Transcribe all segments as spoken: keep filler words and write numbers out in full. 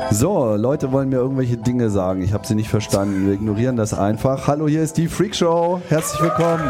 So, Leute wollen mir irgendwelche Dinge sagen. Ich habe sie nicht verstanden. Wir ignorieren das einfach. Hallo, hier ist die Freakshow. Herzlich willkommen.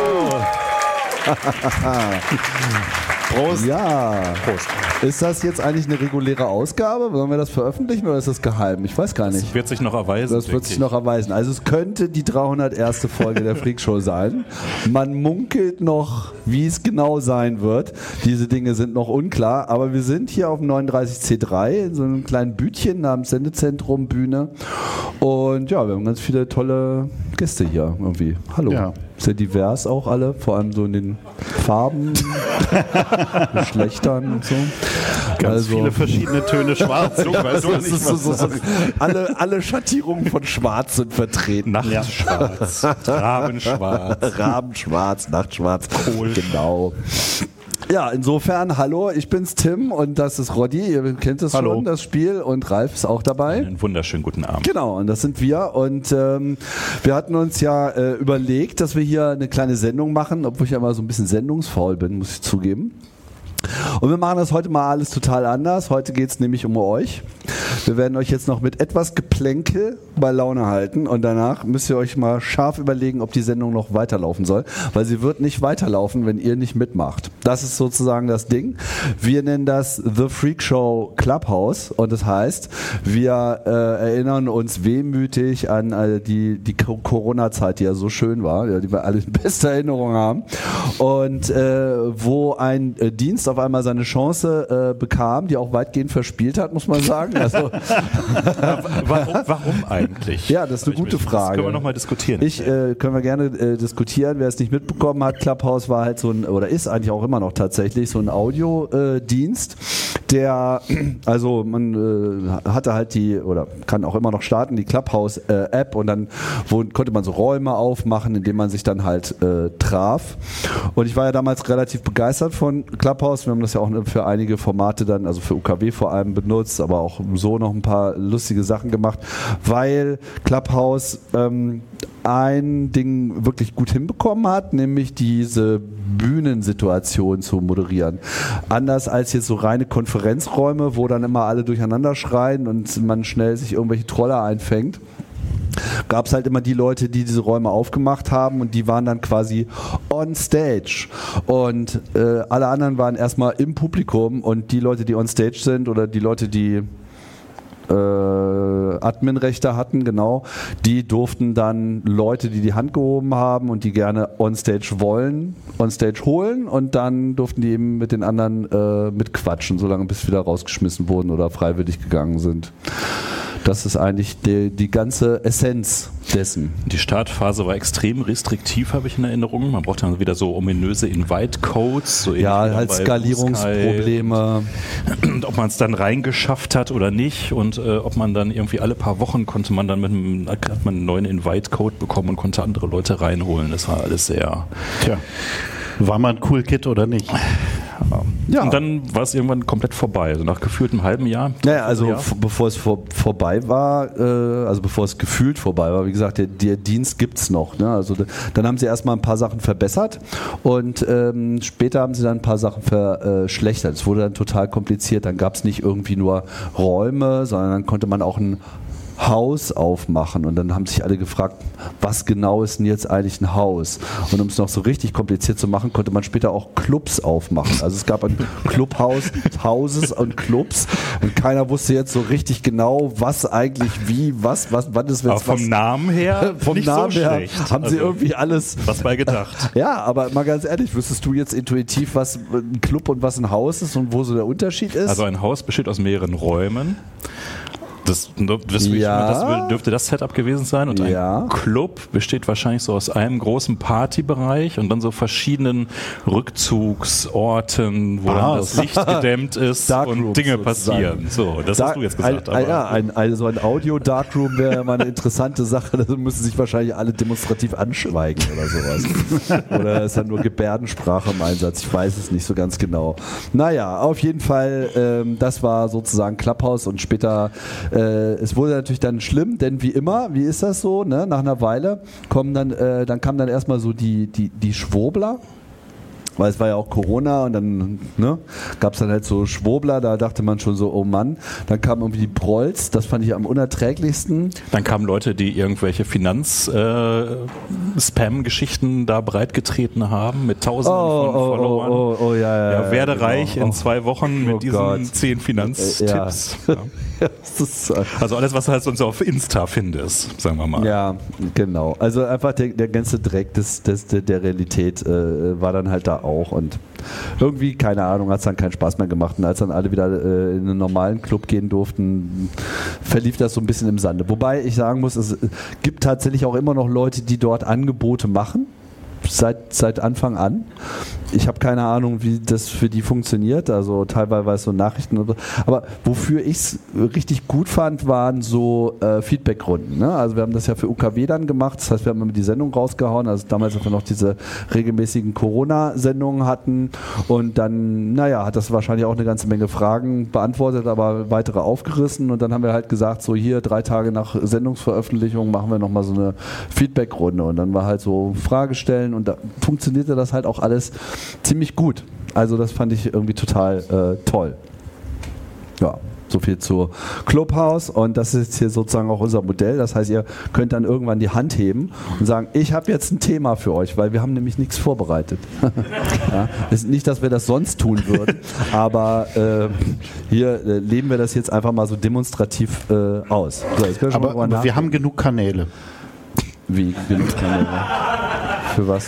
Prost. Ja. Prost. Ist das jetzt eigentlich eine reguläre Ausgabe? Sollen wir das veröffentlichen oder ist das geheim? Ich weiß gar nicht. Das wird sich noch erweisen. Das wird sich noch erweisen. Also es könnte die dreihunderterste Folge der Freakshow sein. Man munkelt noch, wie es genau sein wird. Diese Dinge sind noch unklar. Aber wir sind hier auf dem neununddreißig C drei in so einem kleinen Bütchen namens Sendezentrum Bühne. Und ja, wir haben ganz viele tolle Gäste hier irgendwie. Hallo. Ja. Sehr divers auch alle, vor allem so in den Farben, Geschlechtern und so. Ganz also, viele verschiedene Töne schwarz. So, weißt du, das ist so, so, so, alle, alle Schattierungen von Schwarz sind vertreten. Nachtschwarz, Rabenschwarz, Rabenschwarz, Nachtschwarz. Kohl. Genau. Ja, insofern, hallo, ich bin's Tim und das ist Roddy, ihr kennt es Hallo. schon, das Spiel, und Ralf ist auch dabei. Einen wunderschönen guten Abend. Genau, und das sind wir und ähm, wir hatten uns ja äh, überlegt, dass wir hier eine kleine Sendung machen, obwohl ich ja immer so ein bisschen sendungsfaul bin, muss ich zugeben. Und wir machen das heute mal alles total anders. Heute geht es nämlich um euch. Wir werden euch jetzt noch mit etwas Geplänkel bei Laune halten und danach müsst ihr euch mal scharf überlegen, ob die Sendung noch weiterlaufen soll, weil sie wird nicht weiterlaufen, wenn ihr nicht mitmacht. Das ist sozusagen das Ding. Wir nennen das The Freak Show Clubhouse und das heißt, wir äh, erinnern uns wehmütig an äh, die, die Corona-Zeit, die ja so schön war, ja, die wir alle in bester Erinnerung haben und äh, wo ein äh, Dienst auf einmal seine Chance äh, bekam, die auch weitgehend verspielt hat, muss man sagen. Also warum, warum eigentlich? Ja, das ist eine gute Frage. Das können wir nochmal diskutieren. Ich, äh, können wir gerne äh, diskutieren. Wer es nicht mitbekommen hat, Clubhouse war halt so ein, oder ist eigentlich auch immer noch tatsächlich so ein Audiodienst, der, also man äh, hatte halt die, oder kann auch immer noch starten, die Clubhouse-App äh, und dann wo, konnte man so Räume aufmachen, in denen man sich dann halt äh, traf. Und ich war ja damals relativ begeistert von Clubhouse. Wir haben das ja auch für einige Formate dann, also für U K W vor allem benutzt, aber auch so noch ein paar lustige Sachen gemacht, weil Clubhouse ähm, ein Ding wirklich gut hinbekommen hat, nämlich diese Bühnensituation zu moderieren. Anders als jetzt so reine Konferenzräume, wo dann immer alle durcheinander schreien und man schnell sich irgendwelche Trolle einfängt, gab es halt immer die Leute, die diese Räume aufgemacht haben und die waren dann quasi on stage und äh, alle anderen waren erstmal im Publikum und die Leute, die on stage sind oder die Leute, die äh, Adminrechte hatten, genau, die durften dann Leute, die die Hand gehoben haben und die gerne on stage wollen, on stage holen und dann durften die eben mit den anderen äh, mitquatschen, solange bis wieder rausgeschmissen wurden oder freiwillig gegangen sind. Das ist eigentlich die, die ganze Essenz dessen. Die Startphase war extrem restriktiv, habe ich in Erinnerung. Man braucht dann wieder so ominöse Invite-Codes. So ja, halt Skalierungsprobleme. Und, und ob man es dann reingeschafft hat oder nicht und äh, ob man dann irgendwie alle paar Wochen konnte man dann mit einem, hat man einen neuen Invite-Code bekommen und konnte andere Leute reinholen. Das war alles sehr... Tja. War man ein Cool Kid oder nicht? Ja. Und dann war es irgendwann komplett vorbei, also nach gefühlt einem halben Jahr. Naja, also Jahr. f- bevor es vor, vorbei war, äh, also bevor es gefühlt vorbei war, wie gesagt, der, der Dienst gibt's noch. Ne? Also de, dann haben sie erstmal ein paar Sachen verbessert und ähm, später haben sie dann ein paar Sachen verschlechtert. Es wurde dann total kompliziert. Dann gab's nicht irgendwie nur Räume, sondern dann konnte man auch ein Haus aufmachen und dann haben sich alle gefragt, was genau ist denn jetzt eigentlich ein Haus? Und um es noch so richtig kompliziert zu machen, konnte man später auch Clubs aufmachen. Also es gab ein Clubhaus, Houses und Clubs und keiner wusste jetzt so richtig genau, was eigentlich wie, was, was, wann ist jetzt vom was, Namen her vom nicht Namen so her schlecht. haben also, sie irgendwie alles was bei gedacht. Ja, aber mal ganz ehrlich, wüsstest du jetzt intuitiv, was ein Club und was ein Haus ist und wo so der Unterschied ist? Also ein Haus besteht aus mehreren Räumen. Das, das, ja. das dürfte das Setup gewesen sein. Und ja. ein Club besteht wahrscheinlich so aus einem großen Partybereich und dann so verschiedenen Rückzugsorten, wo ah, dann das Licht gedämmt ist und Dinge passieren. So, das Dark, hast du jetzt gesagt. Ein, aber ja, ein, ein, so ein Audio-Darkroom wäre mal eine interessante Sache. Da müssen sich wahrscheinlich alle demonstrativ anschweigen oder sowas. Oder ist dann nur Gebärdensprache im Einsatz. Ich weiß es nicht so ganz genau. Naja, auf jeden Fall, ähm, das war sozusagen Clubhouse und später Äh, es wurde natürlich dann schlimm, denn wie immer, wie ist das so, ne? Nach einer Weile kommen dann, äh, dann kamen dann erstmal so die, die, die Schwurbler. weil es war ja auch Corona und dann ne, gab es dann halt so Schwurbler, da dachte man schon so, oh Mann. Dann kamen irgendwie die Prolls, das fand ich am unerträglichsten. Dann kamen Leute, die irgendwelche Finanz-Spam-Geschichten äh, da breitgetreten haben mit Tausenden oh, von oh, Followern. Oh, oh, oh, ja, ja, ja, werde genau. reich in oh. zwei Wochen mit oh diesen Gott. zehn Finanztipps. Ja. Ja. Das ist, äh, Also alles, was du halt sonst auf Insta findest, sagen wir mal. Ja, genau. Also einfach der, der ganze Dreck des, des, der Realität äh, war dann halt da auch und irgendwie, keine Ahnung, hat es dann keinen Spaß mehr gemacht und als dann alle wieder äh, in einen normalen Club gehen durften, verlief das so ein bisschen im Sande. Wobei ich sagen muss, es gibt tatsächlich auch immer noch Leute, die dort Angebote machen. Seit, seit Anfang an. Ich habe keine Ahnung, wie das für die funktioniert. Also teilweise war es so Nachrichten oder so. Aber wofür ich es richtig gut fand, waren so äh, Feedbackrunden. Ne? Also wir haben das ja für U K W dann gemacht. Das heißt, wir haben immer die Sendung rausgehauen. Also damals, als wir noch diese regelmäßigen Corona-Sendungen hatten. Und dann, naja, hat das wahrscheinlich auch eine ganze Menge Fragen beantwortet, aber weitere aufgerissen. Und dann haben wir halt gesagt, so hier drei Tage nach Sendungsveröffentlichung machen wir nochmal so eine Feedbackrunde. Und dann war halt so Frage stellen. Und da funktionierte das halt auch alles ziemlich gut. Also das fand ich irgendwie total äh, toll. Ja, so viel zu Clubhouse und das ist hier sozusagen auch unser Modell. Das heißt, ihr könnt dann irgendwann die Hand heben und sagen, ich habe jetzt ein Thema für euch, weil wir haben nämlich nichts vorbereitet. Ja, ist nicht, dass wir das sonst tun würden, aber äh, hier äh, leben wir das jetzt einfach mal so demonstrativ äh, aus. So, jetzt können wir schon Aber, mal aber wir haben genug Kanäle. Wie genug Kanäle? Für was?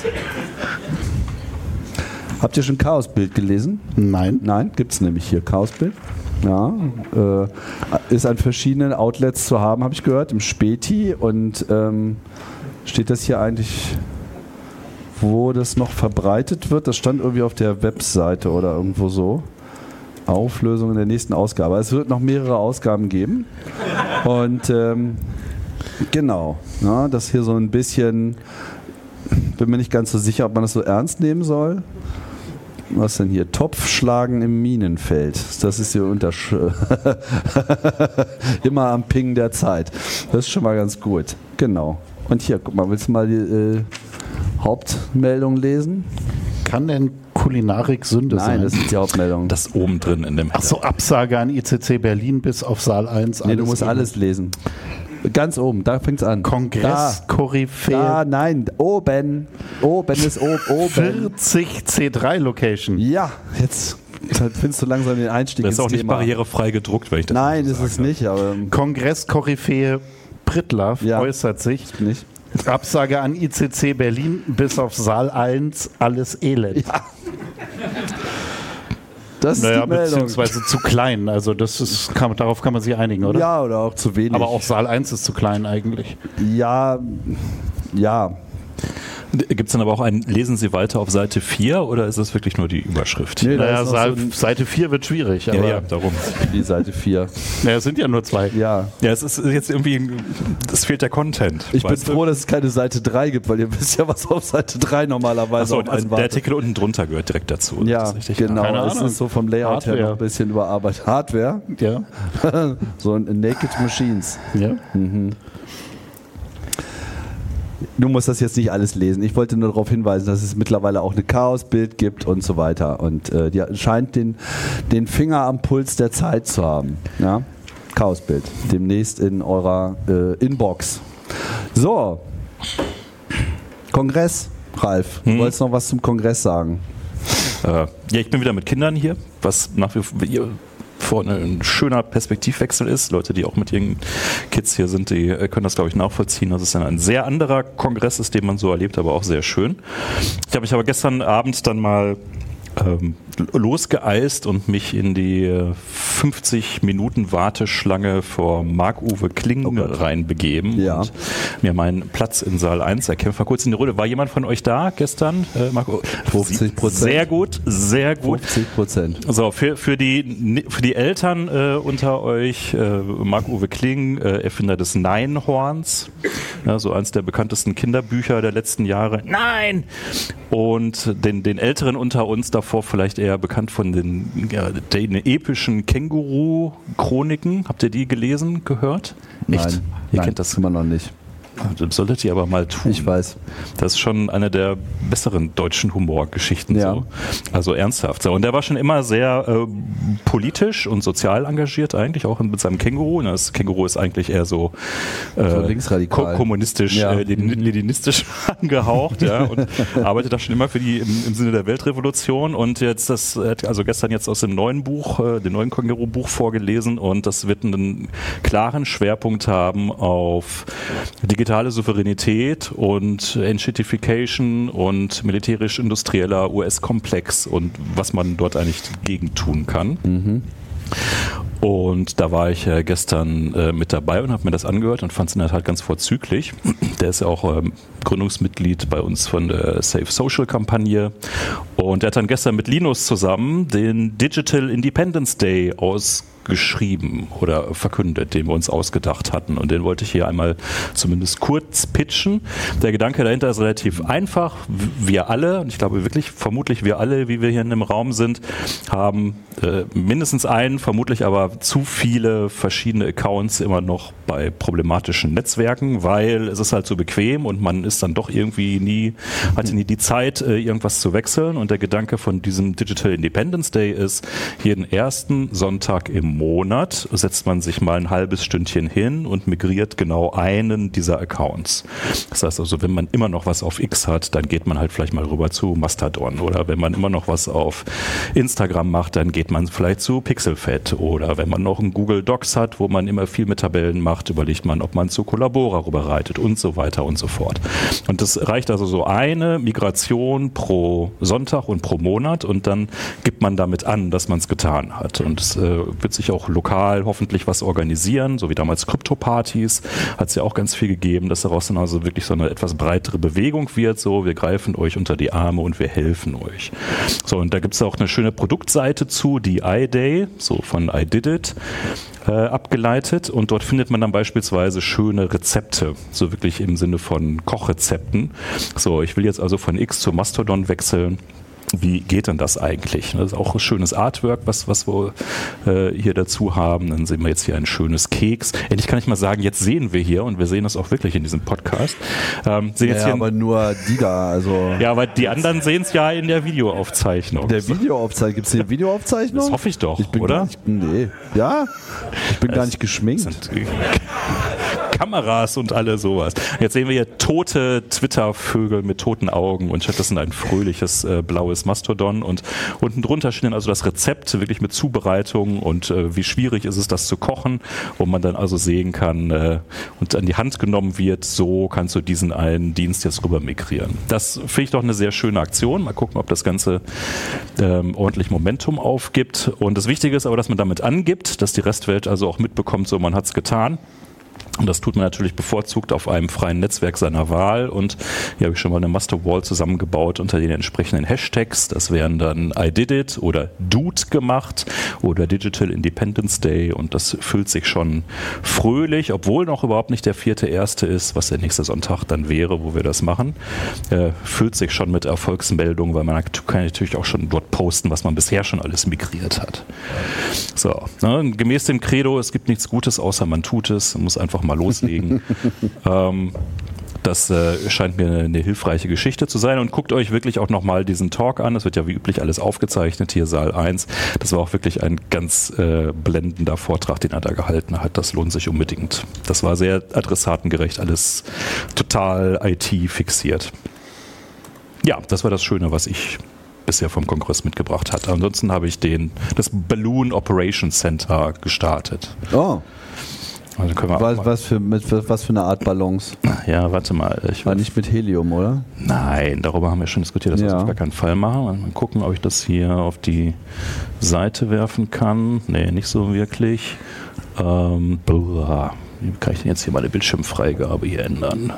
Habt ihr schon Chaosbild gelesen? Nein. Nein, gibt es nämlich hier Chaosbild. Ja, äh, ist an verschiedenen Outlets zu haben, habe ich gehört, im Späti. Und ähm, steht das hier eigentlich, wo das noch verbreitet wird? Das stand irgendwie auf der Webseite oder irgendwo so. Auflösung in der nächsten Ausgabe. Es wird noch mehrere Ausgaben geben. Und ähm, genau, ja, das hier so ein bisschen... Bin mir nicht ganz so sicher, ob man das so ernst nehmen soll. Was denn hier? Topfschlagen im Minenfeld. Das ist hier untersch immer am Ping der Zeit. Das ist schon mal ganz gut. Genau. Und hier, guck mal, willst du mal die äh, Hauptmeldung lesen? Kann denn Kulinarik Sünde sein? Nein, das ist die Hauptmeldung. Das oben drin in dem. Ach so, Absage an I C C Berlin bis auf Saal eins. Nee, du musst eben. alles lesen. Ganz oben, da fängt's an. Kongress-Koryphäe. Da, nein, oben. Oben ist oben. oben. vierzig C drei Location. Ja, jetzt findest du langsam den Einstieg Das ist ins auch nicht Thema. barrierefrei gedruckt, wenn ich das Nein, so das ist sage. nicht, aber Kongress-Koryphäe Prittlaff Ja. äußert sich. nicht. Absage an I C C Berlin bis auf Saal eins, alles Elend. Ja. Das ist Naja, die Meldung. beziehungsweise zu klein. Also das ist, kann, darauf kann man sich einigen, oder? Ja, oder auch zu wenig. Aber auch Saal eins ist zu klein eigentlich. Ja, ja. Gibt es dann aber auch ein Lesen Sie weiter auf Seite vier oder ist es wirklich nur die Überschrift? Nee, da Naja, ist noch Saal, so ein- Seite vier wird schwierig. Aber ja, ja, darum. Die Seite vier. Naja, es sind ja nur zwei. Ja. Ja, es ist jetzt irgendwie, es fehlt der Content. Ich bin weißt du? froh, dass es keine Seite drei gibt, weil ihr wisst ja, was auf Seite drei normalerweise Achso, auf also einen der wartet. Artikel unten drunter gehört direkt dazu. Ja, Das ist richtig. genau. Keine Es Ahnung. ist so vom Layout her Hardware. noch ein bisschen überarbeitet. Hardware? Ja. So ein Naked Machines. ja. Du musst das jetzt nicht alles lesen. Ich wollte nur darauf hinweisen, dass es mittlerweile auch eine Chaosbild gibt und so weiter. Und äh, die scheint den, den Finger am Puls der Zeit zu haben. Ja? Chaosbild. Demnächst in eurer äh, Inbox. So. Kongress, Ralf. Du Hm. wolltest noch was zum Kongress sagen. Äh, ja, ich bin wieder mit Kindern hier, was nach wie vor ein schöner Perspektivwechsel ist. Leute, die auch mit ihren Kids hier sind, die können das, glaube ich, nachvollziehen, dass es dann ein sehr anderer Kongress ist, den man so erlebt, aber auch sehr schön. Ich habe mich aber gestern Abend dann mal ähm, losgeeist und mich in die fünfzig Minuten Warteschlange vor Marc-Uwe Kling Oh Gott. reinbegeben Ja. und mir meinen Platz in Saal eins erkämpft. Mal kurz in die Runde. War jemand von euch da gestern? Äh, Marc- fünfzig Prozent. Sehr gut, sehr gut. fünfzig Prozent. So, für, für, die, für die Eltern äh, unter euch, äh, Marc-Uwe Kling, äh, Erfinder des Neinhorns, ja, so eins der bekanntesten Kinderbücher der letzten Jahre. Nein! Und den, den Älteren unter uns davor vielleicht eher bekannt von den, ja, den epischen Känguru-Chroniken. Habt ihr die gelesen, gehört? Nein, Ihr nein, kennt das. immer noch nicht. Das solltet ihr aber mal tun. Ich weiß. Das ist schon eine der besseren deutschen Humorgeschichten. Ja. So. Also ernsthaft. So. Und der war schon immer sehr äh, politisch und sozial engagiert eigentlich, auch mit seinem Känguru. Das Känguru ist eigentlich eher so, äh, So linksradikal. ko- kommunistisch, Ja. äh, leninistisch angehaucht, ja, und arbeitet da schon immer für die im, im Sinne der Weltrevolution. Und jetzt das, er hat also gestern jetzt aus dem neuen Buch, äh, dem neuen Känguru-Buch vorgelesen, und das wird einen klaren Schwerpunkt haben auf digitale Souveränität und Entshittification und militärisch-industrieller U S-Komplex und was man dort eigentlich gegen tun kann. Mhm. Und da war ich äh, gestern äh, mit dabei und habe mir das angehört und fand es in der Tat ganz vorzüglich. Der ist ja auch ähm, Gründungsmitglied bei uns von der Safe Social Kampagne. Und er hat dann gestern mit Linus zusammen den Digital Independence Day ausgeschrieben oder verkündet, den wir uns ausgedacht hatten. Und den wollte ich hier einmal zumindest kurz pitchen. Der Gedanke dahinter ist relativ einfach. Wir alle, und ich glaube wirklich, vermutlich wir alle, wie wir hier in dem Raum sind, haben äh, mindestens einen, vermutlich aber zu viele verschiedene Accounts immer noch bei problematischen Netzwerken, weil es ist halt so bequem und man ist dann doch irgendwie nie, hatte nie die Zeit, äh, irgendwas zu wechseln. Und der Gedanke von diesem Digital Independence Day ist, jeden ersten Sonntag im Monat setzt man sich mal ein halbes Stündchen hin und migriert genau einen dieser Accounts. Das heißt also, wenn man immer noch was auf X hat, dann geht man halt vielleicht mal rüber zu Mastodon, oder wenn man immer noch was auf Instagram macht, dann geht man vielleicht zu Pixelfed, oder wenn man noch einen Google Docs hat, wo man immer viel mit Tabellen macht, überlegt man, ob man zu Collabora rüberreitet und so weiter und so fort. Und das reicht also so eine Migration pro Sonntag und pro Monat, und dann gibt man damit an, dass man es getan hat. Und es äh, wird sich auch lokal hoffentlich was organisieren, so wie damals Krypto-Partys, hat es ja auch ganz viel gegeben, dass daraus dann also wirklich so eine etwas breitere Bewegung wird, so wir greifen euch unter die Arme und wir helfen euch. So, und da gibt es auch eine schöne Produktseite zu, die iDay, so von I Did It, äh, abgeleitet, und dort findet man dann beispielsweise schöne Rezepte, so wirklich im Sinne von Kochrezepten. So, ich will jetzt also von X zu Mastodon wechseln. Wie geht denn das eigentlich? Das ist auch ein schönes Artwork, was, was wir äh, hier dazu haben. Dann sehen wir jetzt hier ein schönes Keks. Endlich kann ich mal sagen, jetzt sehen wir hier, und wir sehen das auch wirklich in diesem Podcast. Ähm, sehen Ja, jetzt hier aber nur die da, also. ja, aber die anderen sehen es ja in der Videoaufzeichnung. Der Videoaufzeichnung, gibt es hier Videoaufzeichnung? Das hoffe ich doch, ich bin oder? Gar nicht, nee. Ja? Ich bin gar nicht geschminkt. Sind Kameras und alle sowas. Jetzt sehen wir hier tote Twitter-Vögel mit toten Augen und stattdessen ein fröhliches äh, blaues Mastodon, und unten drunter steht dann also das Rezept wirklich mit Zubereitung und äh, wie schwierig ist es, das zu kochen, wo man dann also sehen kann äh, und an die Hand genommen wird, so kannst du diesen einen Dienst jetzt rüber migrieren. Das finde ich doch eine sehr schöne Aktion. Mal gucken, ob das Ganze ähm, ordentlich Momentum aufgibt. Und das Wichtige ist aber, dass man damit angibt, dass die Restwelt also auch mitbekommt, so man hat es getan. Und das tut man natürlich bevorzugt auf einem freien Netzwerk seiner Wahl. Und hier habe ich schon mal eine Masterwall zusammengebaut unter den entsprechenden Hashtags. Das wären dann I Did It oder Dude gemacht oder Digital Independence Day. Und das füllt sich schon fröhlich, obwohl noch überhaupt nicht der vierte erste ist, was der nächste Sonntag dann wäre, wo wir das machen. Äh, füllt sich schon mit Erfolgsmeldungen, weil man kann natürlich auch schon dort posten, was man bisher schon alles migriert hat. So, ne, gemäß dem Credo, es gibt nichts Gutes, außer man tut es. Man muss einfach mal loslegen. ähm, das äh, scheint mir eine hilfreiche Geschichte zu sein, und guckt euch wirklich auch nochmal diesen Talk an. Das wird ja wie üblich alles aufgezeichnet, hier Saal eins. Das war auch wirklich ein ganz äh, blendender Vortrag, den er da gehalten hat. Das lohnt sich unbedingt. Das war sehr adressatengerecht, alles total I T fixiert. Ja, das war das Schöne, was ich bisher vom Kongress mitgebracht hatte. Ansonsten habe ich den, das Balloon Operations Center gestartet. Oh. Also können wir was, was, für, mit, was für eine Art Ballons? Ja, warte mal. Ich War nicht mit Helium, oder? Nein, darüber haben wir schon diskutiert, dass wir Ja. das auf gar keinen Fall machen. Mal gucken, ob ich das hier auf die Seite werfen kann. Nee, nicht so wirklich. Ähm, boah. Wie kann ich denn jetzt hier meine Bildschirmfreigabe hier ändern?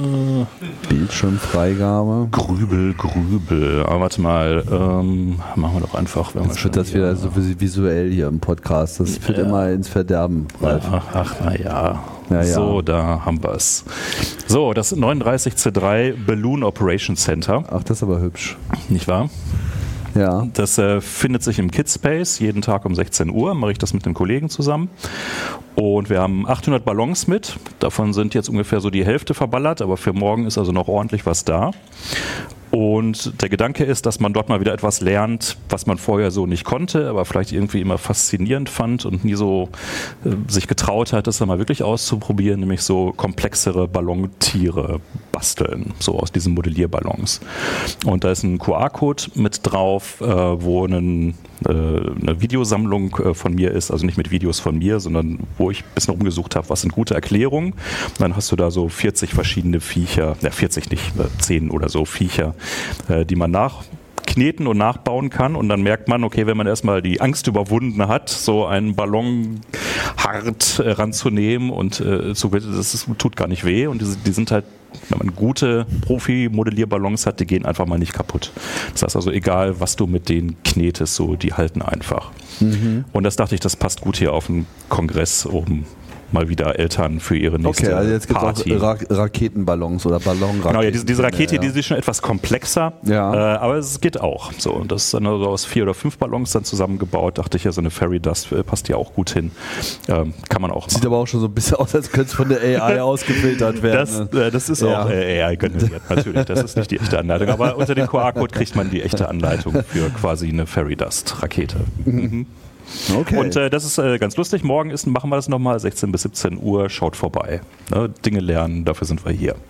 Äh, Bildschirmfreigabe. Grübel, Grübel. Aber warte mal, ähm, machen wir doch einfach. Wenn wir Jetzt schon wird das wieder so visuell hier im Podcast. Das führt Ja. immer ins Verderben. Ralf. Ach, ach na ja. Ja, ja. So, da haben wir es. So, das neununddreißig C drei Balloon Operations Center. Ach, das ist aber hübsch. Nicht wahr? Ja. Das äh, findet sich im Kidspace, jeden Tag um sechzehn Uhr, mache ich das mit einem Kollegen zusammen. Und wir haben achthundert Ballons mit, davon sind jetzt ungefähr so die Hälfte verballert, aber für morgen ist also noch ordentlich was da. Und der Gedanke ist, dass man dort mal wieder etwas lernt, was man vorher so nicht konnte, aber vielleicht irgendwie immer faszinierend fand und nie so äh, sich getraut hat, das dann mal wirklich auszuprobieren, nämlich so komplexere Ballontiere basteln, so aus diesen Modellierballons. Und da ist ein Q R-Code mit drauf, äh, wo einen, äh, eine Videosammlung äh, von mir ist, also nicht mit Videos von mir, sondern wo ich ein bisschen rumgesucht habe, was sind gute Erklärungen. Und dann hast du da so vierzig verschiedene Viecher, ja vierzig nicht, äh, zehn oder so Viecher, äh, die man nachkneten und nachbauen kann. Und dann merkt man, okay, wenn man erstmal die Angst überwunden hat, so einen Ballon hart äh, ranzunehmen und äh, zu, das ist, tut gar nicht weh. Und die, die sind halt, wenn man gute Profi-Modellierballons hat, die gehen einfach mal nicht kaputt. Das heißt also, egal was du mit denen knetest, so, die halten einfach. Mhm. Und das dachte ich, das passt gut hier auf den Kongress, um mal wieder Eltern für ihre nächste Okay, also jetzt gibt Party. es auch Ra Raketenballons oder Ballonraketen. Genau, ja, diese, diese Rakete, ja, die ist schon etwas komplexer, ja. äh, aber es geht auch. So, und das ist dann also aus vier oder fünf Ballons dann zusammengebaut. Dachte ich ja, so eine Fairy Dust äh, passt ja auch gut hin. Ähm, kann man auch Sieht machen. aber auch schon so ein bisschen aus, als könnte es von der A I ausgefiltert werden. Das, äh, das ist Ja. auch äh, A I generiert, natürlich. Das ist nicht die echte Anleitung. Aber unter dem Q R-Code kriegt man die echte Anleitung für quasi eine Fairy Dust Rakete. Mhm. Okay. Und äh, das ist äh, ganz lustig. Morgen ist, machen wir das nochmal, sechzehn bis siebzehn Uhr. Schaut vorbei. Ne? Dinge lernen, dafür sind wir hier.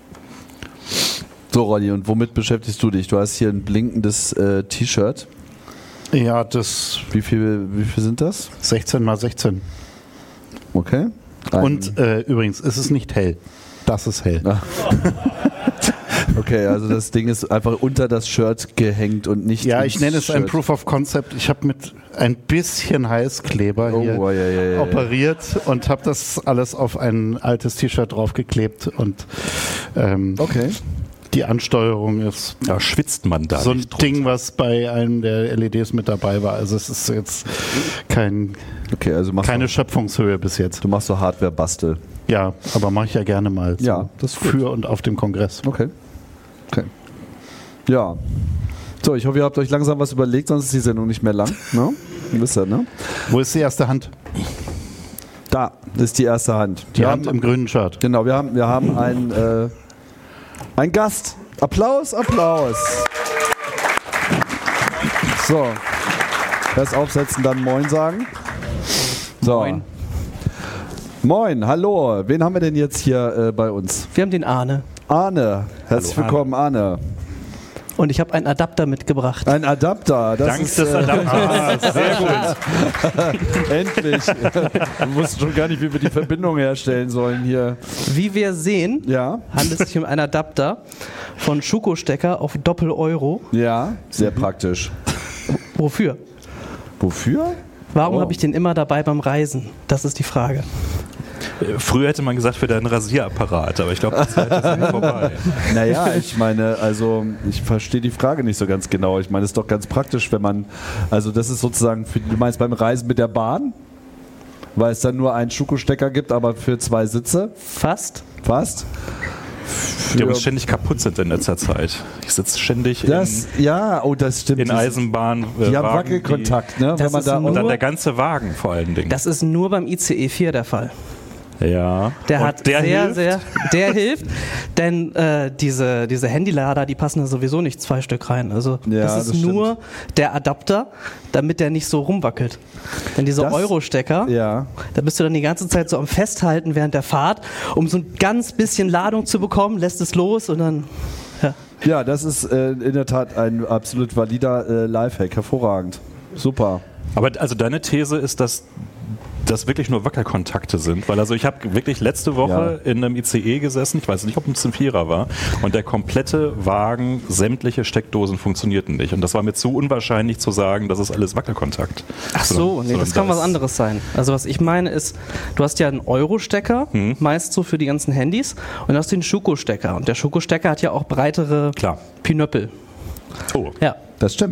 So, Ronny, und womit beschäftigst du dich? Du hast hier ein blinkendes äh, T-Shirt. Ja, das Wie viel, wie viel sind das? sechzehn mal sechzehn. Okay. Ein- Und äh, übrigens, es ist nicht hell. Das ist hell. Ah. Okay, also das Ding ist einfach unter das Shirt gehängt und nicht Ja, ins ich nenne es ein Shirt. Proof of Concept. Ich habe mit ein bisschen Heißkleber Oh, hier ja, ja, ja, ja. operiert und habe das alles auf ein altes T-Shirt draufgeklebt. Und ähm, Okay. die Ansteuerung ist Da schwitzt man da so ein nicht drunter. Ding, was bei einem der L E Ds mit dabei war. Also es ist jetzt kein, Okay, also machst keine du, Schöpfungshöhe bis jetzt. du machst so Hardware-Bastel. Ja, aber mache ich ja gerne mal. so Ja, das ist gut. für und auf dem Kongress. Okay. Okay. Ja. So, ich hoffe, ihr habt euch langsam was überlegt, sonst ist die Sendung nicht mehr lang. Ne? Ihr wisst ja, ne? Wo ist die erste Hand? Da ist die erste Hand. Die Wir Hand haben, im grünen Shirt. Genau, wir haben, wir haben einen, äh, einen Gast. Applaus, Applaus. So. Erst aufsetzen, dann Moin sagen. So. Moin. Moin, hallo. Wen haben wir denn jetzt hier äh, bei uns? Wir haben den Arne Arne. Herzlich Hallo, willkommen, Arne. und ich habe einen Adapter mitgebracht. Ein Adapter. Das Dank ist, des äh, Adapters. Sehr gut. Endlich. Wir wussten schon gar nicht, wie wir die Verbindung herstellen sollen hier. Wie wir sehen, Ja, handelt es sich um einen Adapter von Schuko-Stecker auf Doppel-Euro. ja, sehr praktisch. Wofür? Wofür? Warum Oh. habe ich den immer dabei beim Reisen? Das ist die Frage. Früher hätte man gesagt, für deinen Rasierapparat, aber ich glaube, die Zeit ist nicht vorbei. Naja, ich meine, also ich verstehe die Frage nicht so ganz genau. Ich meine, es ist doch ganz praktisch, wenn man, also das ist sozusagen, für, du meinst beim Reisen mit der Bahn? Weil es dann nur einen Schuko-Stecker gibt, aber für zwei Sitze? Fast. Fast? Die Für- übrigens ständig kaputt sind in letzter Zeit. Ich sitze ständig Das, ja, oh, das stimmt. in, in Die- Eisenbahn. äh, Die haben Wagen, Wackelkontakt, ne? Das Wenn man ist da nur- Und dann der ganze Wagen vor allen Dingen. Das ist nur beim I C E vier der Fall. ja. Der Und hat der sehr, hilft? sehr, der hilft, denn äh, diese, diese Handylader, die passen da sowieso nicht zwei Stück rein. Also Ja, das ist das stimmt. nur der Adapter, damit der nicht so rumwackelt. Denn diese Das- Euro-Stecker, Ja. da bist du dann die ganze Zeit so am Festhalten während der Fahrt, um so ein ganz bisschen Ladung zu bekommen, lässt es los und dann, ja. Ja, das ist äh, in der Tat ein absolut valider äh, Lifehack. Hervorragend. Super. Aber also deine These ist, dass das wirklich nur Wackelkontakte sind, weil also ich habe wirklich letzte Woche Ja. in einem I C E gesessen, ich weiß nicht, ob es ein Vierer war, und der komplette Wagen, sämtliche Steckdosen funktionierten nicht. Und das war mir zu unwahrscheinlich zu sagen, das ist alles Wackelkontakt. Ach so, nee, das kann was anderes sein. Also was ich meine ist, du hast ja einen Euro-Stecker, Hm. meist so für die ganzen Handys, und dann hast du den Schuko-Stecker. Und der Schuko-Stecker hat ja auch breitere Klar. Pinöppel. Oh. Ja. Das stimmt.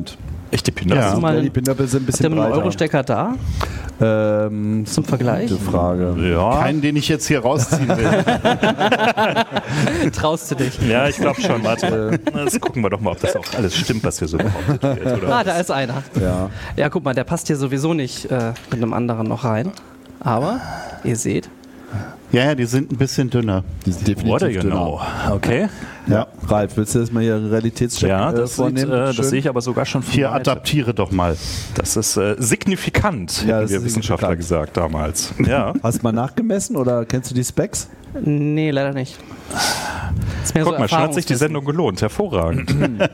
Echt die Pindappel? Ja. Hast du mal Ja, die einen, Pindappel sind ein habt bisschen ihr mal einen breiter. Eurostecker da? Ähm, Zum Vergleich? gute Frage. Ja. Keinen, den ich jetzt hier rausziehen will. Traust du dich? Ja, ich glaube schon. Warte. Jetzt gucken wir doch mal, ob das auch alles stimmt, was hier so behauptet wird. Oder? Ah, da ist einer. Ja. Ja, guck mal, der passt hier sowieso nicht äh, mit einem anderen noch rein. Aber, ihr seht, Ja, ja, die sind ein bisschen dünner. Die sind definitiv What do you dünner. know? Okay. Ja. Ralf, willst du jetzt mal hier einen Realitätscheck Ja, äh, das, sieht, vornehmen? äh, Schön. das sehe ich aber sogar schon von Hier weiter. adaptiere doch mal. Das ist äh, signifikant, Ja, hätten das wir ist Wissenschaftler signifikant. gesagt damals. Ja. Hast du mal nachgemessen oder kennst du die Specs? nee, leider nicht. Ist mehr Guck so mal, schon hat sich die Erfahrungswissen. Sendung gelohnt. Hervorragend.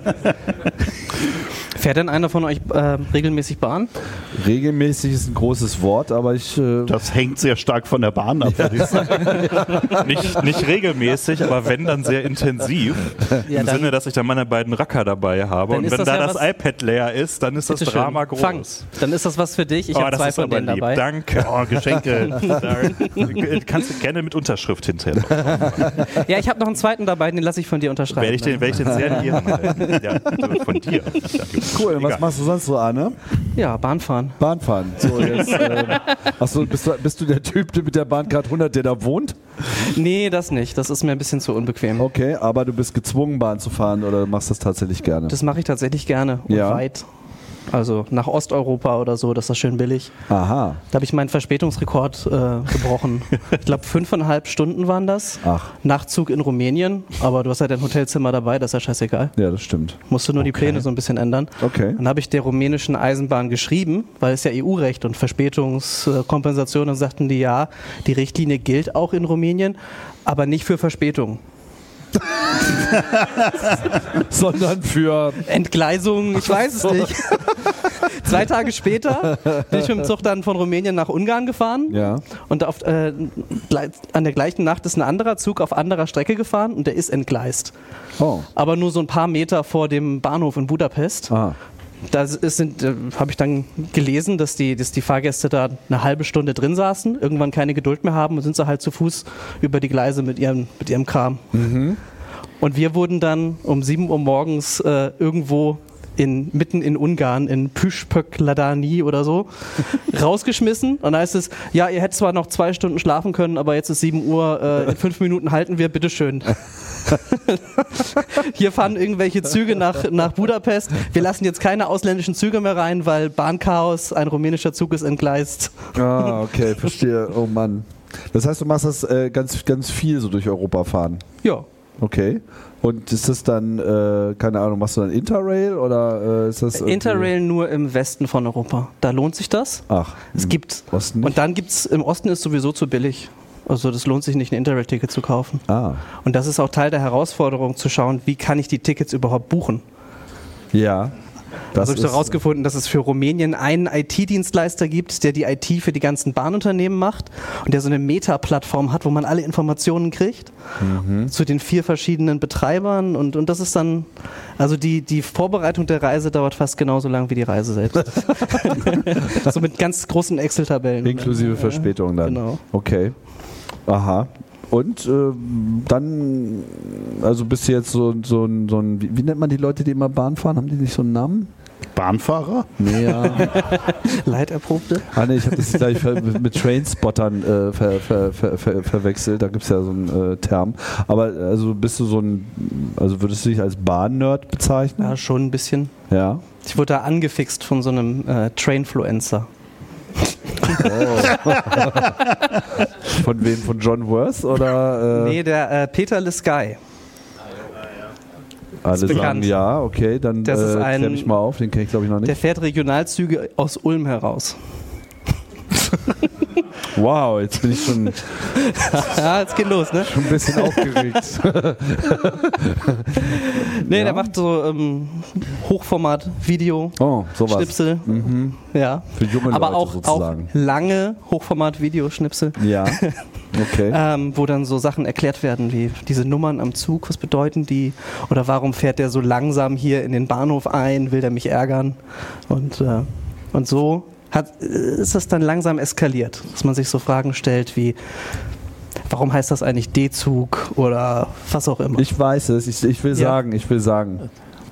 Fährt denn einer von euch äh, regelmäßig Bahn? Regelmäßig ist ein großes Wort, aber ich... Äh, Das hängt sehr stark von der Bahn ab, würde ich sagen. nicht, nicht regelmäßig, aber wenn, dann sehr intensiv. Ja, Im dann- Sinne, dass ich dann meine beiden Racker dabei habe. Dann Und ist wenn das da ja das was- iPad leer ist, dann ist das Bitteschön. Drama groß. Fang. Dann ist das was für dich. Ich oh, habe das zwei ist von aber denen lieb. dabei. Danke. Oh, Geschenke. Kannst du gerne mit Unterschrift hinterher. Ja, ich habe noch einen zweiten dabei, den lasse ich von dir unterschreiben. Werde ich den, werde ich den sehr in Ehren halten. Ja, also von dir. cool, was Egal. machst du sonst so, Arne? Ja, Bahnfahren. Bahnfahren. So, jetzt, ähm, achso, bist du, bist du der Typ, der mit der Bahncard hundert, der da wohnt? Nee, das nicht. Das ist mir ein bisschen zu unbequem. Okay, aber du bist gezwungen, Bahn zu fahren oder machst das tatsächlich gerne? Das mache ich tatsächlich gerne und Ja. weit. Also nach Osteuropa oder so, das ist schön billig. Aha. Da habe ich meinen Verspätungsrekord äh, gebrochen. Ich glaube, fünfeinhalb Stunden waren das. Ach, Nachtzug in Rumänien, aber du hast ja dein Hotelzimmer dabei, das ist ja scheißegal. ja, das stimmt. Musst du nur die Pläne so ein bisschen ändern. Okay. Dann habe ich der rumänischen Eisenbahn geschrieben, weil es ja E U-Recht und Verspätungskompensation, und sagten die, ja, die Richtlinie gilt auch in Rumänien, aber nicht für Verspätung. Sondern für... Entgleisung, ich weiß es nicht. Zwei Tage später bin ich mit dem Zug dann von Rumänien nach Ungarn gefahren. Ja. Und auf, äh, gle- an der gleichen Nacht ist ein anderer Zug auf anderer Strecke gefahren und der ist entgleist. Oh. Aber nur so ein paar Meter vor dem Bahnhof in Budapest. Ah. Da sind, äh, habe ich dann gelesen, dass die, dass die Fahrgäste da eine halbe Stunde drin saßen, irgendwann keine Geduld mehr haben und sind sie halt zu Fuß über die Gleise mit ihrem, mit ihrem Kram. Und wir wurden dann um sieben Uhr morgens äh, irgendwo in, mitten in Ungarn, in Püspökladani oder so, rausgeschmissen. Und da heißt es, ja, ihr hättet zwar noch zwei Stunden schlafen können, aber jetzt ist sieben Uhr, äh, in fünf Minuten halten wir, bitteschön. Hier fahren irgendwelche Züge nach, nach Budapest. Wir lassen jetzt keine ausländischen Züge mehr rein, weil Bahnchaos, ein rumänischer Zug ist entgleist. Ah, okay, verstehe. Oh Mann. Das heißt, du machst das äh, ganz, ganz viel so durch Europa fahren. Ja. Okay. Und ist das dann, äh, keine Ahnung, machst du dann Interrail oder äh, ist das irgendwie- Interrail nur im Westen von Europa. Da lohnt sich das. Ach, Es im gibt. Osten nicht? Und dann gibt es, im Osten ist sowieso zu billig. Also das lohnt sich nicht, ein Interrail-Ticket zu kaufen. Ah, Und das ist auch Teil der Herausforderung, zu schauen, wie kann ich die Tickets überhaupt buchen. ja. Das Also habe ich so ist- herausgefunden, dass es für Rumänien einen I T-Dienstleister gibt, der die I T für die ganzen Bahnunternehmen macht und der so eine Meta-Plattform hat, wo man alle Informationen kriegt Mhm. zu den vier verschiedenen Betreibern. Und, und das ist dann, also die, die Vorbereitung der Reise dauert fast genauso lang wie die Reise selbst. So mit ganz großen Excel-Tabellen. Inklusive Verspätung dann. Genau. Okay. Aha. Und ähm, dann, also bist du jetzt so, so, ein- so ein, wie, wie nennt man die Leute, die immer Bahn fahren? Haben die nicht so einen Namen? Bahnfahrer? Nee, ja. Leiterprobte. ah, nee, ich habe das gleich ver mit Trainspottern äh, ver ver ver ver verwechselt. Da gibt es ja so einen äh, Term. Aber also bist du so ein, also würdest du dich als Bahn-Nerd bezeichnen? Ja, schon ein bisschen. Ja. Ich wurde da angefixt von so einem äh, Trainfluencer. Von wem? Von John Worth oder? Äh, Nee, der äh, Peter Lesky. alle sagen bekannt. ja, okay, dann Das ist äh, ein- klär mich mal auf, den kenne ich glaube ich noch Der nicht. fährt Regionalzüge aus Ulm heraus. Wow, jetzt bin ich schon, Ja, jetzt geht los, ne? schon ein bisschen aufgeregt. Nee, Ja. der macht so ähm, Hochformat-Video, Oh, sowas. Schnipsel. Mhm. Ja. Für junge Aber Leute auch, auch sozusagen. lange Hochformat-Videoschnipsel, Ja, okay. ähm, wo dann so Sachen erklärt werden, wie diese Nummern am Zug, was bedeuten die? Oder warum fährt der so langsam hier in den Bahnhof ein? Will der mich ärgern? Und, äh, und so hat, ist das dann langsam eskaliert, dass man sich so Fragen stellt wie, warum heißt das eigentlich D-Zug oder was auch immer. Ich weiß es, ich, ich will Ja. sagen, ich will sagen.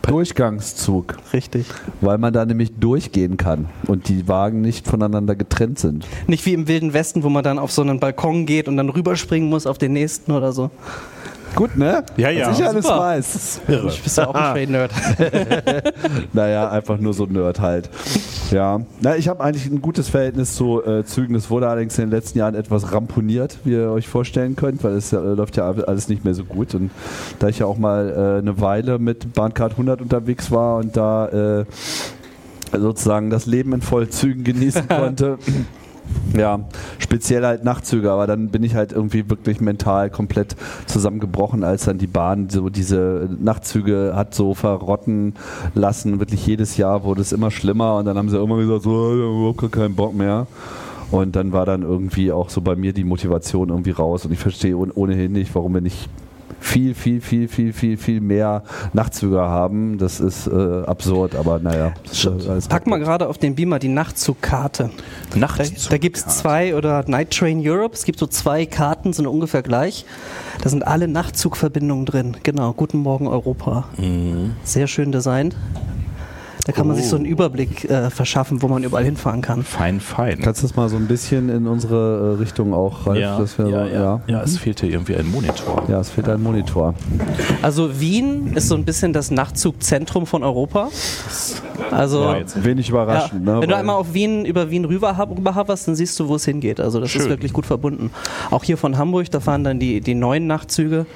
Durchgangszug, Richtig. weil man da nämlich durchgehen kann und die Wagen nicht voneinander getrennt sind. Nicht wie im Wilden Westen, wo man dann auf so einen Balkon geht und dann rüberspringen muss auf den nächsten oder so. Gut, ne? Ja, ja. Was ich alles Super. weiß. Irre. Du bist ja auch ein Trade-Nerd. Naja, einfach nur so ein Nerd halt. Ja, na, ich habe eigentlich ein gutes Verhältnis zu äh, Zügen. Das wurde allerdings in den letzten Jahren etwas ramponiert, wie ihr euch vorstellen könnt, weil es äh, läuft ja alles nicht mehr so gut. Und da ich ja auch mal äh, eine Weile mit Bahncard hundert unterwegs war und da äh, sozusagen das Leben in Vollzügen genießen konnte, ja, speziell halt Nachtzüge, aber dann bin ich halt irgendwie wirklich mental komplett zusammengebrochen, als dann die Bahn so diese Nachtzüge hat so verrotten lassen. Wirklich jedes Jahr wurde es immer schlimmer und dann haben sie immer gesagt, so, ich hab überhaupt gar keinen Bock mehr. Und dann war dann irgendwie auch so bei mir die Motivation irgendwie raus und ich verstehe ohnehin nicht, warum wir nicht viel, viel, viel, viel, viel, viel mehr Nachtzüge haben. Das ist äh, absurd, aber naja. Das ist alles Pack mal gerade auf den Beamer die Nachtzugkarte. Da, Nachtzug. da gibt es zwei, oder Night Train Europe, es gibt so zwei Karten, sind ungefähr gleich. Da sind alle Nachtzugverbindungen drin. Genau, Guten Morgen Europa. Mhm. Sehr schön designt. Da kann man Oh. sich so einen Überblick äh, verschaffen, wo man überall hinfahren kann. Fein, fein. Kannst du das mal so ein bisschen in unsere äh, Richtung auch, Ralf? ja, dass wir ja, so, ja. ja. ja, es fehlt hier irgendwie ein Monitor. Ja, es fehlt ein Monitor. Also Wien ist so ein bisschen das Nachtzugzentrum von Europa. Also Ja, jetzt- Wenig ja, überraschend, ne? wenn du Weil- einmal auf Wien über Wien rüber hab- rüber haberst, dann siehst du, wo es hingeht. Also das ist Schön. wirklich gut verbunden. Auch hier von Hamburg, da fahren dann die, die neuen Nachtzüge.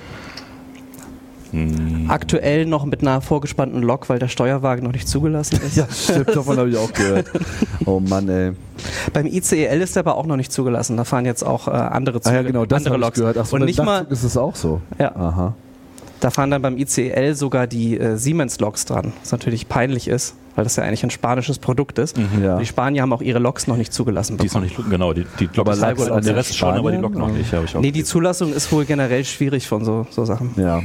Hm. Aktuell noch mit einer vorgespannten Lok, weil der Steuerwagen noch nicht zugelassen ist. Ja, stimmt, davon habe ich auch gehört. Oh Mann, ey. Beim I C E L ist der aber auch noch nicht zugelassen. Da fahren jetzt auch äh, andere Züge, Ah ja, genau, das andere habe ich Loks. gehört. Ach so, Und mit nicht mal, Nachtzug ist es auch so. ja, Aha. da fahren dann beim I C E L sogar die äh, Siemens-Loks dran, was natürlich peinlich ist, weil das ja eigentlich ein spanisches Produkt ist. Ja. Die Spanier haben auch ihre Loks noch nicht zugelassen Die ist noch bekommen. nicht, genau, die, die Lok Aber ist lag's halb, an der den Rest schon, aber die Lok noch Spaniern? nicht. Habe ich auch Nee, die gelesen. Zulassung ist wohl generell schwierig von so, so Sachen. Ja.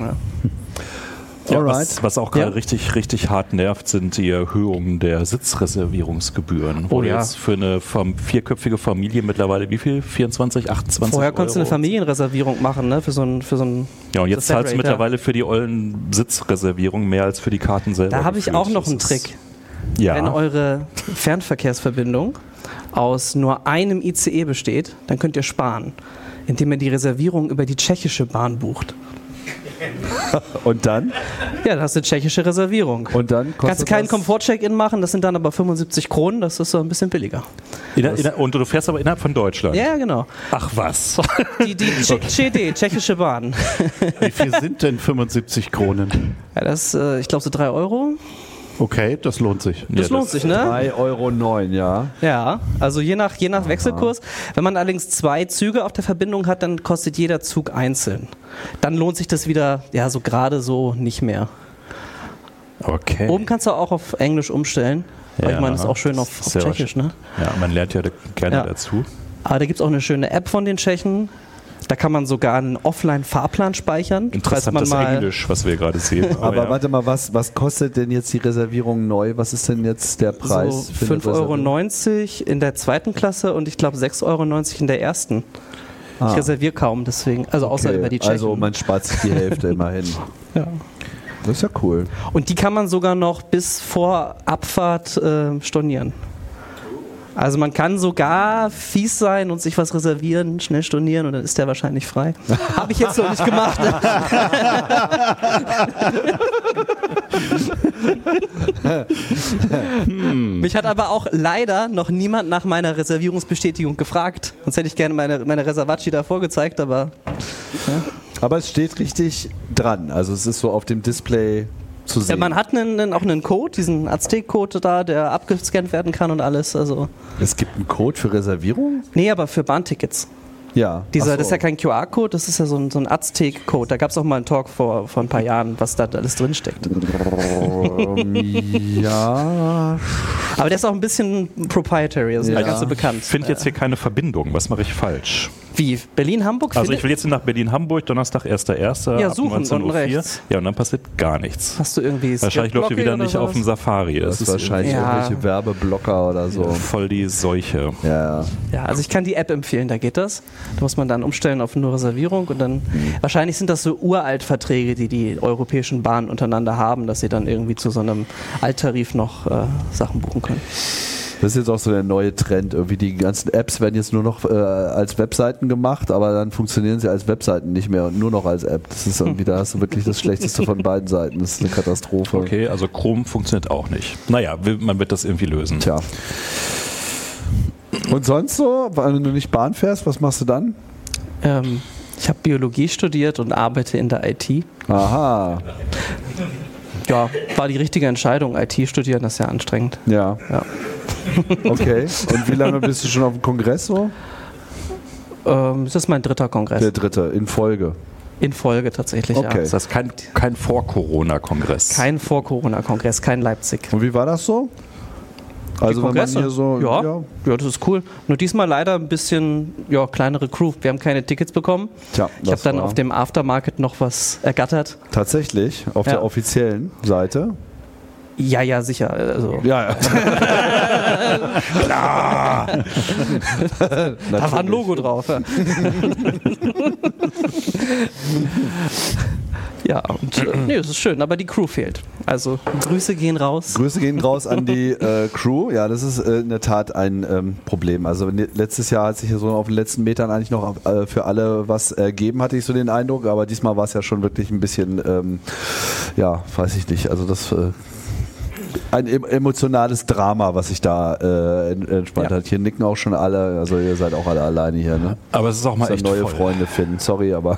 Ja, Alright. was, was auch gerade Ja. richtig, richtig hart nervt, sind die Erhöhungen der Sitzreservierungsgebühren. Oh Wo ja. jetzt für eine fam- vierköpfige Familie mittlerweile wie viel? vierundzwanzig, achtundzwanzig Vorher konntest du eine Euro? Familienreservierung machen, ne? Für so ein, für so ein Ja, und jetzt so zahlst du Flatrate, mittlerweile für die ollen Sitzreservierungen mehr als für die Karten selber. Da habe ich gefühlt. auch noch Das einen ist- Trick. Ja. Wenn eure Fernverkehrsverbindung aus nur einem I C E besteht, dann könnt ihr sparen, indem ihr die Reservierung über die tschechische Bahn bucht. Und dann? Ja, dann hast du eine tschechische Reservierung. Und dann kostet Kannst du keinen das- Komfort-Check-In machen, das sind dann aber fünfundsiebzig Kronen, das ist so ein bisschen billiger. Inner, inner, und du fährst aber innerhalb von Deutschland. Ja, genau. Ach was. Die, die C D, tschechische Bahn. Wie viel sind denn fünfundsiebzig Kronen? Ja, das, äh, ich glaube, so drei Euro. Okay, das lohnt sich. Das Ja, lohnt sich, ne? drei Euro neun, ja. Ja, also je nach, je nach Wechselkurs. Wenn man allerdings zwei Züge auf der Verbindung hat, dann kostet jeder Zug einzeln. Dann lohnt sich das wieder, ja, so gerade so nicht mehr. Okay. Oben kannst du auch auf Englisch umstellen. Weil Ja, ich meine, das ist auch schön auf, das auf ist ja Tschechisch, ne? Ja, man lernt ja da gerne Ja. dazu. Aber da gibt es auch eine schöne App von den Tschechen. Da kann man sogar einen Offline-Fahrplan speichern. Interessantes falls man mal Englisch, was wir gerade sehen. Aber ja. warte mal, was, was kostet denn jetzt die Reservierung neu? Was ist denn jetzt der Preis? so für eine fünf Euro Reservierung? neunzig in der zweiten Klasse und ich glaube sechs Euro neunzig in der ersten. Ah. Ich reserviere kaum, deswegen, also außer Okay, über die Tschechen. also man spart sich die Hälfte immerhin. ja. Das ist ja cool. Und die kann man sogar noch bis vor Abfahrt äh, stornieren. Also man kann sogar fies sein und sich was reservieren, schnell stornieren und dann ist der wahrscheinlich frei. Habe ich jetzt noch nicht gemacht. Mich hat aber auch leider noch niemand nach meiner Reservierungsbestätigung gefragt. Sonst hätte ich gerne meine, meine Reservacci da vorgezeigt, aber Aber es steht richtig dran. Also es ist so auf dem Display zu ja, sehen. man hat einen, einen, auch einen Code, diesen Aztek-Code da, der abgescannt werden kann und alles. Also Es gibt einen Code für Reservierung? nee, aber für Bahntickets. Ja. Dieser, Ach so. Das ist ja kein Q R-Code, das ist ja so ein, so ein Aztek-Code. Da gab es auch mal einen Talk vor, vor ein paar Jahren, was da alles drinsteckt. Ähm, ja. Aber der ist auch ein bisschen proprietary, also Ja. nicht ganz so bekannt. Ich finde jetzt hier keine Verbindung. Was mache ich falsch? Wie? Berlin-Hamburg? Also ich will jetzt nach Berlin-Hamburg, Donnerstag, erster erster Ja, ab suchen, neunzehn Uhr unten vier. rechts. Ja, und dann passiert gar nichts. Hast du irgendwie Wahrscheinlich läuft ihr wieder Skip-Blocking nicht oder auf dem sowas? Safari. Das ist wahrscheinlich Ja. irgendwelche Werbeblocker oder so. voll die Seuche. Ja, ja. Ja, also ich kann die App empfehlen, da geht das. Da muss man dann umstellen auf nur Reservierung und dann, wahrscheinlich sind das so Uralt-Verträge, die die europäischen Bahnen untereinander haben, dass sie dann irgendwie zu so einem Alttarif noch äh, Sachen buchen können. Das ist jetzt auch so der neue Trend. Irgendwie die ganzen Apps werden jetzt nur noch äh, als Webseiten gemacht, aber dann funktionieren sie als Webseiten nicht mehr und nur noch als App. Das ist irgendwie, da hast du wirklich das Schlechteste von beiden Seiten. Das ist eine Katastrophe. Okay, also Chrome funktioniert auch nicht. Naja, will- man wird das irgendwie lösen. Tja. Und sonst so, wenn du nicht Bahn fährst, was machst du dann? Ähm, ich habe Biologie studiert und arbeite in der I T. Aha, Ja, war die richtige Entscheidung. I T studieren, das ist ja anstrengend. ja. Ja. Okay. Und wie lange bist du schon auf dem Kongress so? Ähm, das ist mein dritter Kongress. Der dritte, in Folge. In Folge tatsächlich, Okay. ja. Das heißt kein, kein Vor-Corona-Kongress. Kein Vor-Corona-Kongress, kein Leipzig. Und wie war das so? Also wenn man Kongresse? hier so... ja, ja. das ist cool. Nur diesmal leider ein bisschen ja, kleinere Crew. Wir haben keine Tickets bekommen. Tja, Ich habe das dann war- auf dem Aftermarket noch was ergattert. Tatsächlich, auf Ja. der offiziellen Seite. Ja, ja, sicher. Also, Ja, ja. Klar. da war ein Logo drauf. Ja, ja und äh, nee, das ist schön, aber die Crew fehlt. Also Grüße gehen raus. Grüße gehen raus an die äh, Crew. Ja, das ist äh, in der Tat ein ähm, Problem. Also ne- letztes Jahr hat sich ja so auf den letzten Metern eigentlich noch äh, für alle was ergeben, hatte ich so den Eindruck. Aber diesmal war es ja schon wirklich ein bisschen, ähm, ja, weiß ich nicht. Also das äh, ein em- emotionales Drama, was sich da äh, en- entspannt Ja. hat. Hier nicken auch schon alle. Also ihr seid auch alle alleine hier, ne? Aber es ist auch mal Müsst echt ihr neue voll. Freunde finden. Sorry, aber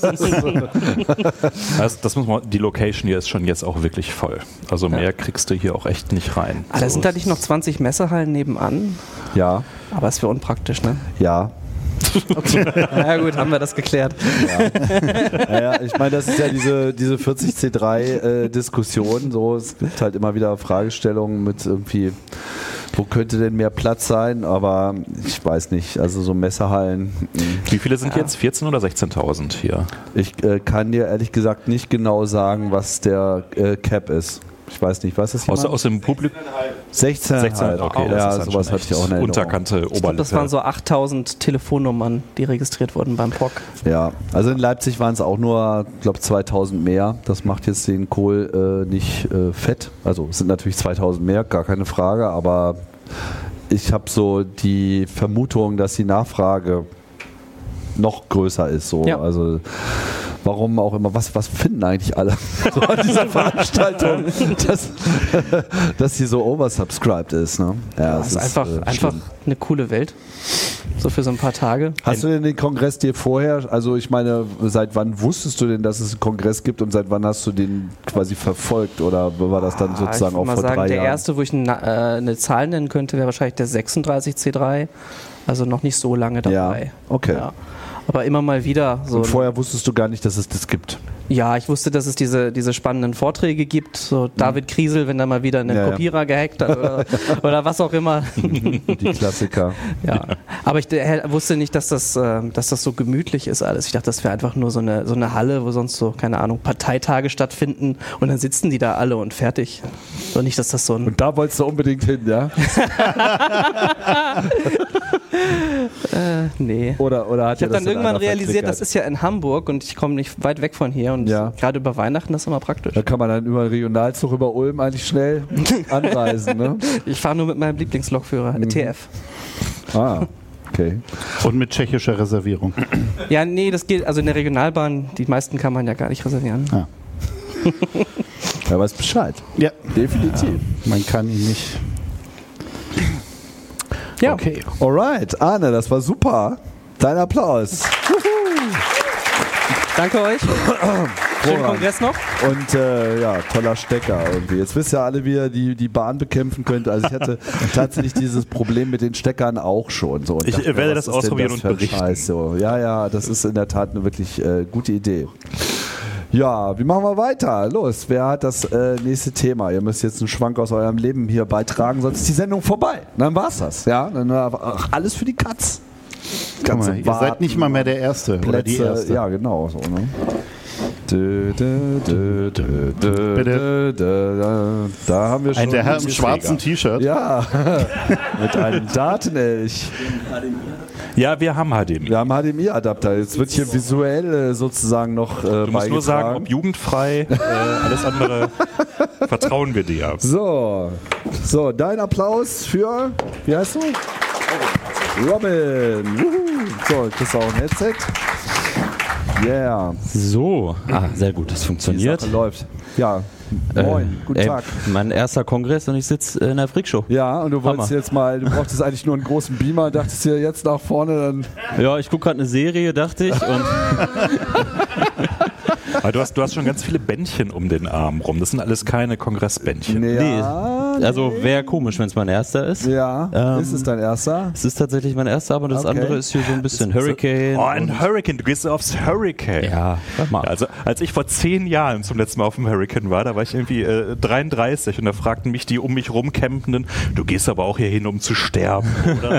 Das, das muss man, die Location hier ist schon jetzt auch wirklich voll. Also mehr kriegst du hier auch echt nicht rein. Ah, da So. sind da nicht noch zwanzig Messehallen nebenan. ja, Aber es wäre unpraktisch, ne? ja. Na gut, haben wir das geklärt. Ja, ja, ich meine, das ist ja diese, diese vierzig C drei äh, Diskussion. So, es gibt halt immer wieder Fragestellungen mit irgendwie, wo könnte denn mehr Platz sein? Aber ich weiß nicht. Also so Messehallen. mh. Wie viele sind jetzt? vierzehntausend oder sechzehntausend hier? Ich äh, kann dir ehrlich gesagt nicht genau sagen, was der äh, Cap ist. Ich weiß nicht, was ist Aus, jemand? aus dem Publikum? sechzehn. sechzehn, okay. das ja, ist dann sowas schon hatte ich auch in echt Erinnerung. Unterkante Ich glaub, Oberlippe. das waren so achttausend Telefonnummern, die registriert wurden beim P O C. Ja, also in Leipzig waren es auch nur, ich glaube, zweitausend mehr. Das macht jetzt den Kohl äh, nicht äh, fett. Also es sind natürlich zweitausend mehr, gar keine Frage, aber ich habe so die Vermutung, dass die Nachfrage noch größer ist. So. Ja. Also warum auch immer, was, was finden eigentlich alle so an dieser Veranstaltung, dass, dass sie so oversubscribed ist. Ne? Ja, Das es ist einfach, äh, einfach schlimm. eine coole Welt. So für so ein paar Tage. Hast du denn den Kongress dir vorher, also ich meine, seit wann wusstest du denn, dass es einen Kongress gibt und seit wann hast du den quasi verfolgt oder war das dann Ah, sozusagen ich auch würd mal vor sagen, drei der Jahren? erste, wo ich eine, äh, eine Zahl nennen könnte, wäre wahrscheinlich der sechsunddreißig C drei. Also noch nicht so lange Ja, dabei. okay. Ja. Aber immer mal wieder so. Und vorher wusstest du gar nicht, dass es das gibt. Ja, ich wusste, dass es diese, diese spannenden Vorträge gibt. So David Kriesel, wenn er mal wieder einen Ja, ja. Kopierer gehackt hat oder, oder was auch immer. Die Klassiker. Ja. Aber ich äh, wusste nicht, dass das, äh, dass das so gemütlich ist alles. Ich dachte, das wäre einfach nur so eine, so eine Halle, wo sonst so, keine Ahnung, Parteitage stattfinden und dann sitzen die da alle und fertig. Und nicht, dass das so ein. Und da wolltest du unbedingt hin, ja? Äh, nee. Oder, oder hat Ich habe dann irgendwann realisiert, das ist ja in Hamburg und ich komme nicht weit weg von hier und Ja. gerade über Weihnachten das ist immer praktisch. Da kann man dann über den Regionalzug über Ulm eigentlich schnell anreisen, ne? Ich fahre nur mit meinem Lieblingslokführer, Mhm. T F. Ah, okay. Und mit tschechischer Reservierung. Ja, nee, das geht, also in der Regionalbahn, die meisten kann man ja gar nicht reservieren. Ah. Er weiß Bescheid. Ja, Definitiv. man kann ihn nicht. Ja, Okay. Alright, Arne, das war super. Dein Applaus. danke euch. Schönen Kongress noch. Und äh, ja, toller Stecker irgendwie. Jetzt wisst ihr alle, wie ihr die, die Bahn bekämpfen könnt. Also ich hatte tatsächlich dieses Problem mit den Steckern auch schon. So. Und Ich dachte mir, werde was das ist denn ausprobieren das und für ein berichten. Scheiß, so. Ja, ja, das ist in der Tat eine wirklich äh, gute Idee. Ja, wie machen wir weiter? Los, wer hat das äh, nächste Thema? Ihr müsst jetzt einen Schwank aus eurem Leben hier beitragen, sonst ist die Sendung vorbei. Dann war's das. Ja, dann äh, alles für die Katz. ganze Mal, ihr seid nicht mal mehr der Erste oder die Plätze, Erste. ja genau so, ne? Dö, dö, dö, dö, dö, Bitte. dö, dö, da haben wir schon Ein der Herr im einen schwarzen T-Shirt. Ja, mit einem Datenelch. Ja, wir haben H D M I. Wir haben H D M I-Adapter. Jetzt wird hier visuell äh, sozusagen noch äh, Du musst nur sagen, ob jugendfrei, äh, alles andere vertrauen wir dir. So, so, dein Applaus für, wie heißt du? Robin. Wuhu. So, kriegst du auch ein Headset. Yeah. So, ah, sehr gut, das Die funktioniert. Sache läuft. Ja, moin, Äh, guten ey, Tag. Mein erster Kongress und ich sitze in der Freakshow. Ja, und du wolltest Hammer. jetzt mal, du brauchtest eigentlich nur einen großen Beamer, dachtest dir jetzt nach vorne, dann Ja, ich gucke gerade eine Serie, dachte ich. Und Aber du hast, du hast schon ganz viele Bändchen um den Arm rum. Das sind alles keine Kongressbändchen. ja, also wäre komisch, wenn es mein erster ist. ja, Ähm, ist es dein erster? Es ist tatsächlich mein erster, aber das Okay. andere ist hier so ein bisschen Hurricane. Oh, ein und- Hurricane. Du gehst aufs Hurricane. Ja, warte mal. Also als ich vor zehn Jahren zum letzten Mal auf dem Hurricane war, da war ich irgendwie äh, dreiunddreißig und da fragten mich die um mich rumcampenden, du gehst aber auch hier hin, um zu sterben, oder?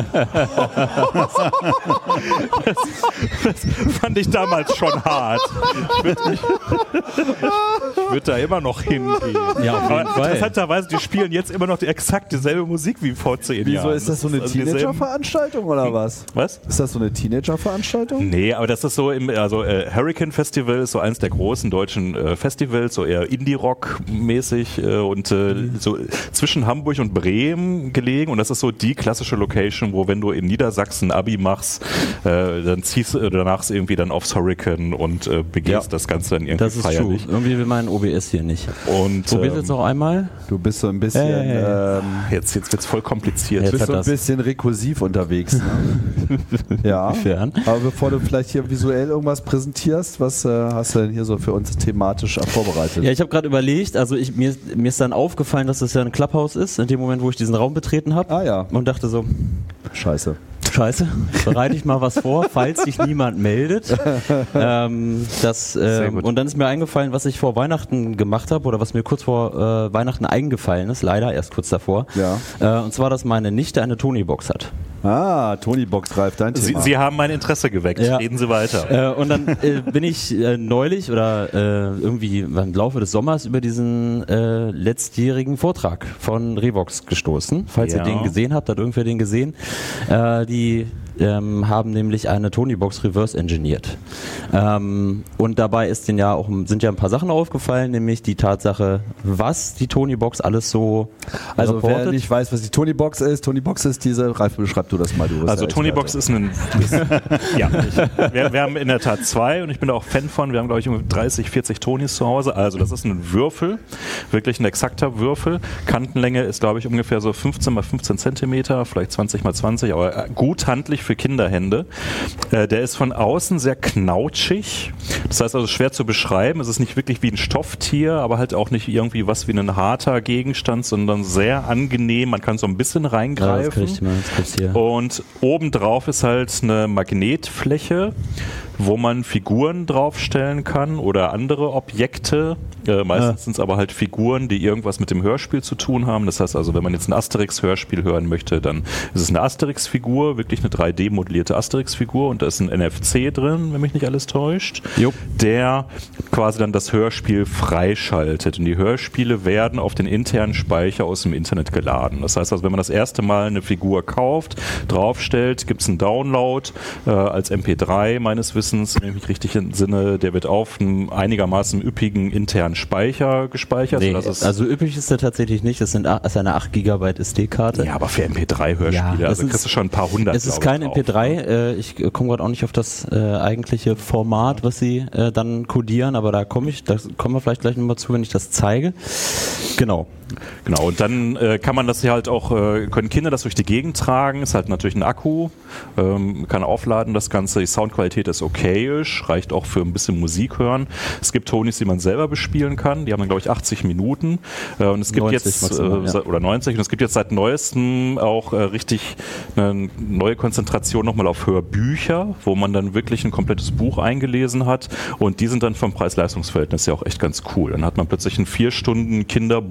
das, das fand ich damals schon hart. Ich würde würd da immer noch hingehen. Ja, auf jeden aber Fall. interessanterweise, die spielen jetzt immer noch die exakt dieselbe Musik wie vor zehn Wieso Jahren. ist das so eine also dieselben- Teenager-Veranstaltung oder was? Was? Ist das so eine Teenager-Veranstaltung? Nee, aber das ist so im, also äh, Hurricane Festival ist so eins der großen deutschen äh, Festivals, so eher Indie-Rock-mäßig äh, und äh, so zwischen Hamburg und Bremen gelegen und das ist so die klassische Location, wo wenn du in Niedersachsen Abi machst, äh, dann ziehst du danach irgendwie dann aufs Hurricane und äh, begehst Ja. das Ganze dann irgendwie Das ist true. feierlich. Irgendwie will mein O B S hier nicht. Und Probiert ähm, jetzt noch einmal. Du bist so ein bisschen, Hey, hey, hey. ähm, jetzt, jetzt wird's voll kompliziert. Jetzt bist hat so ein das- bisschen rekursiv unterwegs. Ne? Ja. Inwiefern? Aber bevor du vielleicht hier visuell irgendwas präsentierst, was äh, hast du denn hier so für uns thematisch vorbereitet? Ja, ich habe gerade überlegt, also ich, mir, mir ist dann aufgefallen, dass das ja ein Clubhouse ist, in dem Moment, wo ich diesen Raum betreten habe. Ah ja, Und dachte so, scheiße. scheiße, bereite ich mal was vor, falls sich niemand meldet. ähm, das, Sehr ähm, gut. und dann ist mir eingefallen, was ich vor Weihnachten gemacht habe oder was mir kurz vor äh, Weihnachten eingefallen ist, leider erst kurz davor. Ja. Äh, und zwar, dass meine Nichte eine Tony-Box hat. Ah, Tony Box Ralf, dein Sie, Thema. Sie haben mein Interesse geweckt. Ja. Reden Sie weiter. Äh, und dann äh, bin ich äh, neulich oder äh, irgendwie im Laufe des Sommers über diesen äh, letztjährigen Vortrag von Revox gestoßen. Falls Ja. ihr den gesehen habt, hat irgendwer den gesehen. Äh, die ähm, haben nämlich eine Tony-Box reverse engineert. Ähm, und dabei ist denen ja auch, sind ja ein paar Sachen aufgefallen, nämlich die Tatsache, was die Tony-Box alles so also wer reportet. nicht weiß, was die Tony Box ist, Tony Box ist diese, Ralf, beschreib du das mal. Du bist Also der Tony Experte. Box ist ein ist, ja, ich, wir, wir haben in der Tat zwei und ich bin da auch Fan von. Wir haben glaube ich ungefähr dreißig, vierzig Tonys zu Hause. Also das ist ein Würfel, wirklich ein exakter Würfel. Kantenlänge ist glaube ich ungefähr so fünfzehn mal fünfzehn Zentimeter, vielleicht zwanzig mal zwanzig, aber gut handlich für Kinderhände. Äh, der ist von außen sehr knautschig. Das heißt also schwer zu beschreiben. Es ist nicht wirklich wie ein Stofftier, aber halt auch nicht irgendwie was wie ein harter Gegenstand, sondern sehr angenehm. Man kann so ein bisschen Ja, das reingreifen. kann ich dir mal ganz kurz hier. Und obendrauf ist halt eine Magnetfläche, wo man Figuren draufstellen kann oder andere Objekte. Äh, meistens Ja. sind es aber halt Figuren, die irgendwas mit dem Hörspiel zu tun haben. Das heißt also, wenn man jetzt ein Asterix-Hörspiel hören möchte, dann ist es eine Asterix-Figur, wirklich eine drei D modellierte Asterix-Figur und da ist ein N F C drin, wenn mich nicht alles täuscht, Jupp. der quasi dann das Hörspiel freischaltet. Und die Hörspiele werden auf den internen Speicher aus dem Internet geladen. Das heißt also, wenn man das erste Mal eine Figur kauft, draufstellt, gibt es einen Download äh, als M P drei meines Wissens, wenn ich mich richtig entsinne, der wird auf einem einigermaßen üppigen internen Speicher gespeichert. Nee, sodass es also üppig ist der tatsächlich nicht, das sind a- ist eine acht Gigabyte S D-Karte. ja, aber für M P drei Hörspiele, Ja, es also ist- kriegst du schon ein paar hundert. Es ist glaub kein ich, M P drei, drauf. äh, ich äh, komme gerade auch nicht auf das äh, eigentliche Format, was sie äh, dann codieren, aber da komme ich, da kommen wir vielleicht gleich nochmal zu, wenn ich das zeige. Genau. Genau, und dann äh, kann man das hier halt auch, äh, können Kinder das durch die Gegend tragen, ist halt natürlich ein Akku, ähm, kann aufladen das Ganze, die Soundqualität ist okayisch, reicht auch für ein bisschen Musik hören. Es gibt Tonys, die man selber bespielen kann, die haben dann glaube ich achtzig Minuten äh, und es gibt neunzig jetzt, maximal, äh, ja. se- oder neunzig und es gibt jetzt seit neuestem auch äh, richtig eine neue Konzentration nochmal auf Hörbücher, wo man dann wirklich ein komplettes Buch eingelesen hat und die sind dann vom Preis-Leistungs-Verhältnis ja auch echt ganz cool. Dann hat man plötzlich ein vier Stunden Kinderbuch für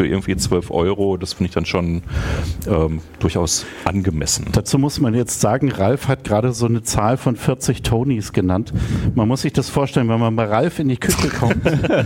für irgendwie zwölf Euro. Das finde ich dann schon ähm, durchaus angemessen. Dazu muss man jetzt sagen, Ralf hat gerade so eine Zahl von vierzig Tonys genannt. Man muss sich das vorstellen, wenn man bei Ralf in die Küche kommt,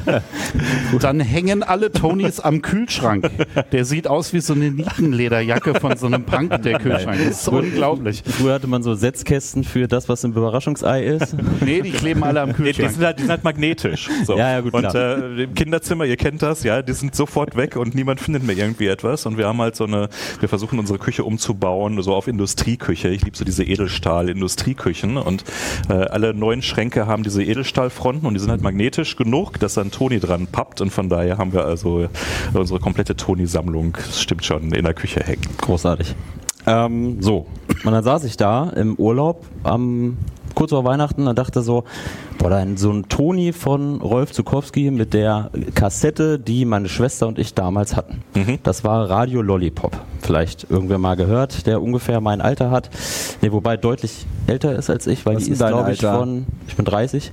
dann hängen alle Tonys am Kühlschrank. Der sieht aus wie so eine Nietenlederjacke von so einem Punk, der Kühlschrank. Das ist unglaublich. Früher hatte man so Setzkästen für das, was im Überraschungsei ist. Nee, die kleben alle am Die, die, Kühlschrank. sind halt, die sind halt magnetisch. So. Ja, ja, gut, und klar. äh, im Kinderzimmer, ihr kennt das, ja, die sind sofort weg und niemand findet mehr irgendwie etwas. Und wir haben halt so eine, wir versuchen unsere Küche umzubauen, so auf Industrieküche. Ich liebe so diese Edelstahl-Industrieküchen und äh, alle neuen Schränke haben diese Edelstahlfronten und die sind halt magnetisch genug, dass dann Toni dran pappt und von daher haben wir also unsere komplette Toni-Sammlung, das stimmt schon, in der Küche hängen. Großartig. Ähm, so, und dann saß ich da im Urlaub am kurz vor Weihnachten und dachte so, boah, da so ein Toni von Rolf Zukowski mit der Kassette, die meine Schwester und ich damals hatten. Mhm. Das war Radio Lollipop. Vielleicht irgendwer mal gehört, der ungefähr mein Alter hat. Nee, wobei deutlich älter ist als ich, weil Was die ist ist, dein glaube ich, Alter? von, ich bin dreißig.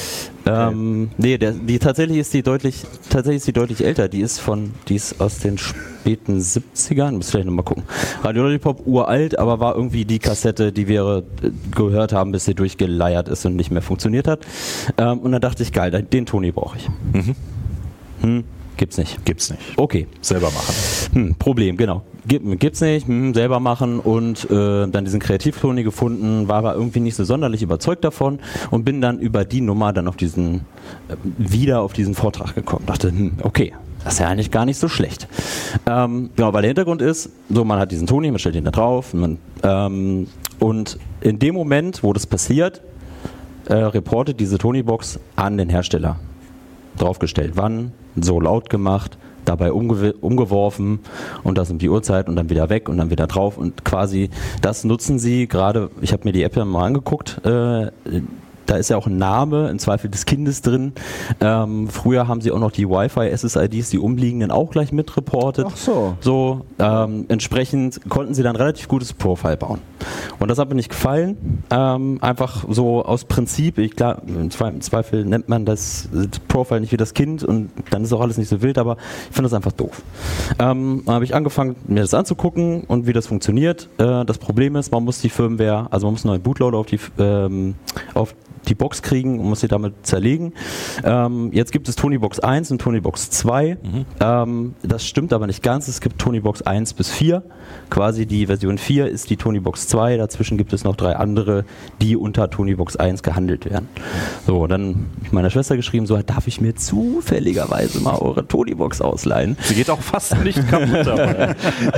Ähm, nee, der, die tatsächlich ist die deutlich, tatsächlich ist die deutlich älter. Die ist von, die ist aus den späten siebzigern. Muss vielleicht nochmal gucken. Radio Lollipop uralt, aber war irgendwie die Kassette, die wir äh, gehört haben, bis sie durchgeleiert ist und nicht mehr funktioniert hat. Ähm, und dann dachte ich, geil, den Toni brauche ich. Mhm. Hm, gibt's nicht. Gibt's nicht. Okay. Selber machen. Hm, Problem, genau. Gibt, gibt's nicht, hm, selber machen und äh, dann diesen Kreativ-Toni gefunden, war aber irgendwie nicht so sonderlich überzeugt davon und bin dann über die Nummer dann auf diesen, äh, wieder auf diesen Vortrag gekommen. Dachte, hm, okay, das ist ja eigentlich gar nicht so schlecht. Ähm, genau, weil der Hintergrund ist, so man hat diesen Toni, man stellt ihn da drauf man, ähm, und in dem Moment, wo das passiert, äh, reportet diese Toni-Box an den Hersteller. Draufgestellt, wann, so laut gemacht, dabei umge umgeworfen und das um die Uhrzeit und dann wieder weg und dann wieder drauf und quasi das nutzen sie gerade, ich habe mir die App ja mal angeguckt, äh, da ist ja auch ein Name, im Zweifel des Kindes drin. Ähm, früher haben sie auch noch die Wi-Fi-S S I Ds, die umliegenden auch gleich mitreportet. Ach so. So, ähm, entsprechend konnten sie dann relativ gutes Profile bauen. Und das hat mir nicht gefallen. Ähm, einfach so aus Prinzip, ich, klar, im Zweifel nennt man das Profile nicht wie das Kind und dann ist auch alles nicht so wild, aber ich finde das einfach doof. Ähm, dann habe ich angefangen, mir das anzugucken und wie das funktioniert. Äh, das Problem ist, man muss die Firmware, also man muss einen neuen Bootloader auf die, ähm, auf die Box kriegen und muss sie damit zerlegen. Ähm, jetzt gibt es Tonibox eins und Tonibox zwei. Mhm. Ähm, das stimmt aber nicht ganz. Es gibt Tonibox eins bis vier. Quasi die Version vier ist die Tonibox zwei. Dazwischen gibt es noch drei andere, die unter Tonibox eins gehandelt werden. So, dann habe ich meiner Schwester geschrieben, so, darf ich mir zufälligerweise mal eure Tonibox ausleihen? Sie geht auch fast nicht kaputt dabei.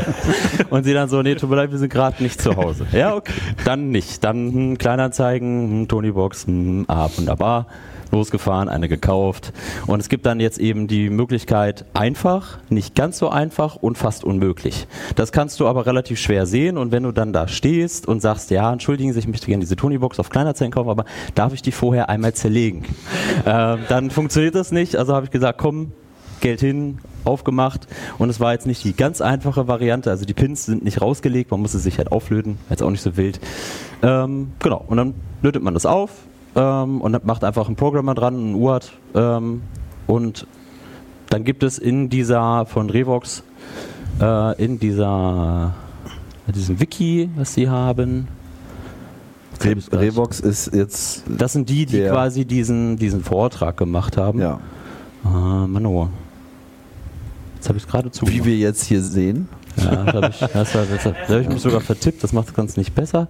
Und sie dann so, nee, tut mir leid, wir sind gerade nicht zu Hause. Ja, okay, dann nicht. Dann hm, Kleinanzeigen, hm, Tonibox, hm, ah, wunderbar, losgefahren, eine gekauft. Und es gibt dann jetzt eben die Möglichkeit, einfach, nicht ganz so einfach und fast unmöglich. Das kannst du aber relativ schwer sehen und wenn du dann da stehst und sagst, ja, entschuldigen Sie, ich möchte gerne diese Tonibox auf Kleinanzeigen kaufen, aber darf ich die vorher einmal zerlegen? äh, dann funktioniert das nicht, also habe ich gesagt, komm, Geld hin, aufgemacht und es war jetzt nicht die ganz einfache Variante, also die Pins sind nicht rausgelegt, man muss es sich halt auflöten, jetzt auch nicht so wild. Ähm, genau, und dann lötet man das auf ähm, und macht einfach einen Programmer dran, ein U A R T ähm, und dann gibt es in dieser von Revox, äh, in dieser in diesem Wiki, was sie haben, Re Revox ist jetzt... das sind die, die der, quasi diesen, diesen Vortrag gemacht haben. ja. Ah, Mano. Jetzt habe ich es gerade zu. Wie wir jetzt hier sehen. Ja, da habe ich, das war, das, da hab ich mich sogar vertippt, das macht das Ganze nicht besser.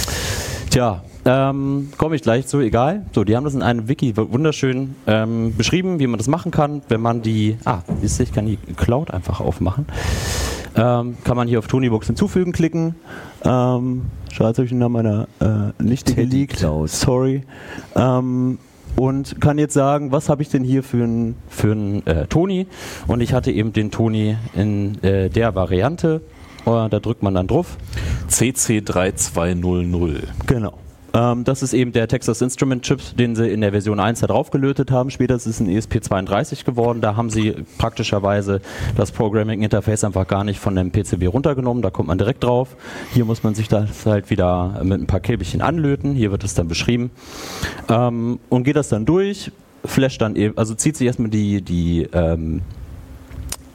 Tja, ähm, komme ich gleich zu, egal. So, die haben das in einem Wiki wunderschön ähm, beschrieben, wie man das machen kann, wenn man die, ah, wisst ihr, ich kann die Cloud einfach aufmachen. Ähm, kann man hier auf Tonibox hinzufügen klicken. Ähm, Schade, habe ich den Namen meiner äh, Nichte geleakt. Cloud. Sorry. Ähm, und kann jetzt sagen, was habe ich denn hier für einen für einen, äh, Toni? Und ich hatte eben den Toni in äh, der Variante. Oh, da drückt man dann drauf. C C drei zwei null null. Genau. Ähm, das ist eben der Texas Instrument Chip, den sie in der Version eins da drauf gelötet haben. Später ist es ein E S P zweiunddreißig geworden. Da haben sie praktischerweise das Programming Interface einfach gar nicht von dem P C B runtergenommen. Da kommt man direkt drauf. Hier muss man sich das halt wieder mit ein paar Käbelchen anlöten. Hier wird es dann beschrieben. Ähm, und geht das dann durch, flasht dann eben, also zieht sich erstmal die, die ähm,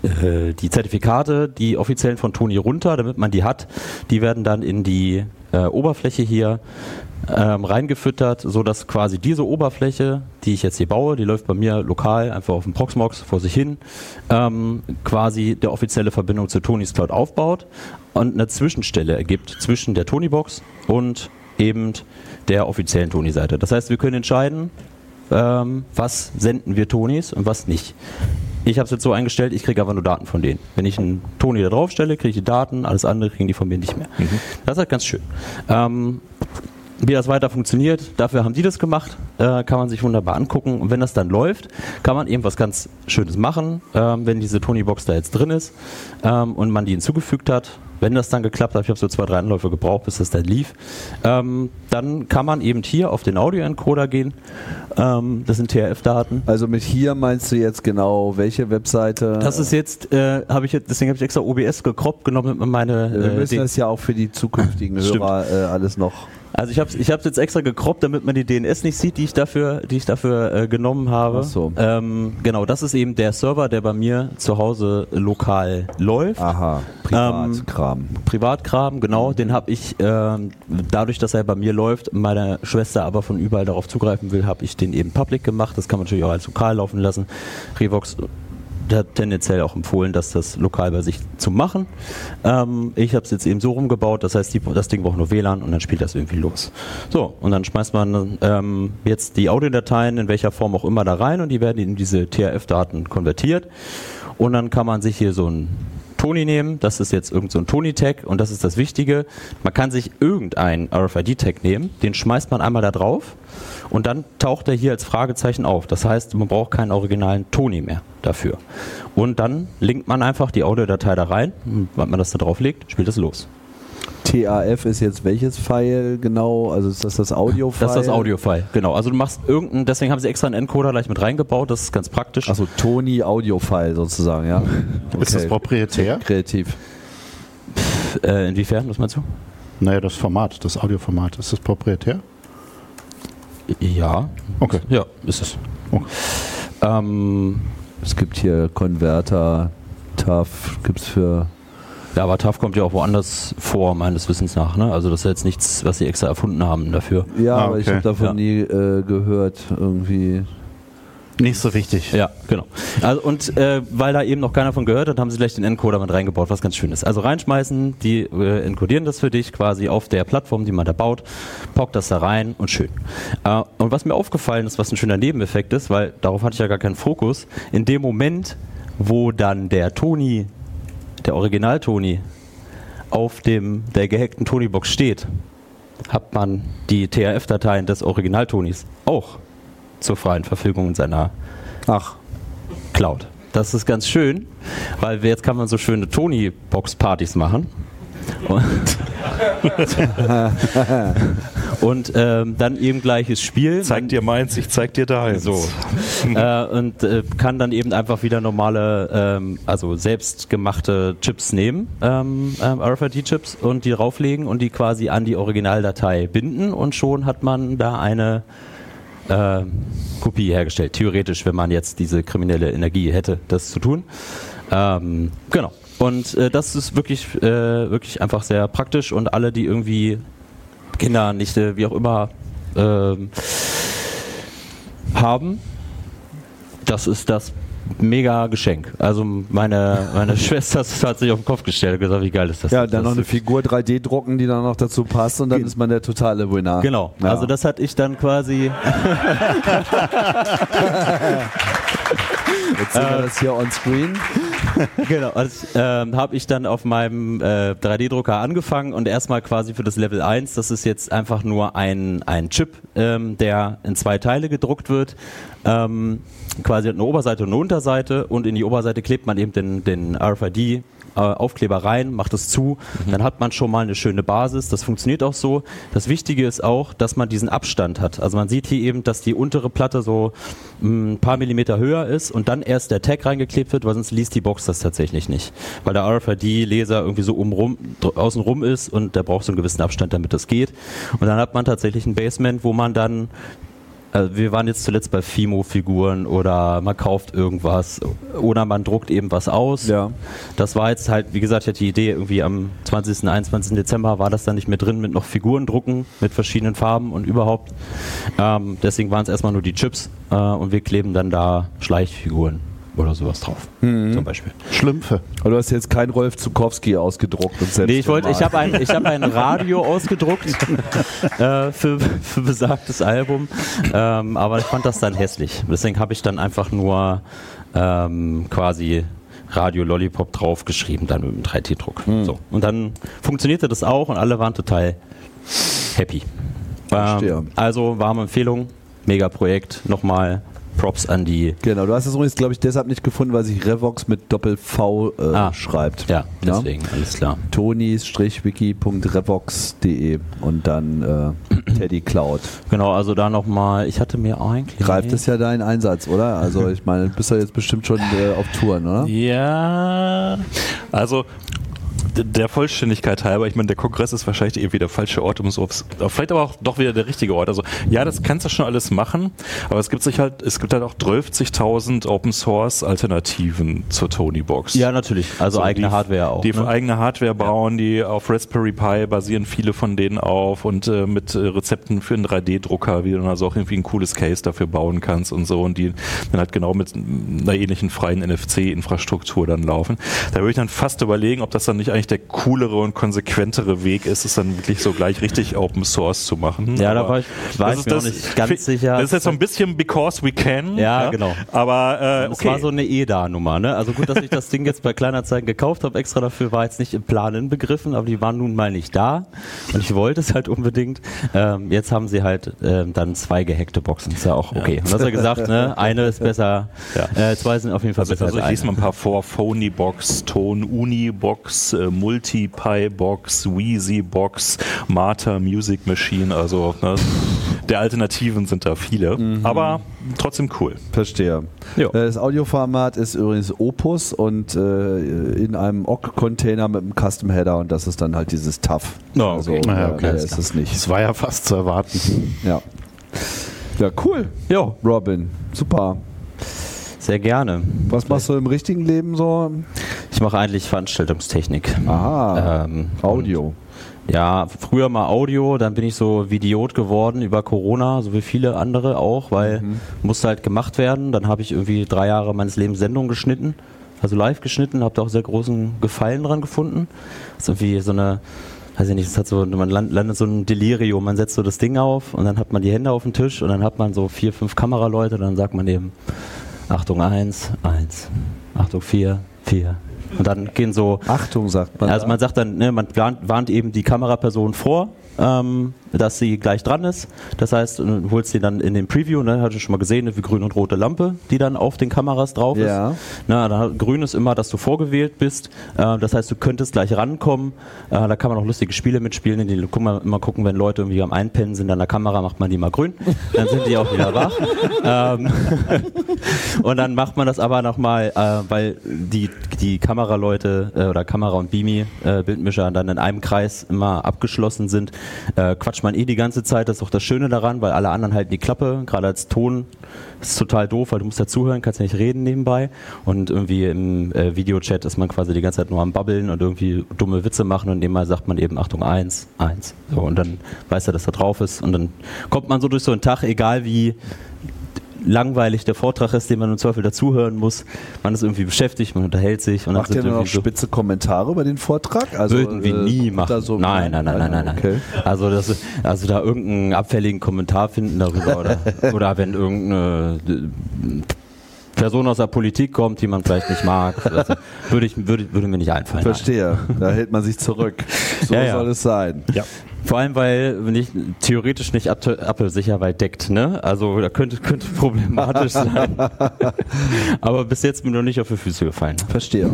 äh, die Zertifikate, die offiziellen von Tony runter, damit man die hat. Die werden dann in die äh, Oberfläche hier ähm, reingefüttert, sodass quasi diese Oberfläche, die ich jetzt hier baue, die läuft bei mir lokal einfach auf dem Proxmox vor sich hin, ähm, quasi der offizielle Verbindung zu Tonys Cloud aufbaut und eine Zwischenstelle ergibt zwischen der Tonybox und eben der offiziellen Tony-Seite. Das heißt, wir können entscheiden, ähm, was senden wir Tonys und was nicht. Ich habe es jetzt so eingestellt, ich kriege einfach nur Daten von denen. Wenn ich einen Tony da drauf stelle, kriege ich die Daten, alles andere kriegen die von mir nicht mehr. Mhm. Das ist halt ganz schön. Ähm, wie das weiter funktioniert, dafür haben die das gemacht, äh, kann man sich wunderbar angucken. Und wenn das dann läuft, kann man eben was ganz Schönes machen, ähm, wenn diese Tony-Box da jetzt drin ist ähm, und man die hinzugefügt hat. Wenn das dann geklappt hat, ich habe so zwei, drei Anläufe gebraucht, bis das dann lief, ähm, dann kann man eben hier auf den Audio-Encoder gehen. Ähm, das sind T R F-Daten. Also mit hier meinst du jetzt genau welche Webseite? Das ist jetzt, äh, habe ich jetzt, deswegen habe ich extra O B S gekroppt genommen, damit man meine. Wir äh, müssen das ja auch für die zukünftigen Hörer äh, alles noch. Also ich habe ich habe jetzt extra gekroppt, damit man die D N S nicht sieht, die ich dafür, die ich dafür äh, genommen habe. Ach so. Ähm, genau, das ist eben der Server, der bei mir zu Hause lokal läuft. Aha, Privatkram. Ähm, Privatkram, genau. Den habe ich, ähm, dadurch, dass er bei mir läuft, meine Schwester aber von überall darauf zugreifen will, habe ich den eben public gemacht. Das kann man natürlich auch als lokal laufen lassen. Revox hat tendenziell auch empfohlen, dass das lokal bei sich zu machen. Ähm, ich habe es jetzt eben so rumgebaut, das heißt, die, das Ding braucht nur W L A N und dann spielt das irgendwie los. So, und dann schmeißt man ähm, jetzt die Audiodateien in welcher Form auch immer da rein und die werden in diese T R F-Daten konvertiert und dann kann man sich hier so ein Tony nehmen, das ist jetzt irgend so ein Tony-Tag und das ist das Wichtige, man kann sich irgendein R F I D-Tag nehmen, den schmeißt man einmal da drauf und dann taucht er hier als Fragezeichen auf. Das heißt, man braucht keinen originalen Tony mehr dafür. Und dann linkt man einfach die Audiodatei da rein, und wenn man das da drauf legt, spielt es los. T A F ist jetzt welches File genau? Also ist das das Audio-File? Das ist das Audio-File, genau. Also du machst irgendeinen, deswegen haben sie extra einen Encoder gleich mit reingebaut, das ist ganz praktisch. Achso, Tony Audio-File sozusagen, ja. Okay. Ist das proprietär? Kreativ. Pff, äh, inwiefern, was meinst du? Naja, das Format, das Audioformat, ist das proprietär? Ja. Okay. Ja, ist es. Okay. Ähm, es gibt hier Konverter, T A F, gibt es für... Ja, aber T A F kommt ja auch woanders vor, meines Wissens nach. Ne? Also das ist jetzt nichts, was sie extra erfunden haben dafür. Ja, ah, aber okay. ich habe davon ja. nie äh, gehört, irgendwie... Nicht so wichtig. Ja, genau. Also und äh, weil da eben noch keiner von gehört hat, haben sie gleich den Encoder mit reingebaut, was ganz schön ist. Also reinschmeißen, die äh, encodieren das für dich quasi auf der Plattform, die man da baut, packt das da rein und schön. Äh, und was mir aufgefallen ist, was ein schöner Nebeneffekt ist, weil darauf hatte ich ja gar keinen Fokus, in dem Moment, wo dann der Tony, der Original-Tony, auf dem der gehackten Tony-Box steht, hat man die T R F-Dateien des Original-Tonys auch zur freien Verfügung in seiner Ach. Cloud. Das ist ganz schön, weil jetzt kann man so schöne Tony-Box-Partys machen. Und, und ähm, dann eben gleiches Spiel. Zeig dir meins, ich zeig dir deins. So. äh, und äh, kann dann eben einfach wieder normale, ähm, also selbstgemachte Chips nehmen, ähm, ähm, R F I D-Chips, und die drauflegen und die quasi an die Originaldatei binden und schon hat man da eine Äh, Kopie hergestellt. Theoretisch, wenn man jetzt diese kriminelle Energie hätte, das zu tun. Ähm, genau. Und äh, das ist wirklich, äh, wirklich einfach sehr praktisch und alle, die irgendwie Kinder, Nichte, wie auch immer ähm, haben, das ist das mega Geschenk. Also meine, meine Schwester hat sich auf den Kopf gestellt und gesagt, wie geil ist das? Ja, das dann noch eine ist Figur drei D drucken, die dann noch dazu passt und dann Ge- ist man der totale Winner. Genau. Ja. Also das hatte ich dann quasi... Jetzt sehen wir das hier on screen. Genau, also ähm, habe ich dann auf meinem äh, drei D Drucker angefangen und erstmal quasi für das Level eins, das ist jetzt einfach nur ein, ein Chip, ähm, der in zwei Teile gedruckt wird. Ähm, quasi eine Oberseite und eine Unterseite und in die Oberseite klebt man eben den, den R F I D äh, Aufkleber rein, macht es zu, mhm. dann hat man schon mal eine schöne Basis, das funktioniert auch so. Das Wichtige ist auch, dass man diesen Abstand hat. Also man sieht hier eben, dass die untere Platte so ein paar Millimeter höher ist und dann erst der Tag reingeklebt wird, weil sonst liest die Box das tatsächlich nicht. Weil der R F I D-Leser irgendwie so umrum, außen rum ist und der braucht so einen gewissen Abstand, damit das geht. Und dann hat man tatsächlich ein Basement, wo man dann Also wir waren jetzt zuletzt bei Fimo-Figuren oder man kauft irgendwas oder man druckt eben was aus. Ja. Das war jetzt halt, wie gesagt, ich hatte die Idee, irgendwie am zwanzigsten, einundzwanzigsten Dezember war das dann nicht mehr drin mit noch Figuren drucken mit verschiedenen Farben und überhaupt. Ähm, deswegen waren es erstmal nur die Chips äh, und wir kleben dann da Schleichfiguren oder sowas drauf, Mhm. zum Beispiel. Schlümpfe. Aber du hast jetzt keinen Rolf Zukowski ausgedruckt und selbst Nee, ich wollte, ich bemalt. habe ein, ich hab ein Radio ausgedruckt äh, für, für besagtes Album, ähm, aber ich fand das dann hässlich. Deswegen habe ich dann einfach nur ähm, quasi Radio Lollipop draufgeschrieben, dann mit einem drei D Druck. So. Und dann funktionierte das auch und alle waren total happy. Verstehe. Ähm, also warme Empfehlung, Mega-Projekt, nochmal Props an die. Genau, du hast es übrigens, glaube ich, deshalb nicht gefunden, weil sich Revox mit Doppel-V äh, Ah. schreibt. Ja, deswegen, alles klar. tonis-wiki punkt revox punkt de und dann äh, Teddy Cloud. Genau, also da nochmal, ich hatte mir eigentlich. Greift es ja deinen Einsatz, oder? Also ich meine, du bist ja jetzt bestimmt schon äh, auf Touren, oder? Ja, also d- der Vollständigkeit halber, ich meine, der Kongress ist wahrscheinlich irgendwie der falsche Ort, um es aufs, vielleicht aber auch doch wieder der richtige Ort. Also ja, das kannst du schon alles machen, aber es gibt sich halt, es gibt halt auch zwölfzigtausend Open Source Alternativen zur Tonybox. Ja, natürlich. Also So, eigene die- Hardware auch. Die ne? eigene Hardware bauen, die auf Raspberry Pi basieren viele von denen auf und äh, mit äh, Rezepten für einen drei D Drucker, wie du dann also auch irgendwie ein cooles Case dafür bauen kannst und so und die dann halt genau mit einer ähnlichen freien N F C-Infrastruktur dann laufen. Da würde ich dann fast überlegen, ob das dann nicht eigentlich der coolere und konsequentere Weg ist, es dann wirklich so gleich richtig Open Source zu machen. Ja, da Aber war ich, war das ich ist mir das, auch nicht ganz sicher. Das ist jetzt so ein bisschen because we can. Ja, genau. Aber äh, Das okay. war so eine E D A-Nummer, ne? Also gut, dass ich das Ding jetzt bei Kleinanzeigen gekauft habe, extra dafür war jetzt nicht im Plan inbegriffen, aber die waren nun mal nicht da und ich wollte es halt unbedingt. Ähm, jetzt haben sie halt ähm, dann zwei gehackte Boxen, ist ja auch okay. Und du hast ja gesagt, ne? Eine ist besser, Ja. äh, zwei sind auf jeden Fall Also, besser also ich als lese mal eine. ein paar vor. Phony-Box, Tone-Uni-Box, äh, Multi-Pi-Box, Wheezy-Box, Martha Music Machine, also ne, der Alternativen sind da viele, aber trotzdem cool. Verstehe. Jo. Äh, Das Audioformat ist übrigens Opus und äh, in einem O C Container mit einem Custom Header und das ist dann halt dieses T A F. Oh, okay. Also, Naja, äh, okay. mehr ist es nicht. Das war ja fast zu erwarten. Ja. Ja, cool. Jo, Robin, super. sehr gerne. Was machst du im richtigen Leben so? Ich mache eigentlich Veranstaltungstechnik. Aha, Ähm, Audio. Ja, früher mal Audio, dann bin ich so Videot geworden über Corona, so wie viele andere auch, weil musste halt gemacht werden. Dann habe ich irgendwie drei Jahre meines Lebens Sendungen geschnitten, also live geschnitten, habe da auch sehr großen Gefallen dran gefunden. Das ist irgendwie so eine, weiß ich nicht, es hat so, man land- landet so ein Delirium, man setzt so das Ding auf und dann hat man die Hände auf den Tisch und dann hat man so vier, fünf Kameraleute, dann sagt man eben Achtung eins, eins, Achtung vier, vier. Und dann gehen so Achtung, sagt man. also da. man sagt dann, ne, man warnt, warnt eben die Kameraperson vor, ähm, dass sie gleich dran ist. Das heißt, du holst sie dann in den Preview, ne, hatte ich schon mal gesehen, eine grün und rote Lampe, die dann auf den Kameras drauf ist. Ja. Na, dann, grün ist immer, dass du vorgewählt bist. Äh, das heißt, du könntest gleich rankommen. Äh, da kann man auch lustige Spiele mitspielen, in denen guck mal, immer gucken, wenn Leute irgendwie am Einpennen sind an der Kamera, macht man die mal grün. Dann sind die auch wieder wach. ähm, und dann macht man das aber nochmal, äh, weil die, die Kameraleute äh, oder Kamera und Beamy, äh, Bildmischer, dann in einem Kreis immer abgeschlossen sind, äh, quatscht man eh die ganze Zeit. Das ist auch das Schöne daran, weil alle anderen halten die Klappe, gerade als Ton. Das ist total doof, weil du musst dazuhören, kannst ja nicht reden nebenbei. Und irgendwie im äh, Videochat ist man quasi die ganze Zeit nur am Babbeln und irgendwie dumme Witze machen und nebenbei sagt man eben Achtung eins, eins. So, und dann weiß er, dass er drauf ist. Und dann kommt man so durch so einen Tag, egal wie langweilig der Vortrag ist, den man im Zweifel dazuhören muss. Man ist irgendwie beschäftigt, man unterhält sich. Und Macht dann ihr sind noch irgendwie so- spitze Kommentare über den Vortrag? Also, Würden wir äh, nie kommt da machen. so- nein, nein, nein, nein, nein, nein. Okay. Also, das, also da irgendeinen abfälligen Kommentar finden darüber oder, oder wenn irgendeine äh, Person aus der Politik kommt, die man vielleicht nicht mag, also, würde, ich, würde, würde mir nicht einfallen. Verstehe. Da hält man sich zurück. So Ja, ja. soll es sein. Ja. Vor allem, weil nicht, theoretisch nicht Apple-Sicherheit deckt, ne? Also da könnte, könnte problematisch sein. Aber bis jetzt bin ich noch nicht auf die Füße gefallen. Verstehe.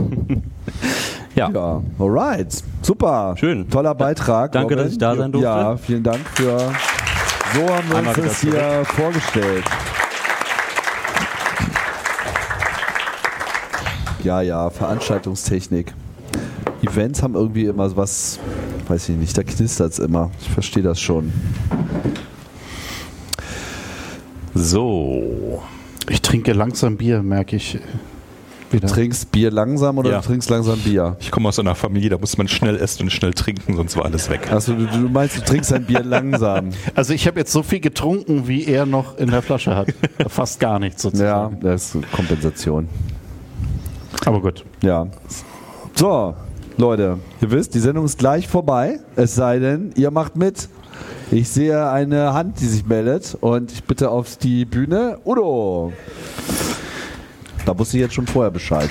Ja. Ja, alright. Super. Schön. Toller Beitrag. Danke, dass ich da sein durfte. Ja, vielen Dank für. So haben wir Einmal uns wieder das hier vorgestellt. Ja, ja, Veranstaltungstechnik. Events haben irgendwie immer was, weiß ich nicht, da knistert es immer. Ich verstehe das schon. So. Ich trinke langsam Bier, merke ich. Wieder. Du trinkst Bier langsam oder Ja. du trinkst langsam Bier? Ich komme aus einer Familie, da muss man schnell essen und schnell trinken, sonst war alles weg. Also du, du meinst, du trinkst ein Bier langsam. Also ich habe jetzt so viel getrunken, wie er noch in der Flasche hat. Fast gar nichts Ja, sozusagen. das ist Kompensation. Aber gut. Ja. So, Leute, ihr wisst, die Sendung ist gleich vorbei. Es sei denn, ihr macht mit. Ich sehe eine Hand, die sich meldet und ich bitte auf die Bühne. Udo. Da wusste ich jetzt schon vorher Bescheid.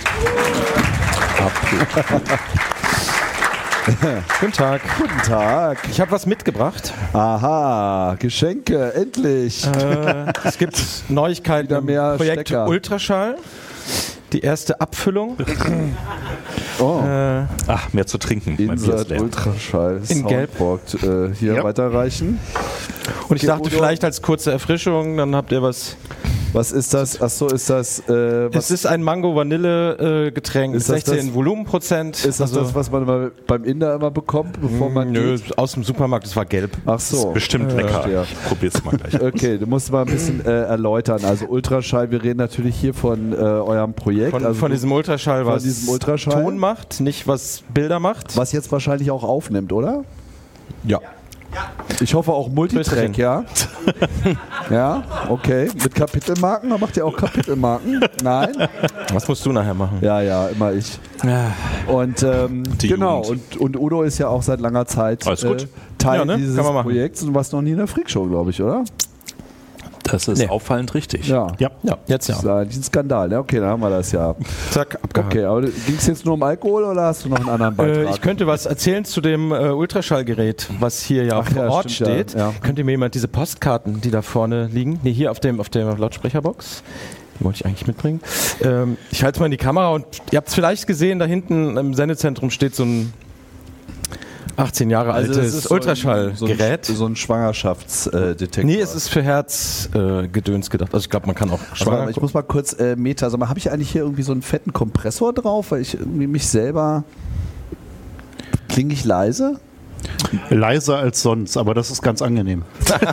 Guten Tag. Guten Tag. Ich habe was mitgebracht. Aha, Geschenke, endlich. Äh, es gibt Neuigkeiten Wieder im mehr Projekt Stecker. Ultraschall. Die erste Abfüllung. Oh, Äh, Ach, mehr zu trinken. Mein Bier ist Insert leer. Ultraschall. In Gelb. Soundboard, äh, hier Ja. weiterreichen. und ich Okay, dachte Udo. vielleicht als kurze Erfrischung, dann habt ihr was. Was ist das? Achso, ist das, äh, was Es ist ein Mango-Vanille-Getränk mit Ist das sechzehn das- Volumenprozent. ist das, das, was man mal beim Inder immer bekommt, bevor man Nö, geht? aus dem Supermarkt, das war gelb. Ach so. Bestimmt lecker. ja. Ich probier's mal gleich. Okay, du musst mal ein bisschen äh, erläutern. Also Ultraschall, wir reden natürlich hier von äh, eurem Projekt. Von, also von du- diesem Ultraschall, von was diesem Ultraschall? Ton macht, nicht was Bilder macht. was jetzt wahrscheinlich auch aufnimmt, oder? Ja. Ich hoffe auch Multitrack, ja? Ja, okay. Mit Kapitelmarken? Macht ihr auch Kapitelmarken? Nein? Was musst du nachher machen? Ja, ja, immer ich. Und ähm, Die genau, Jugend. und, und Udo ist ja auch seit langer Zeit Alles gut. Äh, Teil Ja, ne? dieses Kann man machen. Projekts und warst noch nie in der Freakshow, glaube ich, oder? Das ist Nee. auffallend richtig. Ja. Ja. Ja, jetzt ja. Das ist eigentlich ein Skandal, ne? Okay, dann haben wir das ja. Zack, abgehakt. Okay, aber ging es jetzt nur um Alkohol oder hast du noch einen anderen Beitrag? Äh, ich könnte was erzählen zu dem äh, Ultraschallgerät, was hier ja Ach vor ja, Ort stimmt, ja, steht. ja. Könnte mir jemand diese Postkarten, die da vorne liegen, nee, hier auf dem auf der Lautsprecherbox, die wollte ich eigentlich mitbringen. Ähm, ich halte es mal in die Kamera und ihr habt es vielleicht gesehen, da hinten im Sendezentrum steht so ein achtzehn Jahre Also altes das ist so ein- Ultraschallgerät. So ein, so ein Schwangerschaftsdetektor. Nee, es ist für Herzgedöns äh, Gedöns gedacht. Also ich glaube, man kann auch Also, schwanger. ich muss mal kurz äh, Meta, sag mal, habe ich eigentlich hier irgendwie so einen fetten Kompressor drauf, weil ich irgendwie mich selber klinge ich leise? Leiser als sonst, aber das ist ganz angenehm.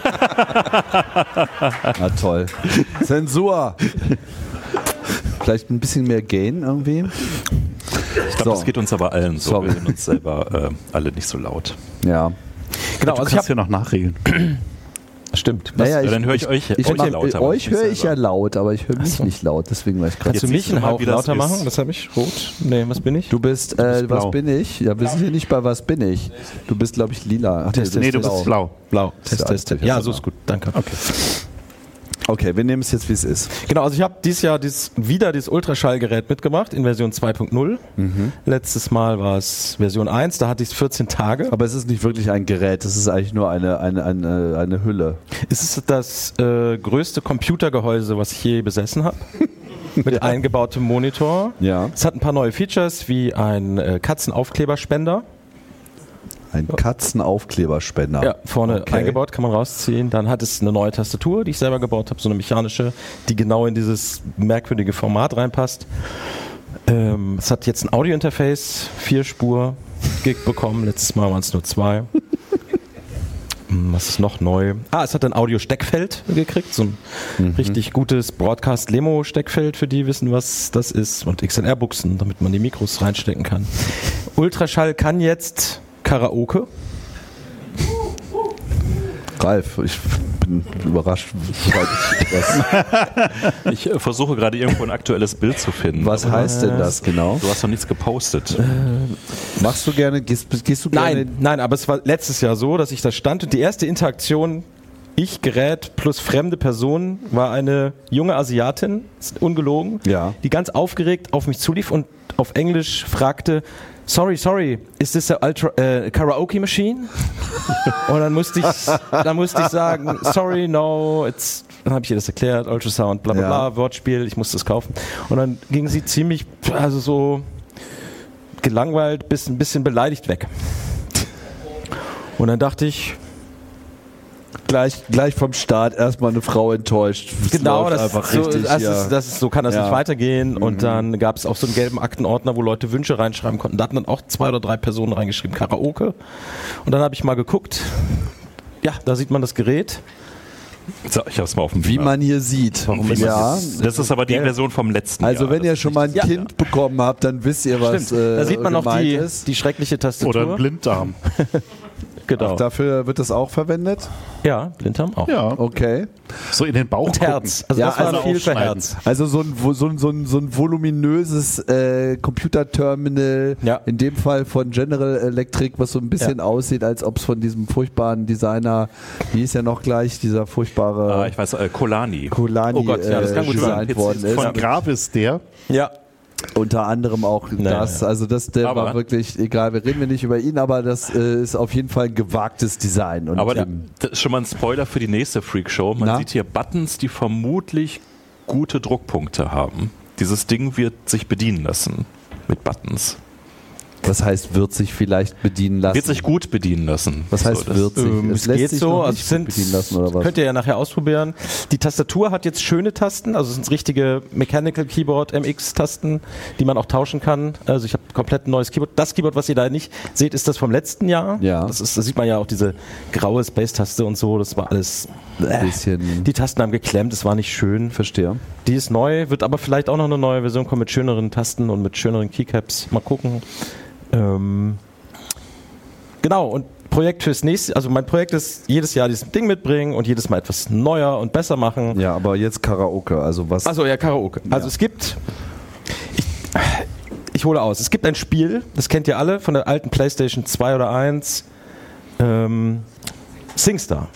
Na toll. Zensur. Vielleicht ein bisschen mehr Gain irgendwie. Ich glaube, So. das geht uns aber allen so. Sorry. Wir sind uns selber äh, alle nicht so laut. Ja. genau, Du also ich kannst hab, ja noch nachregeln. stimmt. Naja, Ja, dann höre ich euch, Ich euch mach, lauter. aber euch nicht höre ich ja selber. laut, aber ich höre mich so. nicht laut, deswegen war ich gerade. Kannst du Jetzt mich siehst du einen mal, Hauch wie das lauter ist. machen? Das habe ich rot. Nee, was bin ich? Du bist, bist äh, was blau. bin ich? Ja, wir sind hier nicht bei was bin ich. Du bist, glaube ich, lila. Ach, Test, Nee, du bist blau. Blau. Test, Ja, Test, Test. ja, Ja, super. so ist gut. Danke. Okay. Okay, wir nehmen es jetzt, wie es ist. Genau, also ich habe dieses Jahr dieses, wieder dieses Ultraschallgerät mitgebracht in Version zwei Punkt null. Mhm. Letztes Mal war es Version eins, da hatte ich es vierzehn Tage. Aber es ist nicht wirklich ein Gerät, es ist eigentlich nur eine, eine, eine, eine Hülle. Es ist das äh, größte Computergehäuse, was ich je besessen habe. Mit eingebautem Monitor. Ja. Es hat ein paar neue Features wie ein äh, Katzenaufkleberspender. Ein Katzenaufkleberspender. Ja, vorne Okay. eingebaut, kann man rausziehen. Dann hat es eine neue Tastatur, die ich selber gebaut habe, so eine mechanische, die genau in dieses merkwürdige Format reinpasst. Ähm, es hat jetzt ein Audio-Interface, vier Spur Gig bekommen. Letztes Mal waren es nur zwei. Hm, Was ist noch neu? Ah, es hat ein Audio-Steckfeld gekriegt, so ein richtig gutes Broadcast-Lemo-Steckfeld, für die wissen, was das ist. Und X L R-Buchsen, damit man die Mikros reinstecken kann. Ultraschall kann jetzt Karaoke. Ralf, ich bin überrascht. Was, Ich äh, versuche gerade irgendwo ein aktuelles Bild zu finden. was aber heißt denn das genau? Du hast noch nichts gepostet. Machst du gerne, gehst, gehst du gerne? Nein, nein, aber es war letztes Jahr so, dass ich da stand und die erste Interaktion, ich, Gerät plus fremde Person, war eine junge Asiatin, ist ungelogen, Ja. die ganz aufgeregt auf mich zulief und auf Englisch fragte, sorry, sorry, is this a ultra, äh, karaoke machine? Und dann musste ich, dann musste ich sagen, sorry, no, it's, dann habe ich ihr das erklärt, Ultrasound, bla bla Ja. bla, Wortspiel, ich musste es kaufen. Und dann ging sie ziemlich, also so gelangweilt, bis ein bisschen beleidigt weg. Und dann dachte ich, Gleich, gleich vom Start erstmal eine Frau enttäuscht. Es genau, läuft das, einfach so, richtig. das, ja. ist, das ist, so kann das Ja. nicht weitergehen. Und Mhm. dann gab es auch so einen gelben Aktenordner, wo Leute Wünsche reinschreiben konnten. Da hatten dann auch zwei oder drei Personen reingeschrieben, Karaoke. Und dann habe ich mal geguckt. Ja, da sieht man das Gerät. So, ich hab's mal auf dem Wie Beamer. man hier sieht. Warum ist ja. Das ist aber die Ja. Version vom letzten Also Jahr. wenn ihr Das schon ist mal ein nicht- Kind bekommen habt, dann wisst ihr, was Stimmt. äh, Da sieht man noch gemeint die, ist. die schreckliche Tastatur. Oder ein Blinddarm. Genau. Ach, dafür wird das auch verwendet? Ja, Blinddarm auch. Ja, Okay. so in den Bauch Und Herz. Also Ja, das war also viel für aufschneiden. Herz. Also so ein, vo- so ein, so ein, so ein voluminöses äh, Computerterminal, Ja. in dem Fall von General Electric, was so ein bisschen Ja. aussieht, als ob es von diesem furchtbaren Designer, wie ist ja noch gleich, dieser furchtbare Ah, ich weiß, äh, Kolani. Kulani Oh Gott, ja, das äh, kann gut sein. designt worden ist. Von Gravis der. Ja. Unter anderem auch Naja, das, ja. also das, der Aber- war wirklich, egal, wir reden wir nicht über ihn, aber das äh, ist auf jeden Fall ein gewagtes Design. Und Aber ähm, das ist schon mal ein Spoiler für die nächste Freakshow. Man Na? sieht hier Buttons, die vermutlich gute Druckpunkte haben. Dieses Ding wird sich bedienen lassen mit Buttons. was heißt, wird sich vielleicht bedienen lassen? Wird sich gut bedienen lassen. was heißt, So, das- wird sich? Ähm, Es es lässt geht sich so, noch also nicht es gut sind, bedienen lassen oder was? könnt ihr ja nachher ausprobieren. Die Tastatur hat jetzt schöne Tasten, also es sind richtige Mechanical Keyboard M X-Tasten, die man auch tauschen kann. Also ich habe komplett ein neues Keyboard. Das Keyboard, was ihr da nicht seht, ist das vom letzten Jahr. Ja. Das ist, da sieht man ja auch diese graue Space-Taste und so. Das war alles. Ein bisschen. Die Tasten haben geklemmt, es war nicht schön. Verstehe. Die ist neu, wird aber vielleicht auch noch eine neue Version kommen mit schöneren Tasten und mit schöneren Keycaps. Mal gucken. Ähm, genau, und Projekt fürs nächste, also mein Projekt ist, jedes Jahr dieses Ding mitbringen und jedes Mal etwas neuer und besser machen. Ja, aber jetzt Karaoke, also was? Achso, ja, Karaoke. Also Ja. es gibt, ich, ich hole aus, es gibt ein Spiel, das kennt ihr alle, von der alten PlayStation zwei oder eins, ähm, SingStar.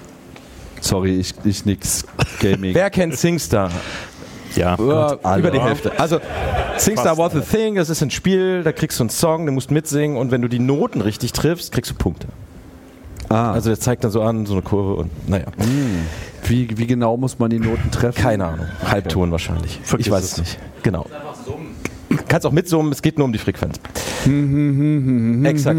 Sorry, ich, ich nix Gaming. Wer kennt SingStar? Ja. Über, alle. über die Hälfte. Also SingStar was a Thing, das ist ein Spiel, da kriegst du einen Song, du musst mitsingen und wenn du die Noten richtig triffst, kriegst du Punkte. Ah, Also der zeigt dann so an, so eine Kurve und naja. wie, wie genau muss man die Noten treffen? Keine Ahnung. Halbton wahrscheinlich. Vergiss ich weiß es. es nicht. Genau. Kannst auch mitsummen, es geht nur um die Frequenz. Exakt.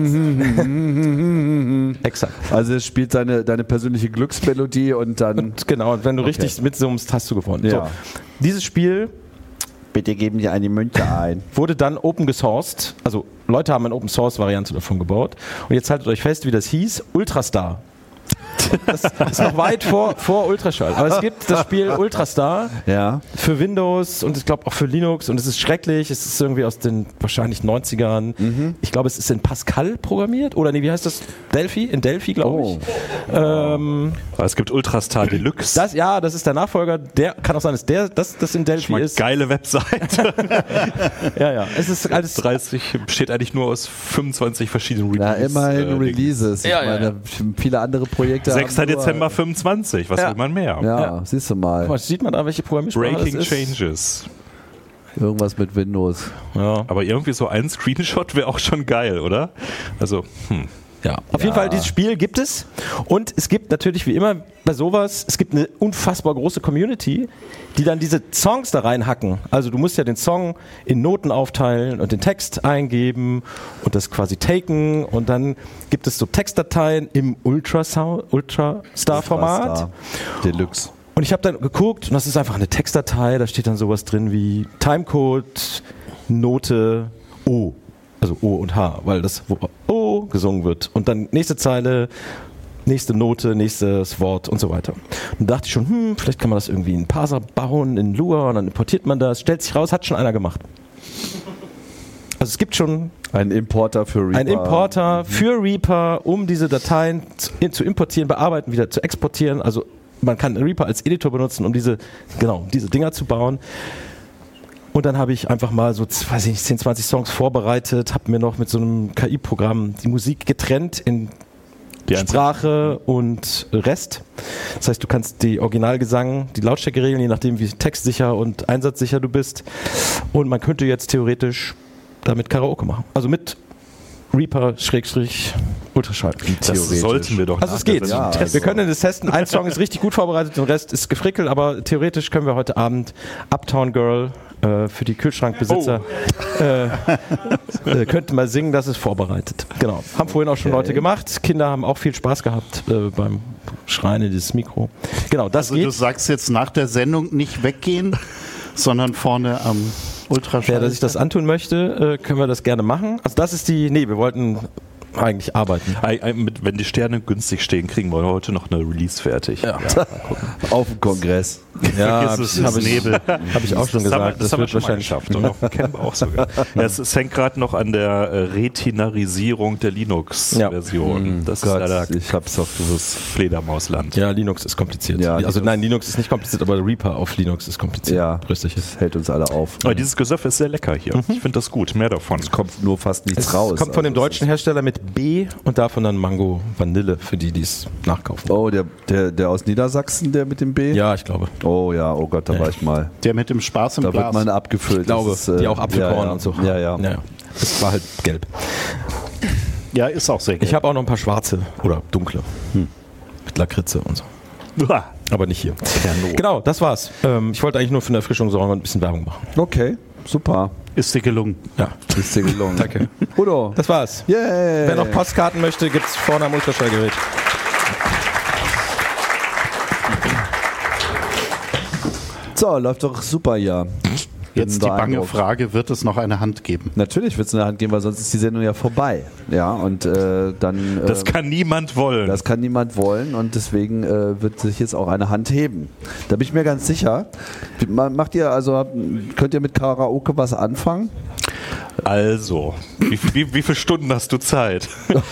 Exakt. Also es spielt deine, deine persönliche Glücksmelodie und dann... Und genau, und wenn du Okay. richtig mitsummst, hast du gewonnen. Ja. So. Dieses Spiel Bitte geben Sie eine Münze ein. wurde dann open gesourced, also Leute haben eine Open Source Variante davon gebaut und jetzt haltet euch fest, wie das hieß, Ultrastar. Das ist noch weit vor, vor Ultraschall. Aber es gibt das Spiel Ultrastar Ja. für Windows und ich glaube auch für Linux und es ist schrecklich. Es ist irgendwie aus den wahrscheinlich neunzigern. Ich glaube, es ist in Pascal programmiert oder nee, wie heißt das? Delphi? In Delphi, glaube Oh. ich. Ähm, Aber es gibt Ultrastar Deluxe. das, ja, das ist der Nachfolger. Der kann auch sein, dass der das, das in Delphi Mal ist. geile Webseite. Ja, ja. Es ist alles. dreißig besteht eigentlich nur aus fünfundzwanzig verschiedenen Ja, Releases. immerhin äh, Releases. Ich Ja, ja, meine, viele andere Projekte sechster haben nur- Dezember fünfundzwanzig, was Ja. will man mehr? Ja, Ja. siehst du mal. Was sieht man da, welche Programmiersprache Breaking das ist? Changes. Irgendwas mit Windows. Ja. Aber irgendwie so ein Screenshot wäre auch schon geil, oder? Also, hm. Ja, auf jeden Fall, dieses Spiel gibt es. Und es gibt natürlich wie immer bei sowas, es gibt eine unfassbar große Community, die dann diese Songs da reinhacken. Also du musst ja den Song in Noten aufteilen und den Text eingeben und das quasi taken. Und dann gibt es so Textdateien im Ultrasound, Ultrastar-Format. Ultrastar Deluxe. Und ich habe dann geguckt und das ist einfach eine Textdatei, da steht dann sowas drin wie Timecode, Note, O. Also O und H, weil das wo O gesungen wird. Und dann nächste Zeile, nächste Note, nächstes Wort und so weiter. Und da dachte ich schon, hm, vielleicht kann man das irgendwie in Parser bauen, in Lua, und dann importiert man das, stellt sich raus, hat schon einer gemacht. Also es gibt schon Ein Importer für Reaper. einen Importer für Reaper, um diese Dateien zu, zu importieren, bearbeiten, wieder zu exportieren. Also man kann Reaper als Editor benutzen, um diese, genau, diese Dinger zu bauen. Und dann habe ich einfach mal so, weiß ich nicht, zehn, zwanzig Songs vorbereitet, habe mir noch mit so einem K I-Programm die Musik getrennt in Die Sprache und Rest. Das heißt, du kannst die Originalgesang, die Lautstärke regeln, je nachdem, wie textsicher und einsatzsicher du bist. Und man könnte jetzt theoretisch damit Karaoke machen. Also mit Reaper Schrägstrich Ultraschall. Das sollten wir doch Also es nach der geht. Sendung Ja, testen. Wir können das testen. Ein Song ist richtig gut vorbereitet, der Rest ist gefrickelt, aber theoretisch können wir heute Abend Uptown Girl äh, für die Kühlschrankbesitzer äh, äh, könnten mal singen, das ist vorbereitet. Genau. Haben vorhin auch schon Okay. Leute gemacht. Kinder haben auch viel Spaß gehabt äh, beim Schreien in dieses Mikro. Genau, das Also du geht. sagst jetzt nach der Sendung nicht weggehen, sondern vorne am Ultraschall. Wer sich das antun möchte, äh, können wir das gerne machen. Also das ist die, nee, wir wollten eigentlich arbeiten. Ei- ei- mit- Wenn die Sterne günstig stehen, kriegen wir heute noch eine Release fertig. Ja. Auf dem Kongress. Ja, Vergiss es, habe ist ich, Nebel. hab ich auch schon Das haben wir, gesagt. das haben wir schon mal wahrscheinlich geschafft und auf dem Camp auch sogar. Ja, es, es hängt gerade noch an der äh, Retinarisierung der Linux-Version. Das Gott, ist leider ich hab's doch gewusst. Fledermausland. Ja, Linux ist kompliziert. Ja, also Linux- nein, Linux ist nicht kompliziert, aber Reaper auf Linux ist kompliziert. Ja, Grüß dich. das hält uns alle auf. Aber dieses Gesöff ist sehr lecker hier. Ich finde das gut. Mehr davon. Es kommt nur fast nichts Es raus. kommt von dem Also es deutschen Hersteller mit B und davon dann Mango Vanille für die, die es nachkaufen. ist- Oh, der, der, der aus Niedersachsen, der mit dem B? Ja, ich glaube. Oh ja, oh Gott, da war ich mal. Der mit dem Spaß im Da wird Glas. man abgefüllt. Ich glaube, Das ist, äh, die auch Apfelkorn ja, ja. und so. Ja, ja. ja. Das war halt gelb. Ja, ist auch sehr gelb. Ich habe auch noch ein paar schwarze oder dunkle. Mit Lakritze und so. Uah. Aber nicht hier. Genau, das war's. Ähm, ich wollte eigentlich nur für eine Erfrischung sorgen und ein bisschen Werbung machen. Okay, super. Ist dir gelungen. Ja, Ist dir gelungen. danke. Udo. Das war's. Yeah. Wer noch Postkarten möchte, gibt's vorne am Ultraschallgerät. So, läuft doch super hier. Jetzt die bange beeindruckt. Frage, wird es noch eine Hand geben? Natürlich wird es in der Hand gehen, weil sonst ist die Sendung ja vorbei. Ja, und äh, dann. Äh, Das kann niemand wollen. das kann niemand wollen und deswegen äh, wird sich jetzt auch eine Hand heben. Da bin ich mir ganz sicher. Ma- Macht ihr also, habt- könnt ihr mit Karaoke was anfangen? Also, wie, wie, wie viele Stunden hast du Zeit?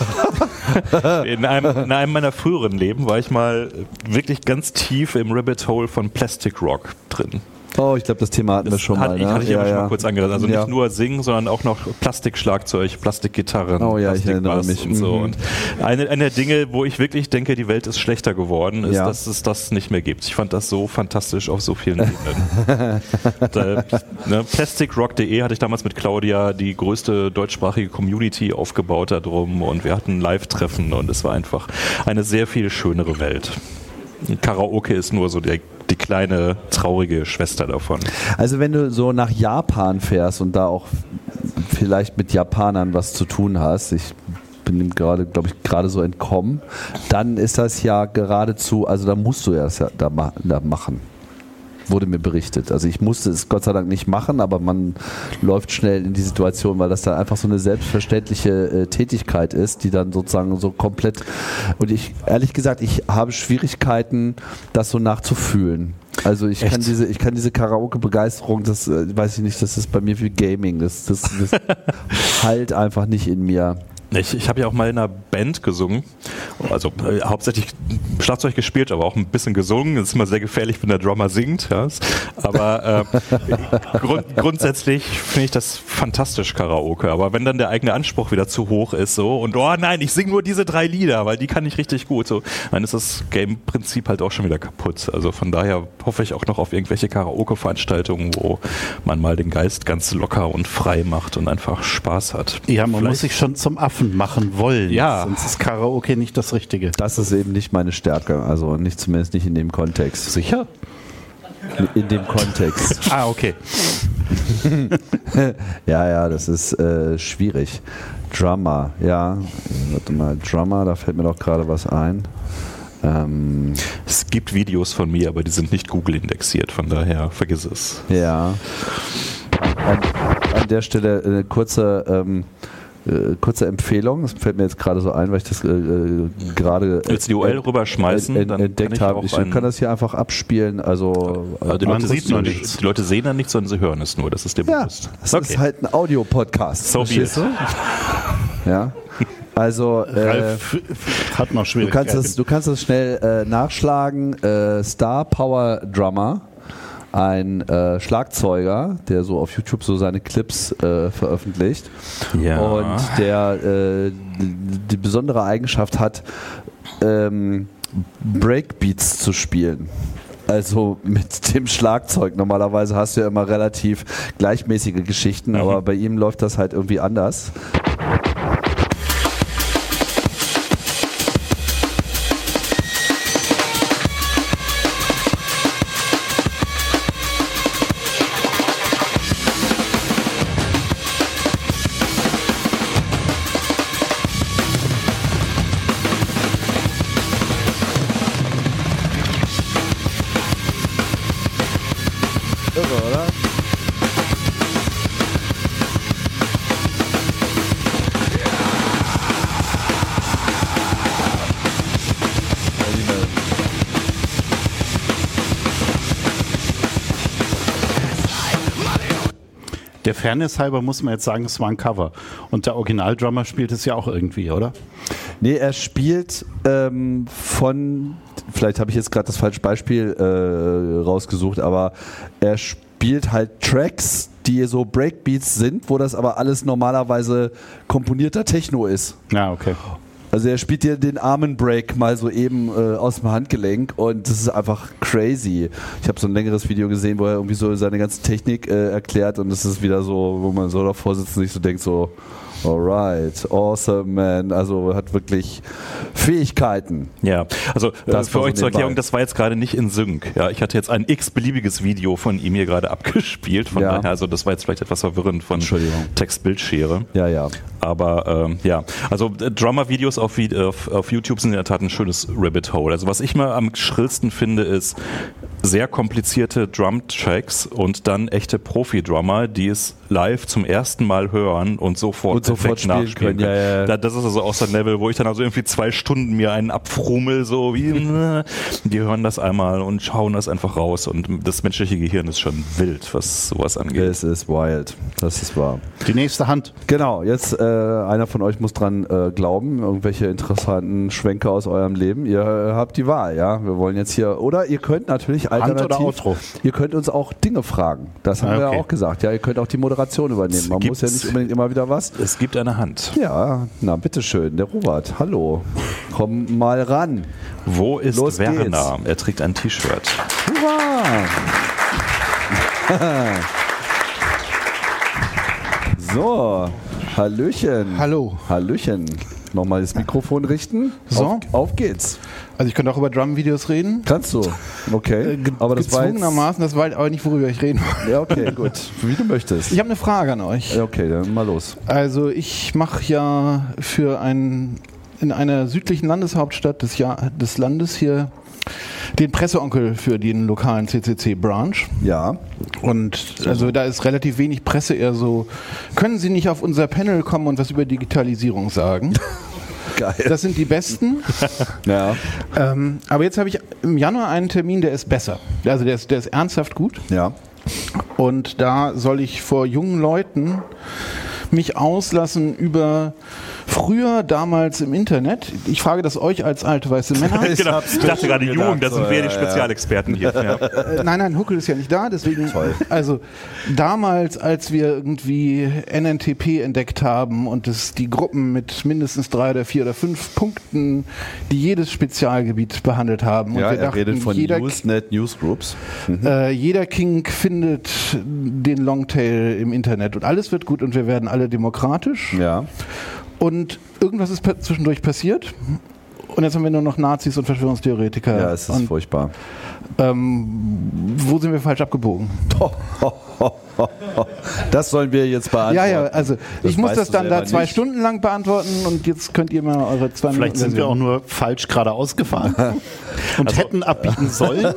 in, einem, in einem meiner früheren Leben war ich mal wirklich ganz tief im Rabbit Hole von Plastic Rock drin. Oh, ich glaube, das Thema hatten wir schon Hat- mal. ich Ne? hatte ich aber schon mal kurz angerissen. Also Ja. nicht nur singen, sondern auch noch Plastikschlagzeug, Plastikgitarren, Oh ja, ich erinnere Plastikbass mich. und so. Mhm. Und eine, eine der Dinge, wo ich wirklich denke, die Welt ist schlechter geworden, ist, Ja. dass es das nicht mehr gibt. Ich fand das so fantastisch auf so vielen Ebenen. da, ne, plastikrock punkt de hatte ich damals mit Claudia die größte deutschsprachige Community aufgebaut darum und wir hatten Live-Treffen und es war einfach eine sehr viel schönere Welt. Karaoke ist nur so der, die kleine, traurige Schwester davon. Also wenn du so nach Japan fährst und da auch vielleicht mit Japanern was zu tun hast, ich bin dem gerade, glaube ich, gerade so entkommen, dann ist das ja geradezu, also da musst du ja das ja da, ma- da machen. Wurde mir berichtet. Also ich musste es Gott sei Dank nicht machen, aber man läuft schnell in die Situation, weil das dann einfach so eine selbstverständliche äh, Tätigkeit ist, die dann sozusagen so komplett, und ich, ehrlich gesagt, ich habe Schwierigkeiten, das so nachzufühlen. Also ich kann diese, ich kann diese Karaoke-Begeisterung, das äh, weiß ich nicht, das ist bei mir wie Gaming, das, das, das halt einfach nicht in mir. Ich, ich habe ja auch mal in einer Band gesungen, also äh, hauptsächlich Schlagzeug gespielt, aber auch ein bisschen gesungen. Das ist immer sehr gefährlich, wenn der Drummer singt. Ja. Aber äh, grund, grundsätzlich finde ich das fantastisch, Karaoke. Aber wenn dann der eigene Anspruch wieder zu hoch ist so und oh nein, ich singe nur diese drei Lieder, weil die kann ich richtig gut, so, dann ist das Game-Prinzip halt auch schon wieder kaputt. Also von daher hoffe ich auch noch auf irgendwelche Karaoke-Veranstaltungen, wo man mal den Geist ganz locker und frei macht und einfach Spaß hat. Ja, man Vielleicht- muss sich schon zum Affen machen wollen. Ja. Sonst ist Karaoke nicht das Richtige. Das ist eben nicht meine Stärke, also nicht zumindest nicht in dem Kontext. Sicher? In dem Kontext. Ah, okay. Ja, ja, das ist äh, schwierig. Drummer, ja. Warte mal, Drummer, da fällt mir doch gerade was ein. Ähm, Es gibt Videos von mir, aber die sind nicht Google indexiert, von daher vergiss es. ja. An, an der Stelle eine kurze, ähm, äh, kurze Empfehlung. Das fällt mir jetzt gerade so ein, weil ich das äh, äh, gerade Willst du die U R L rüberschmeißen? ent- Dann entdeckt kann ich habe. auch Ich einen- kann das hier einfach abspielen. Also, Aber die, Man Leute sieht sehen nur nur nichts. die Leute sehen dann nichts, sondern sie hören es nur. Das ist dir ja, bewusst. das ist halt ein Audio-Podcast. So be verstehst du? Ja. Also, äh, Ralf hat noch du Schwierigkeiten. kannst das, du kannst das schnell äh, nachschlagen. Äh, Star Power Drummer, ein äh, Schlagzeuger, der so auf YouTube so seine Clips äh, veröffentlicht. Ja. Und der äh, die, die besondere Eigenschaft hat, ähm, Breakbeats zu spielen. Also mit dem Schlagzeug. Normalerweise hast du ja immer relativ gleichmäßige Geschichten, Mhm. aber bei ihm läuft das halt irgendwie anders. Irre, oder? Der Fairness halber muss man jetzt sagen, es war ein Cover. Und der Originaldrummer spielt es ja auch irgendwie, oder? Nee, er spielt ähm, von, vielleicht habe ich jetzt gerade das falsche Beispiel äh, rausgesucht, aber er spielt halt Tracks, die so Breakbeats sind, wo das aber alles normalerweise komponierter Techno ist. Ja, okay. Also er spielt dir den Armenbreak mal so eben äh, aus dem Handgelenk und das ist einfach crazy. Ich habe so ein längeres Video gesehen, wo er irgendwie so seine ganze Technik äh, erklärt und das ist wieder so, wo man so davor sitzt und sich so denkt so, alright, awesome man, also hat wirklich Fähigkeiten. Ja, also äh, Das für war so euch zur nebenbei. Erklärung, das war jetzt gerade nicht in Sync. Ja, ich hatte jetzt ein x-beliebiges Video von ihm hier gerade abgespielt, von Ja. daher, also das war jetzt vielleicht etwas verwirrend von Entschuldigung. Text-Bildschere. Ja, ja. Aber ähm, ja, also äh, Drummer-Videos auf, Vi- auf, auf YouTube sind in der Tat ein schönes Rabbit Hole. Also was ich mal am schrillsten finde, ist sehr komplizierte Drum-Tracks und dann echte Profi-Drummer, die es live zum ersten Mal hören und sofort, Und sofort perfekt spielen nachspielen können. Ja, ja, ja. Da- Das ist also auch so ein Level, wo ich dann also irgendwie zwei Stunden mir einen abfrummel, so wie, äh, die hören das einmal und schauen das einfach raus und das menschliche Gehirn ist schon wild, was sowas angeht. Es ist wild, das ist wahr. Die nächste Hand. Genau, jetzt äh, einer von euch muss dran äh, glauben, irgendwelche interessanten Schwenker aus eurem Leben. Ihr äh, habt die Wahl, ja. Wir wollen jetzt hier, oder ihr könnt natürlich alternativ, oder Outro? Ihr könnt uns auch Dinge fragen. Das haben Ah, wir okay. ja auch gesagt. Ja, ihr könnt auch die Moderation übernehmen. Man muss ja gibt's- nicht unbedingt immer wieder was. Es gibt eine Hand. Ja, na bitteschön, der Robert, hallo. Komm mal ran. Wo ist Los Werner? geht's. Er trägt ein T-Shirt. Hurra! So, Hallöchen. Hallo. Hallöchen. Nochmal das Mikrofon richten. So. Auf, auf geht's. Also ich könnte auch über Drum-Videos reden. Kannst du. Okay. Äh, ge- aber das war jetzt, gezwungenermaßen, das war halt aber nicht, worüber ich reden wollte. ja, okay, gut. Wie du möchtest. Ich habe eine Frage an euch. Ja, okay, dann mal los. Also ich mache ja für ein, in einer südlichen Landeshauptstadt des, ja des Landes hier den Presseonkel für den lokalen C C C-Branch. Ja. Und also da ist relativ wenig Presse, eher so, können Sie nicht auf unser Panel kommen und was über Digitalisierung sagen? Geil. Das sind die Besten. Ja. Ähm, aber jetzt habe ich im Januar einen Termin, der ist besser. Also der ist, der ist ernsthaft gut. Ja. Und da soll ich vor jungen Leuten mich auslassen über früher, damals im Internet. Ich frage das euch als alte weiße Männer. Ich Genau. hab's Ich dachte gerade, schon Jugend, gedacht, das sind wir so, die ja, ja. Spezialexperten hier. Ja. Äh, nein, nein, Huckel ist ja nicht da, deswegen. Toll. Also damals, als wir irgendwie N N T P entdeckt haben und es die Gruppen mit mindestens drei oder vier oder fünf Punkten, die jedes Spezialgebiet behandelt haben. Und Ja, wir er redet von jeder, Usenet Newsgroups. äh, jeder King findet den Longtail im Internet und alles wird gut und wir werden alle demokratisch. Ja. Und irgendwas ist pa- zwischendurch passiert. Und jetzt haben wir nur noch Nazis und Verschwörungstheoretiker. Ja, es ist und, furchtbar. ähm, wo sind wir falsch abgebogen? Das sollen wir jetzt beantworten. Ja, ja, also Das ich muss weißt das du dann da selber zwei nicht. Stunden lang beantworten und jetzt könnt ihr mal eure zwei Vielleicht sind wir auch nur falsch geradeaus gefahren und hätten abbiegen sollen.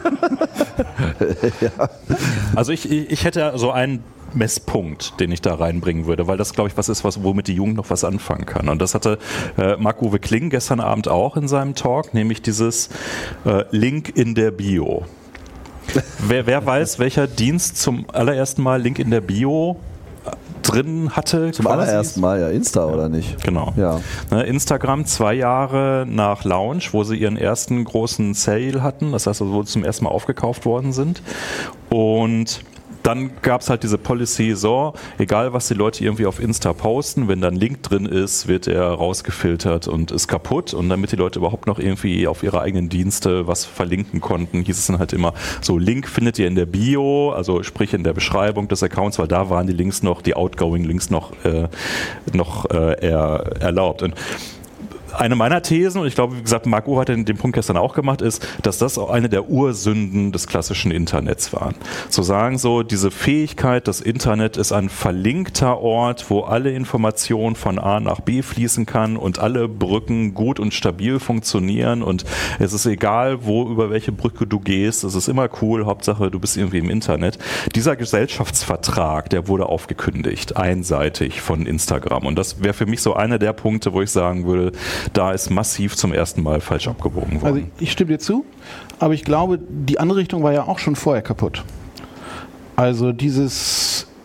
Also ich, ich ich hätte so einen Messpunkt, den ich da reinbringen würde, weil das, glaube ich, was ist, was, womit die Jugend noch was anfangen kann. Und das hatte äh, Marc-Uwe Kling gestern Abend auch in seinem Talk, nämlich dieses äh, Link in der Bio. wer, wer weiß, welcher Dienst zum allerersten Mal Link in der Bio äh, drin hatte? Zum quasi? allerersten Mal, ja, Insta oder nicht? Genau. Ja. Ne, Instagram zwei Jahre nach Launch, wo sie ihren ersten großen Sale hatten, das heißt, also, wo sie zum ersten Mal aufgekauft worden sind. Und dann gab es halt diese Policy, so, egal was die Leute irgendwie auf Insta posten, wenn da ein Link drin ist, wird er rausgefiltert und ist kaputt. Und damit die Leute überhaupt noch irgendwie auf ihre eigenen Dienste was verlinken konnten, hieß es dann halt immer, so, Link findet ihr in der Bio, also sprich in der Beschreibung des Accounts, weil da waren die Links noch, die outgoing Links noch, äh, noch äh, er, erlaubt. Und eine meiner Thesen, und ich glaube, wie gesagt, Marc-Uwe hat den, den Punkt gestern auch gemacht, ist, dass das auch eine der Ursünden des klassischen Internets waren. Zu sagen so, diese Fähigkeit, das Internet ist ein verlinkter Ort, wo alle Informationen von A nach B fließen kann und alle Brücken gut und stabil funktionieren und es ist egal, wo, über welche Brücke du gehst, es ist immer cool, Hauptsache du bist irgendwie im Internet. Dieser Gesellschaftsvertrag, der wurde aufgekündigt, einseitig von Instagram und das wäre für mich so einer der Punkte, wo ich sagen würde, da ist massiv zum ersten Mal falsch abgebogen worden. Also ich stimme dir zu, aber ich glaube, die andere Richtung war ja auch schon vorher kaputt. Also dieses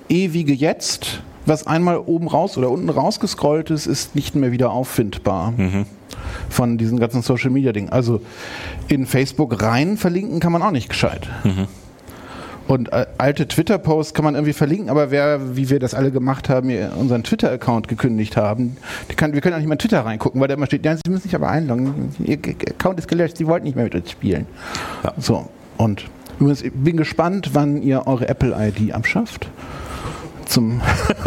ewige Jetzt, was einmal oben raus oder unten rausgescrollt ist, ist nicht mehr wieder auffindbar. Mhm. Von diesen ganzen Social-Media-Dingen. Also in Facebook rein verlinken kann man auch nicht gescheit. Mhm. Und äh, alte Twitter-Posts kann man irgendwie verlinken, aber wer, wie wir das alle gemacht haben, unseren Twitter-Account gekündigt haben, die kann, wir können auch nicht mehr in Twitter reingucken, weil da immer steht, ja, Sie müssen sich aber einloggen, Ihr Account ist gelöscht, Sie wollten nicht mehr mit uns spielen. Ja. So, und übrigens, ich bin gespannt, wann ihr eure Apple-I D abschafft. Zum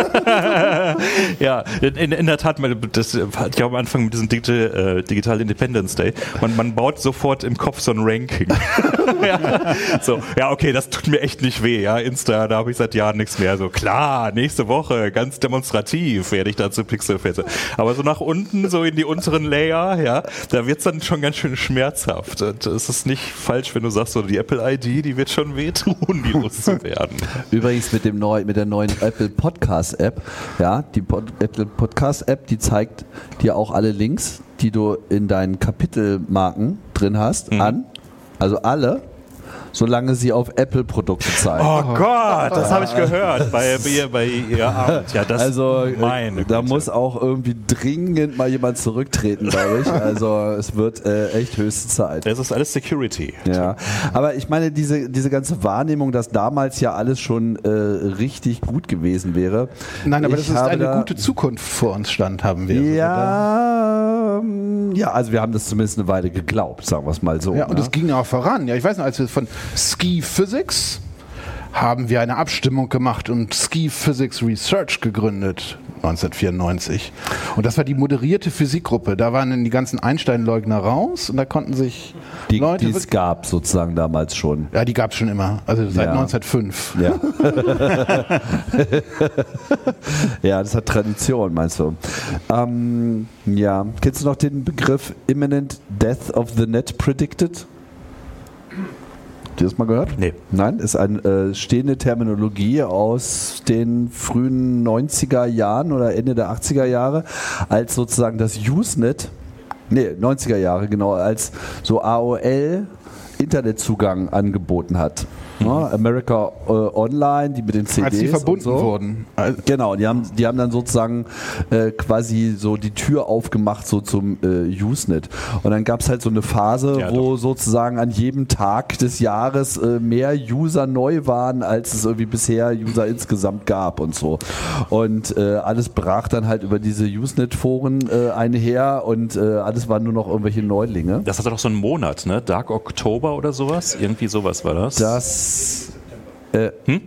ja, in, in der Tat, das hatte ich auch am Anfang mit diesem Digital, äh, Digital Independence Day. Man, man baut sofort im Kopf so ein Ranking. ja, so, ja, okay, das tut mir echt nicht weh. Ja, Insta, da habe ich seit Jahren nichts mehr. So, klar, nächste Woche, ganz demonstrativ werde ich da zu Pixelfette. Aber so nach unten, so in die unteren Layer, ja, da wird es dann schon ganz schön schmerzhaft. Und es ist nicht falsch, wenn du sagst, so die Apple-I D, die wird schon wehtun, die loszuwerden. Übrigens mit, dem neu, mit der neuen Apple Podcast App, ja, die Pod, Apple Podcast App, die zeigt dir auch alle Links, die du in deinen Kapitelmarken drin hast, mhm. an. Also alle, solange sie auf Apple-Produkte zeigen. Oh Gott, das habe ich gehört bei, bei, bei ihr Abend. Ja, das also meine da Güte. muss auch irgendwie dringend mal jemand zurücktreten, glaube ich. Also es wird äh, echt höchste Zeit. Das ist alles Security. Ja, aber ich meine, diese, diese ganze Wahrnehmung, dass damals ja alles schon äh, richtig gut gewesen wäre. Nein, aber ich das ist eine da, gute Zukunft vor uns stand, haben wir. Ja, ja, also wir haben das zumindest eine Weile geglaubt, sagen wir es mal so. Ja, und ne? es ging ja auch voran. Ja, ich weiß noch, als wir von Ski Physics haben wir eine Abstimmung gemacht und Ski Physics Research gegründet, neunzehnhundertvierundneunzig. Und das war die moderierte Physikgruppe. Da waren dann die ganzen Einstein-Leugner raus und da konnten sich die, Leute... Die es gab sozusagen damals schon. Ja, die gab es schon immer. Also seit ja. neunzehnhundertfünf. Ja. Ja, das hat Tradition, meinst du? Ähm, ja. Kennst du noch den Begriff Imminent Death of the Net Predicted? Habt ihr das mal gehört? Nee. Nein, ist eine äh, stehende Terminologie aus den frühen neunziger Jahren oder Ende der achtziger Jahre, als sozusagen das Usenet, nee, neunziger Jahre genau, als so A O L Internetzugang angeboten hat. Ja, America äh, Online, die mit den C Ds als die verbunden und so. wurden. Genau, die haben, die haben dann sozusagen äh, quasi so die Tür aufgemacht so zum äh, Usenet. Und dann gab es halt so eine Phase, ja, wo doch. sozusagen an jedem Tag des Jahres äh, mehr User neu waren, als es irgendwie bisher User insgesamt gab und so. Und äh, alles brach dann halt über diese Usenet-Foren äh, einher und äh, alles waren nur noch irgendwelche Neulinge. Das hatte doch so einen Monat, ne? Dark Oktober oder sowas? Irgendwie sowas war das. Das Äh, hm?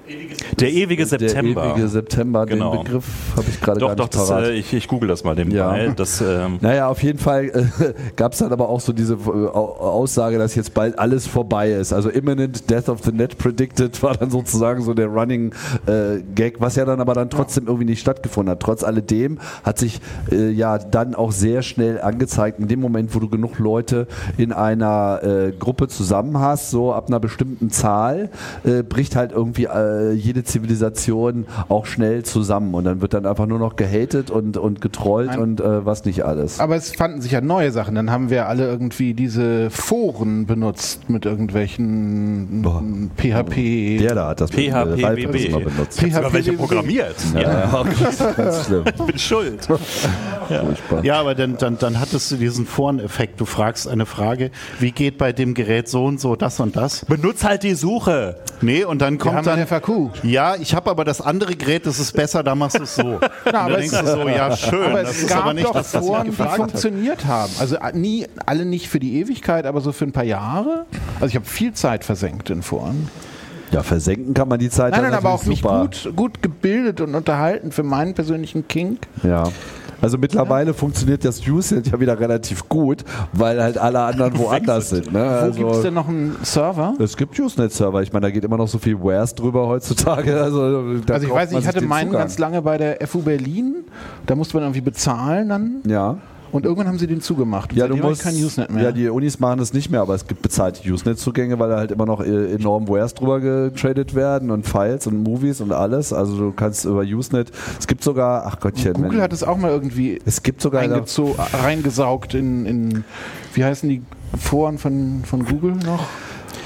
Der ewige September. Der ewige September, genau. Den Begriff habe ich gerade gar doch, nicht doch, parat. das, äh, ich, ich google das mal nebenbei. Ja. Das, ähm naja, auf jeden Fall äh, gab es dann aber auch so diese äh, Aussage, dass jetzt bald alles vorbei ist. Also Imminent Death of the Net Predicted war dann sozusagen so der Running äh, Gag, was ja dann aber dann trotzdem irgendwie nicht stattgefunden hat. Trotz alledem hat sich äh, ja dann auch sehr schnell angezeigt, in dem Moment, wo du genug Leute in einer äh, Gruppe zusammen hast, so ab einer bestimmten Zahl, äh, bricht halt irgendwie äh, jede Zivilisation auch schnell zusammen und dann wird dann einfach nur noch gehatet und, und getrollt Nein. und äh, was nicht alles. Aber es fanden sich ja neue Sachen. Dann haben wir alle irgendwie diese Foren benutzt mit irgendwelchen Boah. P H P. Der da hat das P H P B B. immer benutzt. P H P sogar welche B B. programmiert. Ja, ja. Ganz schlimm. Ich bin schuld. Furchtbar. Ja, aber dann, dann, dann hattest du diesen Foreneffekt. Du fragst eine Frage, wie geht bei dem Gerät so und so das und das? Benutz halt die Suche. Nee, und dann Wir kommt haben dann... einen F A Q. Ja, ich habe aber das andere Gerät, das ist besser, da machst du es so. Und dann aber denkst es- du so, ja schön, Aber das es ist gab aber nicht doch das, was ich Foren, die gefragt habe. funktioniert haben. Also äh, nie, alle nicht für die Ewigkeit, aber so für ein paar Jahre. Also ich habe viel Zeit versenkt in Foren. Ja, versenken kann man die Zeit Nein, dann nein, aber auch natürlich mich super. gut, gut gebildet und unterhalten für meinen persönlichen Kink. Ja. Also mittlerweile funktioniert das Usenet ja wieder relativ gut, weil halt alle anderen woanders sind. Ne? Wo Also, gibt es denn noch einen Server? es gibt Usenet-Server. Ich meine, da geht immer noch so viel Wares drüber heutzutage. Also, da Also ich kauft weiß nicht, man ich sich hatte den meinen Zugang. ganz lange bei der F U Berlin. Da musste man irgendwie bezahlen dann. Ja. Und irgendwann haben sie den zugemacht. Und Ja, du seitdem habe musst, ich kein Usenet mehr. ja, die Unis machen das nicht mehr, aber es gibt bezahlte Usenet-Zugänge, weil da halt immer noch äh, enorm Wares drüber getradet werden und Files und Movies und alles. Also du kannst über Usenet, es gibt sogar, ach Gottchen, Google wenn- hat es auch mal irgendwie es gibt sogar da, eingezo- reingesaugt in, in, wie heißen die Foren von, von Google noch?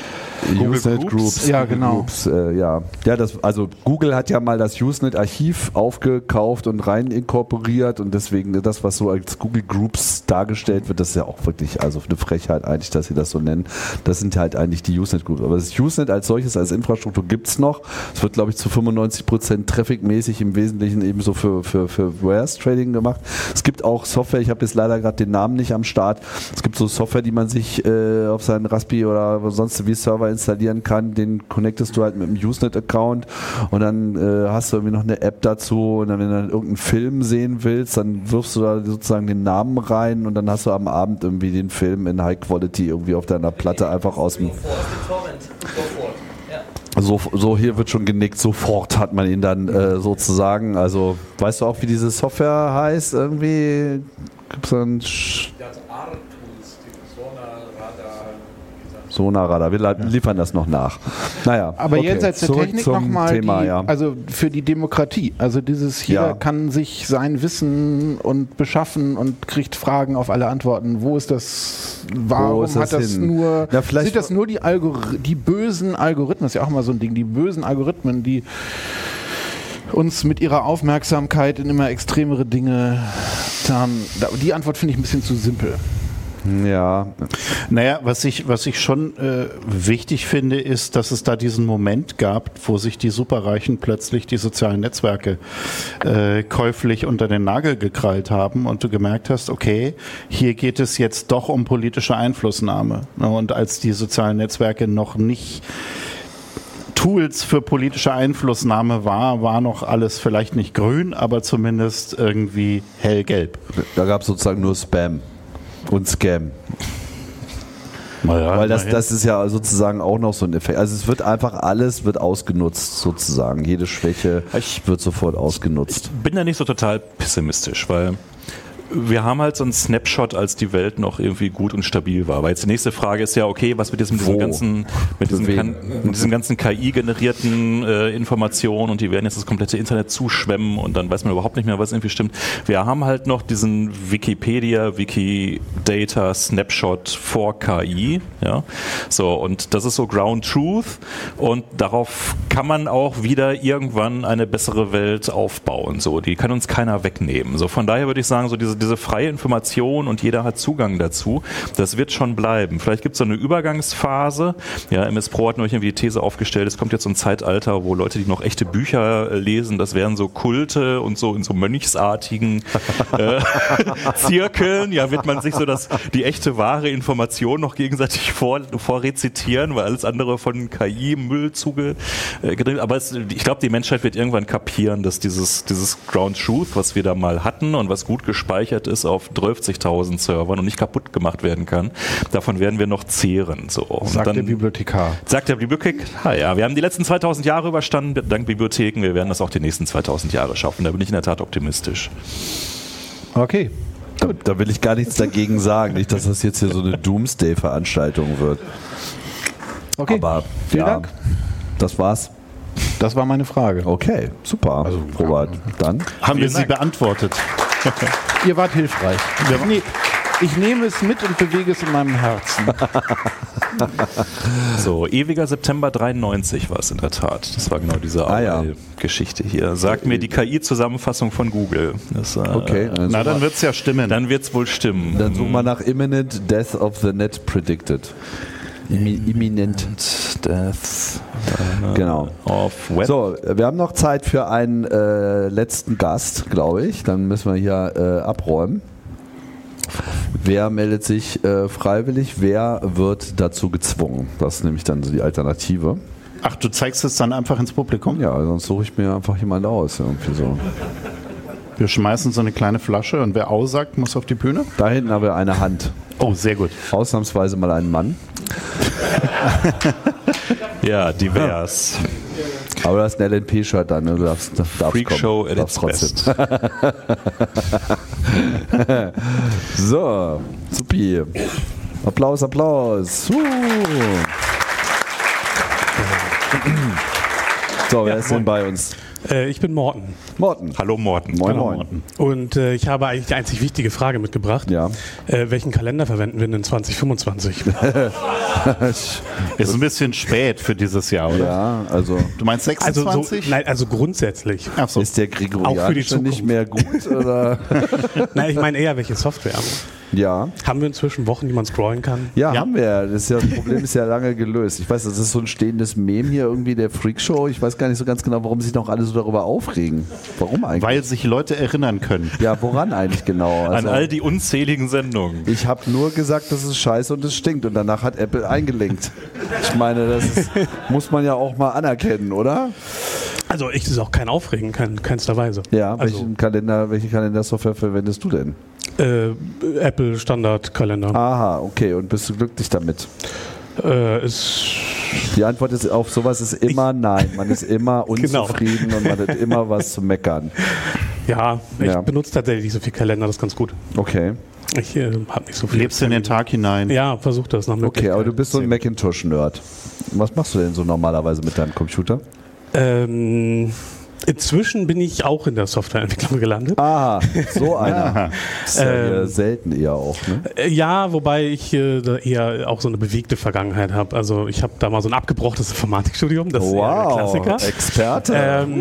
Usenet Groups. Groups. Ja, genau. Groups, äh, ja, ja das, also Google hat ja mal das Usenet-Archiv aufgekauft und rein inkorporiert und deswegen das, was so als Google Groups dargestellt wird, das ist ja auch wirklich also eine Frechheit eigentlich, dass sie das so nennen. Das sind halt eigentlich die Usenet Groups. Aber das Usenet als solches, als Infrastruktur gibt es noch. Es wird, glaube ich, zu fünfundneunzig Prozent trafficmäßig im Wesentlichen eben so für, für, für Wares Trading gemacht. Es gibt auch Software, ich habe jetzt leider gerade den Namen nicht am Start. Es gibt so Software, die man sich äh, auf seinen Raspi oder sonst wie Server installieren kann. Den connectest du halt mit dem Usenet-Account und dann äh, hast du irgendwie noch eine App dazu und dann, wenn du dann irgendeinen Film sehen willst, dann wirfst du da sozusagen den Namen rein und dann hast du am Abend irgendwie den Film in High Quality irgendwie auf deiner Platte einfach aus dem... So, so hier wird schon genickt, sofort hat man ihn dann äh, sozusagen, also weißt du auch, wie diese Software heißt irgendwie? Gibt's dann Sch- Sonarradar, wir liefern das noch nach. Naja, Aber okay. jenseits der Zurück Technik zum nochmal, Thema, ja. also für die Demokratie, also dieses jeder Ja. kann sich sein Wissen und beschaffen und kriegt Fragen auf alle Antworten. Wo ist das, warum ist hat das das hin? nur, Ja, vielleicht- sind das nur die, Algor- die bösen Algorithmen, das ist ja auch mal so ein Ding, die bösen Algorithmen, die uns mit ihrer Aufmerksamkeit in immer extremere Dinge tarnen. Die Antwort finde ich ein bisschen zu simpel. Ja, Naja, was ich, was ich schon äh, wichtig finde, ist, dass es da diesen Moment gab, wo sich die Superreichen plötzlich die sozialen Netzwerke äh, käuflich unter den Nagel gekrallt haben und du gemerkt hast, okay, hier geht es jetzt doch um politische Einflussnahme. Und als die sozialen Netzwerke noch nicht Tools für politische Einflussnahme war, war noch alles vielleicht nicht grün, aber zumindest irgendwie hellgelb. da gab es sozusagen nur Spam und Scam. Naja, Weil das, immerhin. das ist ja sozusagen auch noch so ein Effekt. Also es wird einfach alles wird ausgenutzt sozusagen. Jede Schwäche wird sofort ausgenutzt. Bin da nicht so total pessimistisch, weil wir haben halt so einen Snapshot, als die Welt noch irgendwie gut und stabil war. Aber jetzt die nächste Frage ist ja, okay, was wird jetzt mit diesen Wo? ganzen, mit diesen, Deswegen. kan- mit diesen ganzen K I-generierten äh, Informationen und die werden jetzt das komplette Internet zuschwemmen und dann weiß man überhaupt nicht mehr, was irgendwie stimmt. Wir haben halt noch diesen Wikipedia, Wikidata Snapshot vor K I, ja. So, und das ist so Ground Truth und darauf kann man auch wieder irgendwann eine bessere Welt aufbauen. So, die kann uns keiner wegnehmen. So, von daher würde ich sagen, so diese diese freie Information und jeder hat Zugang dazu, das wird schon bleiben. Vielleicht gibt es so eine Übergangsphase. Ja, M S Pro hat neulich irgendwie die These aufgestellt, es kommt jetzt so ein Zeitalter, wo Leute, die noch echte Bücher äh, lesen, das wären so Kulte und so in so mönchsartigen äh, Zirkeln, ja, wird man sich so das, die echte, wahre Information noch gegenseitig vor, vorrezitieren, weil alles andere von K I-Müll zugedreht. Äh, Aber es, ich glaube, die Menschheit wird irgendwann kapieren, dass dieses, dieses Ground Truth, was wir da mal hatten und was gut gespeichert ist auf dreißigtausend Servern und nicht kaputt gemacht werden kann, davon werden wir noch zehren. So. Und Sagt dann, der Bibliothekar. Sagt der Bibliothekar, ja, wir haben die letzten zweitausend Jahre überstanden, dank Bibliotheken, wir werden das auch die nächsten zweitausend Jahre schaffen. Da bin ich in der Tat optimistisch. Okay. Da, da will ich gar nichts dagegen sagen. Nicht, dass das jetzt hier so eine Doomsday-Veranstaltung wird. Okay. Aber Vielen ja, Dank. das war's. Das war meine Frage. Okay, super. Also, Robert, dann. Haben wir Vielen sie Dank. beantwortet. Ihr wart hilfreich. Nee, ich nehme es mit und bewege es in meinem Herzen. So, ewiger September dreiundneunzig war es in der Tat. Das war genau diese Ah, ja. Geschichte hier. Sagt mir die K I-Zusammenfassung von Google. Das, äh, Okay, dann, Na, such dann mal, wird es ja stimmen. Dann wird es wohl stimmen. dann such mal nach Imminent Death of the Net Predicted. Immi imminent. Death Genau. of Web. So, wir haben noch Zeit für einen äh, letzten Gast, glaube ich. Dann müssen wir hier äh, abräumen. Wer meldet sich äh, freiwillig? Wer wird dazu gezwungen? Das ist nämlich dann so die Alternative. Ach, du zeigst es dann einfach ins Publikum? Ja, sonst suche ich mir einfach jemand aus. Irgendwie so. Wir schmeißen so eine kleine Flasche und wer aussagt, muss auf die Bühne? Da hinten haben wir eine Hand. Oh, sehr gut. Ausnahmsweise mal einen Mann. Ja, divers. Aber das ist ein L N P-Shirt dann. Ne? Du darfst, darfst Freak kommen. Show at Darfst its best. So, supi. Applaus, Applaus. Uh. So, wer ist denn bei uns? Äh, ich bin Morten. Morten. Hallo Morten. Moin, Hallo, moin. Morten. Und äh, ich habe eigentlich die einzig wichtige Frage mitgebracht. Ja. Äh, welchen Kalender verwenden wir denn in zwanzig fünfundzwanzig? Ist ein bisschen spät für dieses Jahr, oder? Ja, also Du meinst Also, so, sechsundzwanzig? nein, also grundsätzlich. Ach so. ist der Auch für die Gregorianische nicht Zukunft. mehr gut? Oder? Nein, ich meine eher, welche Software. Ja. Haben wir inzwischen Wochen, die man scrollen kann? Ja, Ja. haben wir. Das, ist ja, das Problem ist ja lange gelöst. Ich weiß, das ist so ein stehendes Meme hier irgendwie der Freakshow. Ich weiß gar nicht so ganz genau, warum sich noch alle so darüber aufregen. Warum eigentlich? Weil sich Leute erinnern können. ja, woran eigentlich genau? An Also, all die unzähligen Sendungen. ich habe nur gesagt, das ist scheiße und es stinkt und danach hat Apple eingelenkt. Ich meine, das ist, muss man ja auch mal anerkennen, oder? Also ich ist auch kein Aufregen, kein, keinster Weise. Ja, also, welchen Kalender, welche Kalendersoftware verwendest du denn? äh, Apple Standardkalender. Aha, okay. Und bist du glücklich damit? Äh, ist Die Antwort ist auf sowas ist immer nein. Man ist immer Genau. unzufrieden und man hat immer was zu meckern. ja, ich Ja. benutze tatsächlich nicht so viel Kalender, das ist ganz gut. Okay. Ich äh, habe nicht so viel. Lebst in den Tag hinein. Ja, versuch das nach Okay, Möglichkeit. aber du bist so ein Macintosh-Nerd. Was machst du denn so normalerweise mit deinem Computer? Ähm, inzwischen bin ich auch in der Softwareentwicklung gelandet. Aha, so einer. Ist ja eher Ähm, selten eher auch, ne? Äh, Ja, wobei ich äh, da eher auch so eine bewegte Vergangenheit habe. Also ich habe da mal so ein abgebrochenes Informatikstudium, das ist eher der Klassiker. Experte. Ähm,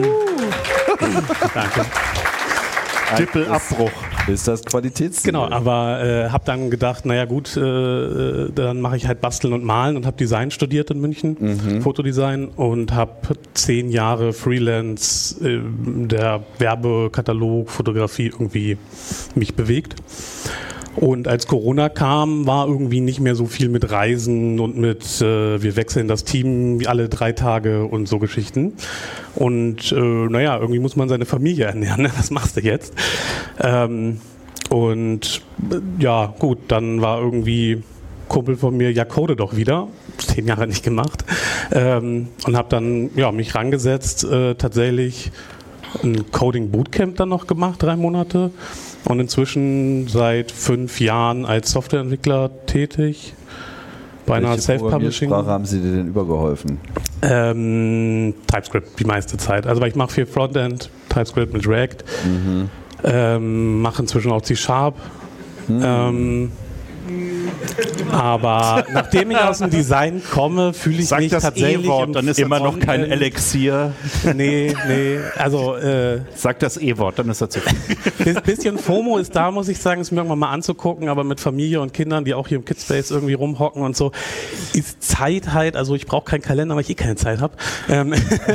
danke. Dippelabbruch. Ist das Qualitätsziel? Genau, aber äh, habe dann gedacht, naja gut, äh, dann mache ich halt Basteln und Malen und habe Design studiert in München, Mhm. Fotodesign, und habe zehn Jahre Freelance äh, der Werbekatalog, Fotografie irgendwie mich bewegt. Und als Corona kam, war irgendwie nicht mehr so viel mit Reisen und mit äh, wir wechseln das Team alle drei Tage und so Geschichten. Und äh, naja, irgendwie muss man seine Familie ernähren. Ne? Was machst du jetzt? Ähm, und äh, ja, gut, dann war irgendwie Kumpel von mir, ja, code doch wieder. Zehn Jahre nicht gemacht. Ähm, und habe dann ja, mich rangesetzt, äh, tatsächlich ein Coding Bootcamp dann noch gemacht, drei Monate. Und inzwischen seit fünf Jahren als Softwareentwickler tätig. Bei einer Welche Self-Publishing. Programmiersprache haben Sie dir denn übergeholfen? Ähm, TypeScript die meiste Zeit. Also weil ich mache viel Frontend, TypeScript mit React. Mhm. Ähm, mache inzwischen auch C-Sharp. Mhm. Ähm, aber nachdem ich aus dem Design komme, fühle ich Sag mich das tatsächlich E-Wort, im dann ist Immer noch kein Frontend- Elixier. Nee, nee. Also äh, Sag das E-Wort, dann ist er zufrieden. Ein bisschen FOMO ist da, muss ich sagen, ist mir irgendwann mal anzugucken, aber mit Familie und Kindern, die auch hier im Kidspace irgendwie rumhocken und so, ist Zeit halt, also ich brauche keinen Kalender, weil ich eh keine Zeit habe. Ähm,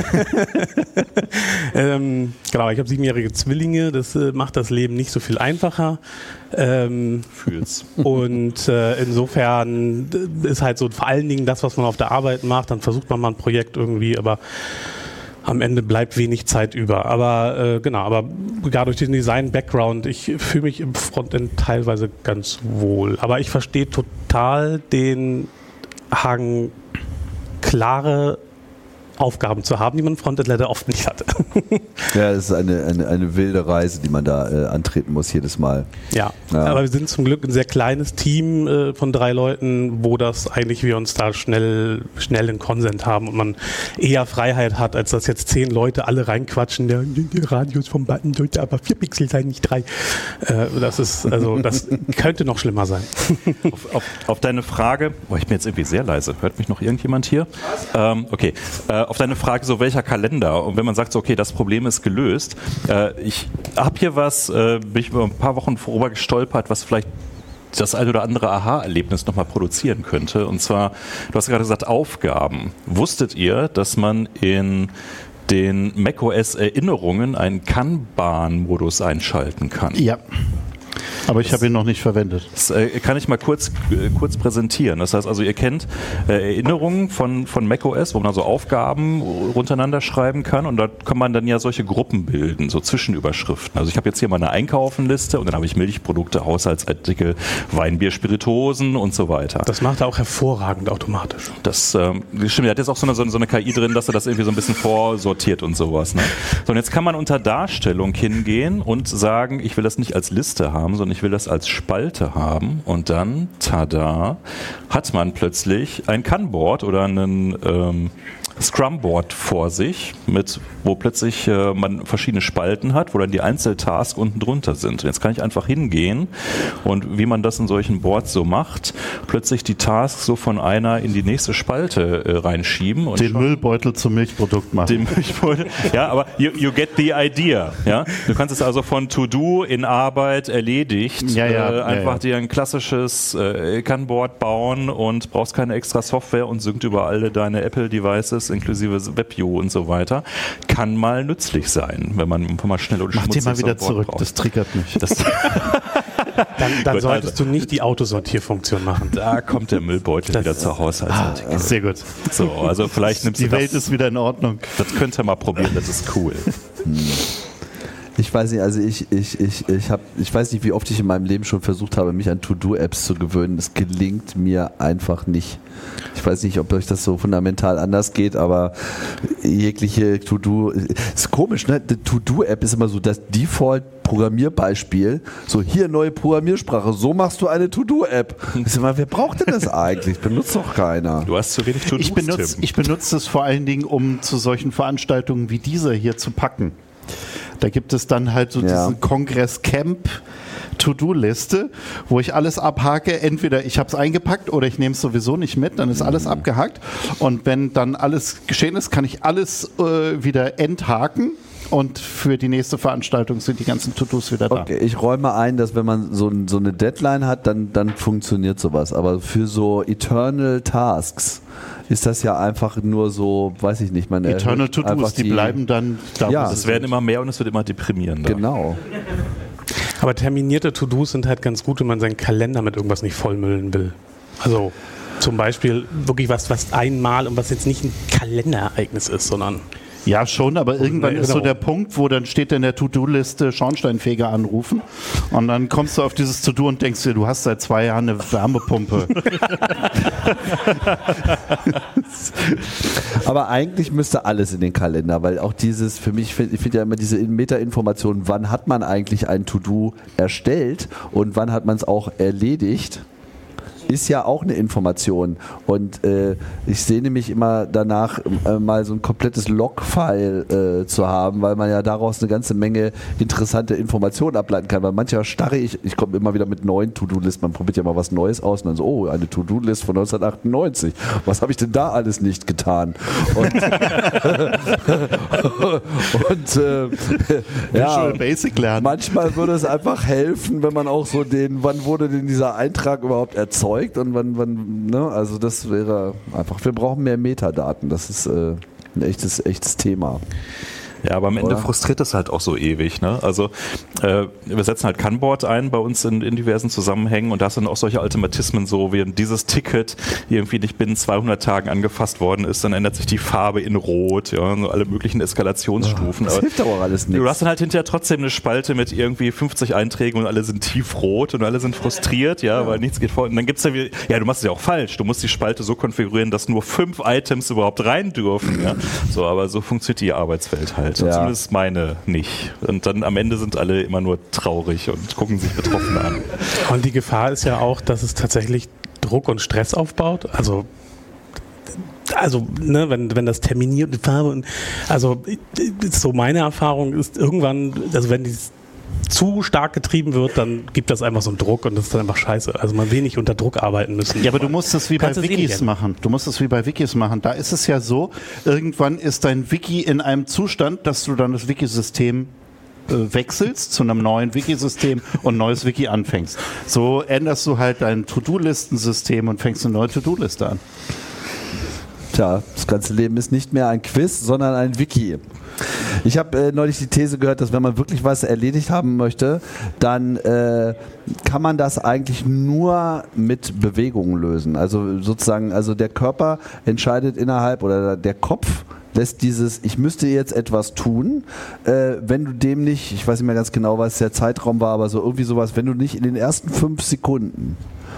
ähm, genau, ich habe siebenjährige Zwillinge, das äh, macht das Leben nicht so viel einfacher. Ähm, Fühl's. und äh, insofern ist halt so vor allen Dingen das, was man auf der Arbeit macht, dann versucht man mal ein Projekt irgendwie, aber am Ende bleibt wenig Zeit über. Aber äh, genau, aber gerade durch den Design-Background, ich fühle mich im Frontend teilweise ganz wohl. Aber ich verstehe total den Hang, klare Aufgaben zu haben, die man im Frontend leider oft nicht hat. Ja, es ist eine, eine, eine wilde Reise, die man da äh, antreten muss jedes Mal. Ja. Ja. Aber wir sind zum Glück ein sehr kleines Team äh, von drei Leuten, wo das eigentlich wir uns da schnell schnell in Konsens haben und man eher Freiheit hat, als dass jetzt zehn Leute alle reinquatschen, der, der Radius vom Button sollte aber vier Pixel sein, nicht drei. Äh, das ist, also das könnte noch schlimmer sein. Auf, auf, auf deine Frage, oh, ich bin jetzt irgendwie sehr leise, hört mich noch irgendjemand hier? Ähm, okay, äh, auf deine Frage, so welcher Kalender, und wenn man sagt, so, okay, das Problem ist gelöst, äh, ich habe hier was, äh, bin ich über ein paar Wochen vorüber gestolpert, was vielleicht das ein oder andere Aha-Erlebnis nochmal produzieren könnte. Und zwar, du hast gerade gesagt, Aufgaben. Wusstet ihr, dass man in den macOS-Erinnerungen einen Kanban-Modus einschalten kann? Ja. Aber ich habe ihn noch nicht verwendet. Das äh, kann ich mal kurz, äh, kurz präsentieren. Das heißt also, ihr kennt äh, Erinnerungen von, von macOS, wo man also Aufgaben runtereinander schreiben kann, und da kann man dann ja solche Gruppen bilden, so Zwischenüberschriften. Also ich habe jetzt hier mal eine Einkaufen-Liste und dann habe ich Milchprodukte, Haushaltsartikel, Weinbier, Spirituosen und so weiter. Das macht er auch hervorragend automatisch. Das ähm, stimmt, der hat jetzt auch so eine, so eine K I drin, dass er das irgendwie so ein bisschen vorsortiert und sowas. Ne? So, und jetzt kann man unter Darstellung hingehen und sagen, ich will das nicht als Liste haben, sondern ich will das als Spalte haben, und dann, tada, hat man plötzlich ein Kanboard oder einen, ähm, Scrum-Board vor sich, mit, wo plötzlich äh, man verschiedene Spalten hat, wo dann die Einzeltasks unten drunter sind. Und jetzt kann ich einfach hingehen und wie man das in solchen Boards so macht, plötzlich die Tasks so von einer in die nächste Spalte äh, reinschieben. Und den Müllbeutel zum Milchprodukt machen. Den Milchbeutel, ja, aber you, you get the idea. Ja? Du kannst es also von To-Do in Arbeit erledigt, ja, ja, äh, einfach ja, ja. dir ein klassisches äh, Kanban-Board bauen und brauchst keine extra Software und synkt über alle deine Apple-Devices inklusive WebView und so weiter. Kann mal nützlich sein, wenn man mal schnell und Mach schmutzig den mal wieder so ein Board zurück, braucht. das triggert mich. Das Dann, dann Gut, solltest also. du nicht die Autosortierfunktion machen. Da kommt der Müllbeutel Das wieder ist- zur Haushaltsartikel. Sehr gut. So, also vielleicht nimmst Die du Welt das, ist wieder in Ordnung. das könnt ihr mal probieren, das ist cool. Ich weiß nicht, also ich, ich, ich, ich, hab, ich weiß nicht, wie oft ich in meinem Leben schon versucht habe, mich an To-Do-Apps zu gewöhnen. Es gelingt mir einfach nicht. Ich weiß nicht, ob euch das so fundamental anders geht, aber jegliche To-Do, ist komisch, ne? Die To-Do-App ist immer so das Default-Programmierbeispiel. So, hier neue Programmiersprache, so machst du eine To-Do-App. Ich sag mal, wer braucht denn das eigentlich? Benutzt doch keiner. Du hast zu wenig To-Dos, Ich benutze Tim. ich benutze es vor allen Dingen, um zu solchen Veranstaltungen wie dieser hier zu packen. Da gibt es dann halt so Ja. diesen Kongress-Camp To-Do-Liste, wo ich alles abhake. Entweder ich habe es eingepackt oder ich nehme es sowieso nicht mit, dann ist alles abgehakt. Und wenn dann alles geschehen ist, kann ich alles äh, wieder enthaken. Und für die nächste Veranstaltung sind die ganzen To-Dos wieder da. Okay, ich räume ein, dass wenn man so, ein, so eine Deadline hat, dann, dann funktioniert sowas. Aber für so Eternal Tasks ist das ja einfach nur so, weiß ich nicht, man Eternal erhöht einfach To-Dos, die, bleiben dann da. Ja. wo sie Es werden sind. immer mehr und es wird immer deprimierender. Genau. Aber terminierte To-Dos sind halt ganz gut, wenn man seinen Kalender mit irgendwas nicht vollmüllen will. Also zum Beispiel wirklich was, was einmal und was jetzt nicht ein Kalenderereignis ist, sondern Ja, schon, aber irgendwann eine ist so der Erinnerung. Punkt, wo dann steht in der To-Do-Liste Schornsteinfeger anrufen und dann kommst du auf dieses To-Do und denkst dir, du hast seit zwei Jahren eine Wärmepumpe. Aber eigentlich müsste alles in den Kalender, weil auch dieses, für mich, find- ich finde ja immer diese Meta-Informationen, wann hat man eigentlich ein To-Do erstellt und wann hat man es auch erledigt, ist ja auch eine Information. Und äh, ich sehne mich immer danach, äh, mal so ein komplettes Log-File äh, zu haben, weil man ja daraus eine ganze Menge interessante Informationen ableiten kann. Weil manchmal starre ich, ich komme immer wieder mit neuen To-Do-Listen, man probiert ja mal was Neues aus und dann so, oh, eine To-Do-List von neunzehnhundertachtundneunzig. Was habe ich denn da alles nicht getan? Und, und äh, ja, Visual Basic lernen. manchmal würde es einfach helfen, wenn man auch so den, wann wurde denn dieser Eintrag überhaupt erzeugt und wann, wann, ne, also das wäre einfach, wir brauchen mehr Metadaten, das ist äh, ein echtes, echtes Thema. Ja, aber am Ende Oder? frustriert das halt auch so ewig. Ne? Also äh, wir setzen halt Kanban ein bei uns in, in diversen Zusammenhängen und da sind auch solche Automatismen so, wie dieses Ticket irgendwie nicht binnen zweihundert Tagen angefasst worden ist, dann ändert sich die Farbe in Rot, ja, so alle möglichen Eskalationsstufen. Das aber hilft aber auch alles du nichts. hast dann halt hinterher trotzdem eine Spalte mit irgendwie fünfzig Einträgen und alle sind tiefrot und alle sind frustriert, ja, weil nichts geht vor. Und dann gibt's ja wieder, ja, du machst es ja auch falsch. Du musst die Spalte so konfigurieren, dass nur fünf Items überhaupt rein dürfen. Ja. So, aber so funktioniert die Arbeitswelt halt. Und Ja. zumindest meine nicht. Und dann am Ende sind alle immer nur traurig und gucken sich betroffen an. Und die Gefahr ist ja auch, dass es tatsächlich Druck und Stress aufbaut. Also, also ne, wenn, wenn das terminiert, also so meine Erfahrung ist irgendwann, also wenn die zu stark getrieben wird, dann gibt das einfach so einen Druck und das ist dann einfach scheiße. Also man will nicht unter Druck arbeiten müssen. Ja, aber du musst es wie bei Kannst es eh nicht Wikis ändern. machen. Du musst es wie bei Wikis machen. Da ist es ja so, irgendwann ist dein Wiki in einem Zustand, dass du dann das Wikisystem äh, wechselst zu einem neuen Wikisystem und ein neues Wiki anfängst. So änderst du halt dein To-Do-Listensystem und fängst eine neue To-Do-Liste an. Tja, das ganze Leben ist nicht mehr ein Quiz, sondern ein Wiki. Ich habe äh, neulich die These gehört, dass wenn man wirklich was erledigt haben möchte, dann äh, kann man das eigentlich nur mit Bewegungen lösen. Also sozusagen, also der Körper entscheidet innerhalb oder der Kopf lässt dieses, ich müsste jetzt etwas tun, äh, wenn du dem nicht, ich weiß nicht mehr ganz genau, was der Zeitraum war, aber so irgendwie sowas, wenn du nicht in den ersten fünf Sekunden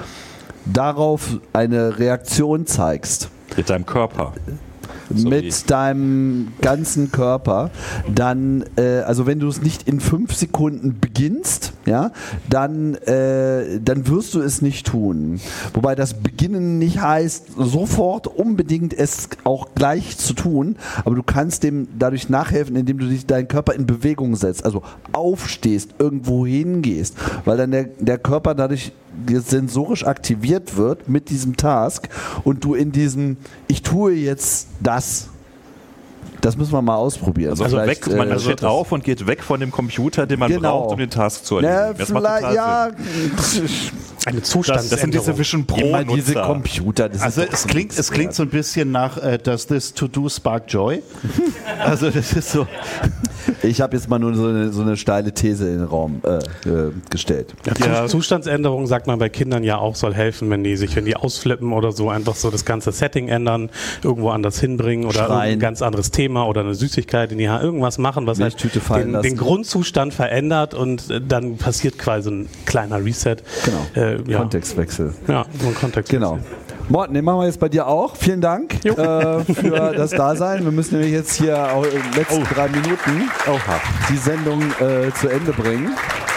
darauf eine Reaktion zeigst, Mit deinem Körper. So wie- mit deinem ganzen Körper, dann, äh, also wenn du es nicht in fünf Sekunden beginnst, ja, dann, äh, dann wirst du es nicht tun. Wobei das Beginnen nicht heißt, sofort unbedingt es auch gleich zu tun, aber du kannst dem dadurch nachhelfen, indem du dich deinen Körper in Bewegung setzt, also aufstehst, irgendwo hingehst, weil dann der, der Körper dadurch sensorisch aktiviert wird mit diesem Task und du in diesem, ich tue jetzt das. Das müssen wir mal ausprobieren. Also, also weg, man äh, steht auf und geht weg von dem Computer, den man genau. braucht, um den Task zu erledigen. Na, das vielleicht, macht total ja, Sinn. Eine Zustandsänderung. Das sind diese Vision Pro Immer diese Computer. Das Also ist es klingt, es klingt so ein bisschen nach äh, Does this to do spark joy? Also das ist so. Ich habe jetzt mal nur so eine, so eine steile These in den Raum äh, äh, gestellt. Ja, Zustandsänderung sagt man bei Kindern ja auch, soll helfen, wenn die sich, wenn die ausflippen oder so, einfach so das ganze Setting ändern, irgendwo anders hinbringen oder Schreien. ein ganz anderes Thema oder eine Süßigkeit in die Hand, irgendwas machen, was halt Milchtüte fallen den, lassen. den Grundzustand verändert und äh, dann passiert quasi ein kleiner Reset. Genau. Äh, ja. Kontextwechsel. Ja, so ein Kontextwechsel. Genau. Morten, den machen wir jetzt bei dir auch. Vielen Dank äh, für das Dasein. Wir müssen nämlich jetzt hier auch in den letzten oh. drei Minuten die Sendung äh, zu Ende bringen.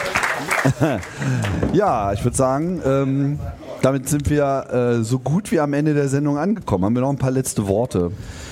Ja, ich würde sagen, ähm, damit sind wir äh, so gut wie am Ende der Sendung angekommen. Haben wir noch ein paar letzte Worte?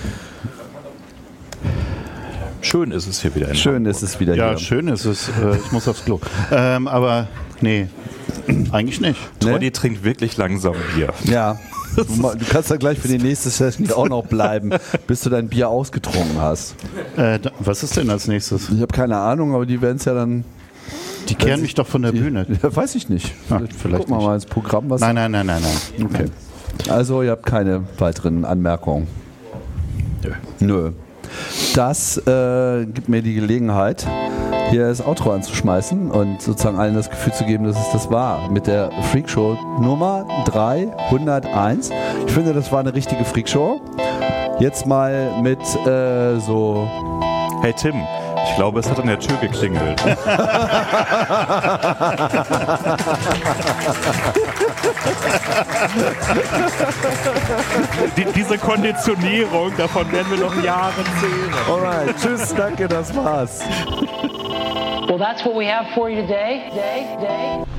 Schön ist es hier wieder in Schön Hamburg. ist es wieder Ja, hier. schön ist es. Äh, ich muss aufs Klo. Ähm, aber nee, eigentlich nicht. Toddy trinkt wirklich langsam Bier. Ja. Du, ma- du kannst ja gleich für die nächste Session auch noch bleiben, bis du dein Bier ausgetrunken hast. Äh, da, was ist denn als nächstes? Ich habe keine Ahnung, aber die werden es ja dann. Die kehren mich doch von der die, Bühne. Ja, weiß ich nicht. Ah, vielleicht vielleicht gucken wir nicht. mal ins Programm. Was Nein, nein, nein, nein, nein. Okay. Also, ihr habt keine weiteren Anmerkungen? Nö. Nö. Das äh, gibt mir die Gelegenheit, hier das Outro anzuschmeißen und sozusagen allen das Gefühl zu geben, dass es das war. Mit der Freakshow Nummer dreihunderteins. Ich finde, das war eine richtige Freakshow. Jetzt mal mit äh, so... Hey Tim, ich glaube, es hat an der Tür geklingelt. Die, diese Konditionierung, davon werden wir noch Jahre sehen. Alright, tschüss, danke, das war's. Well, that's what we have for you today. Day, day.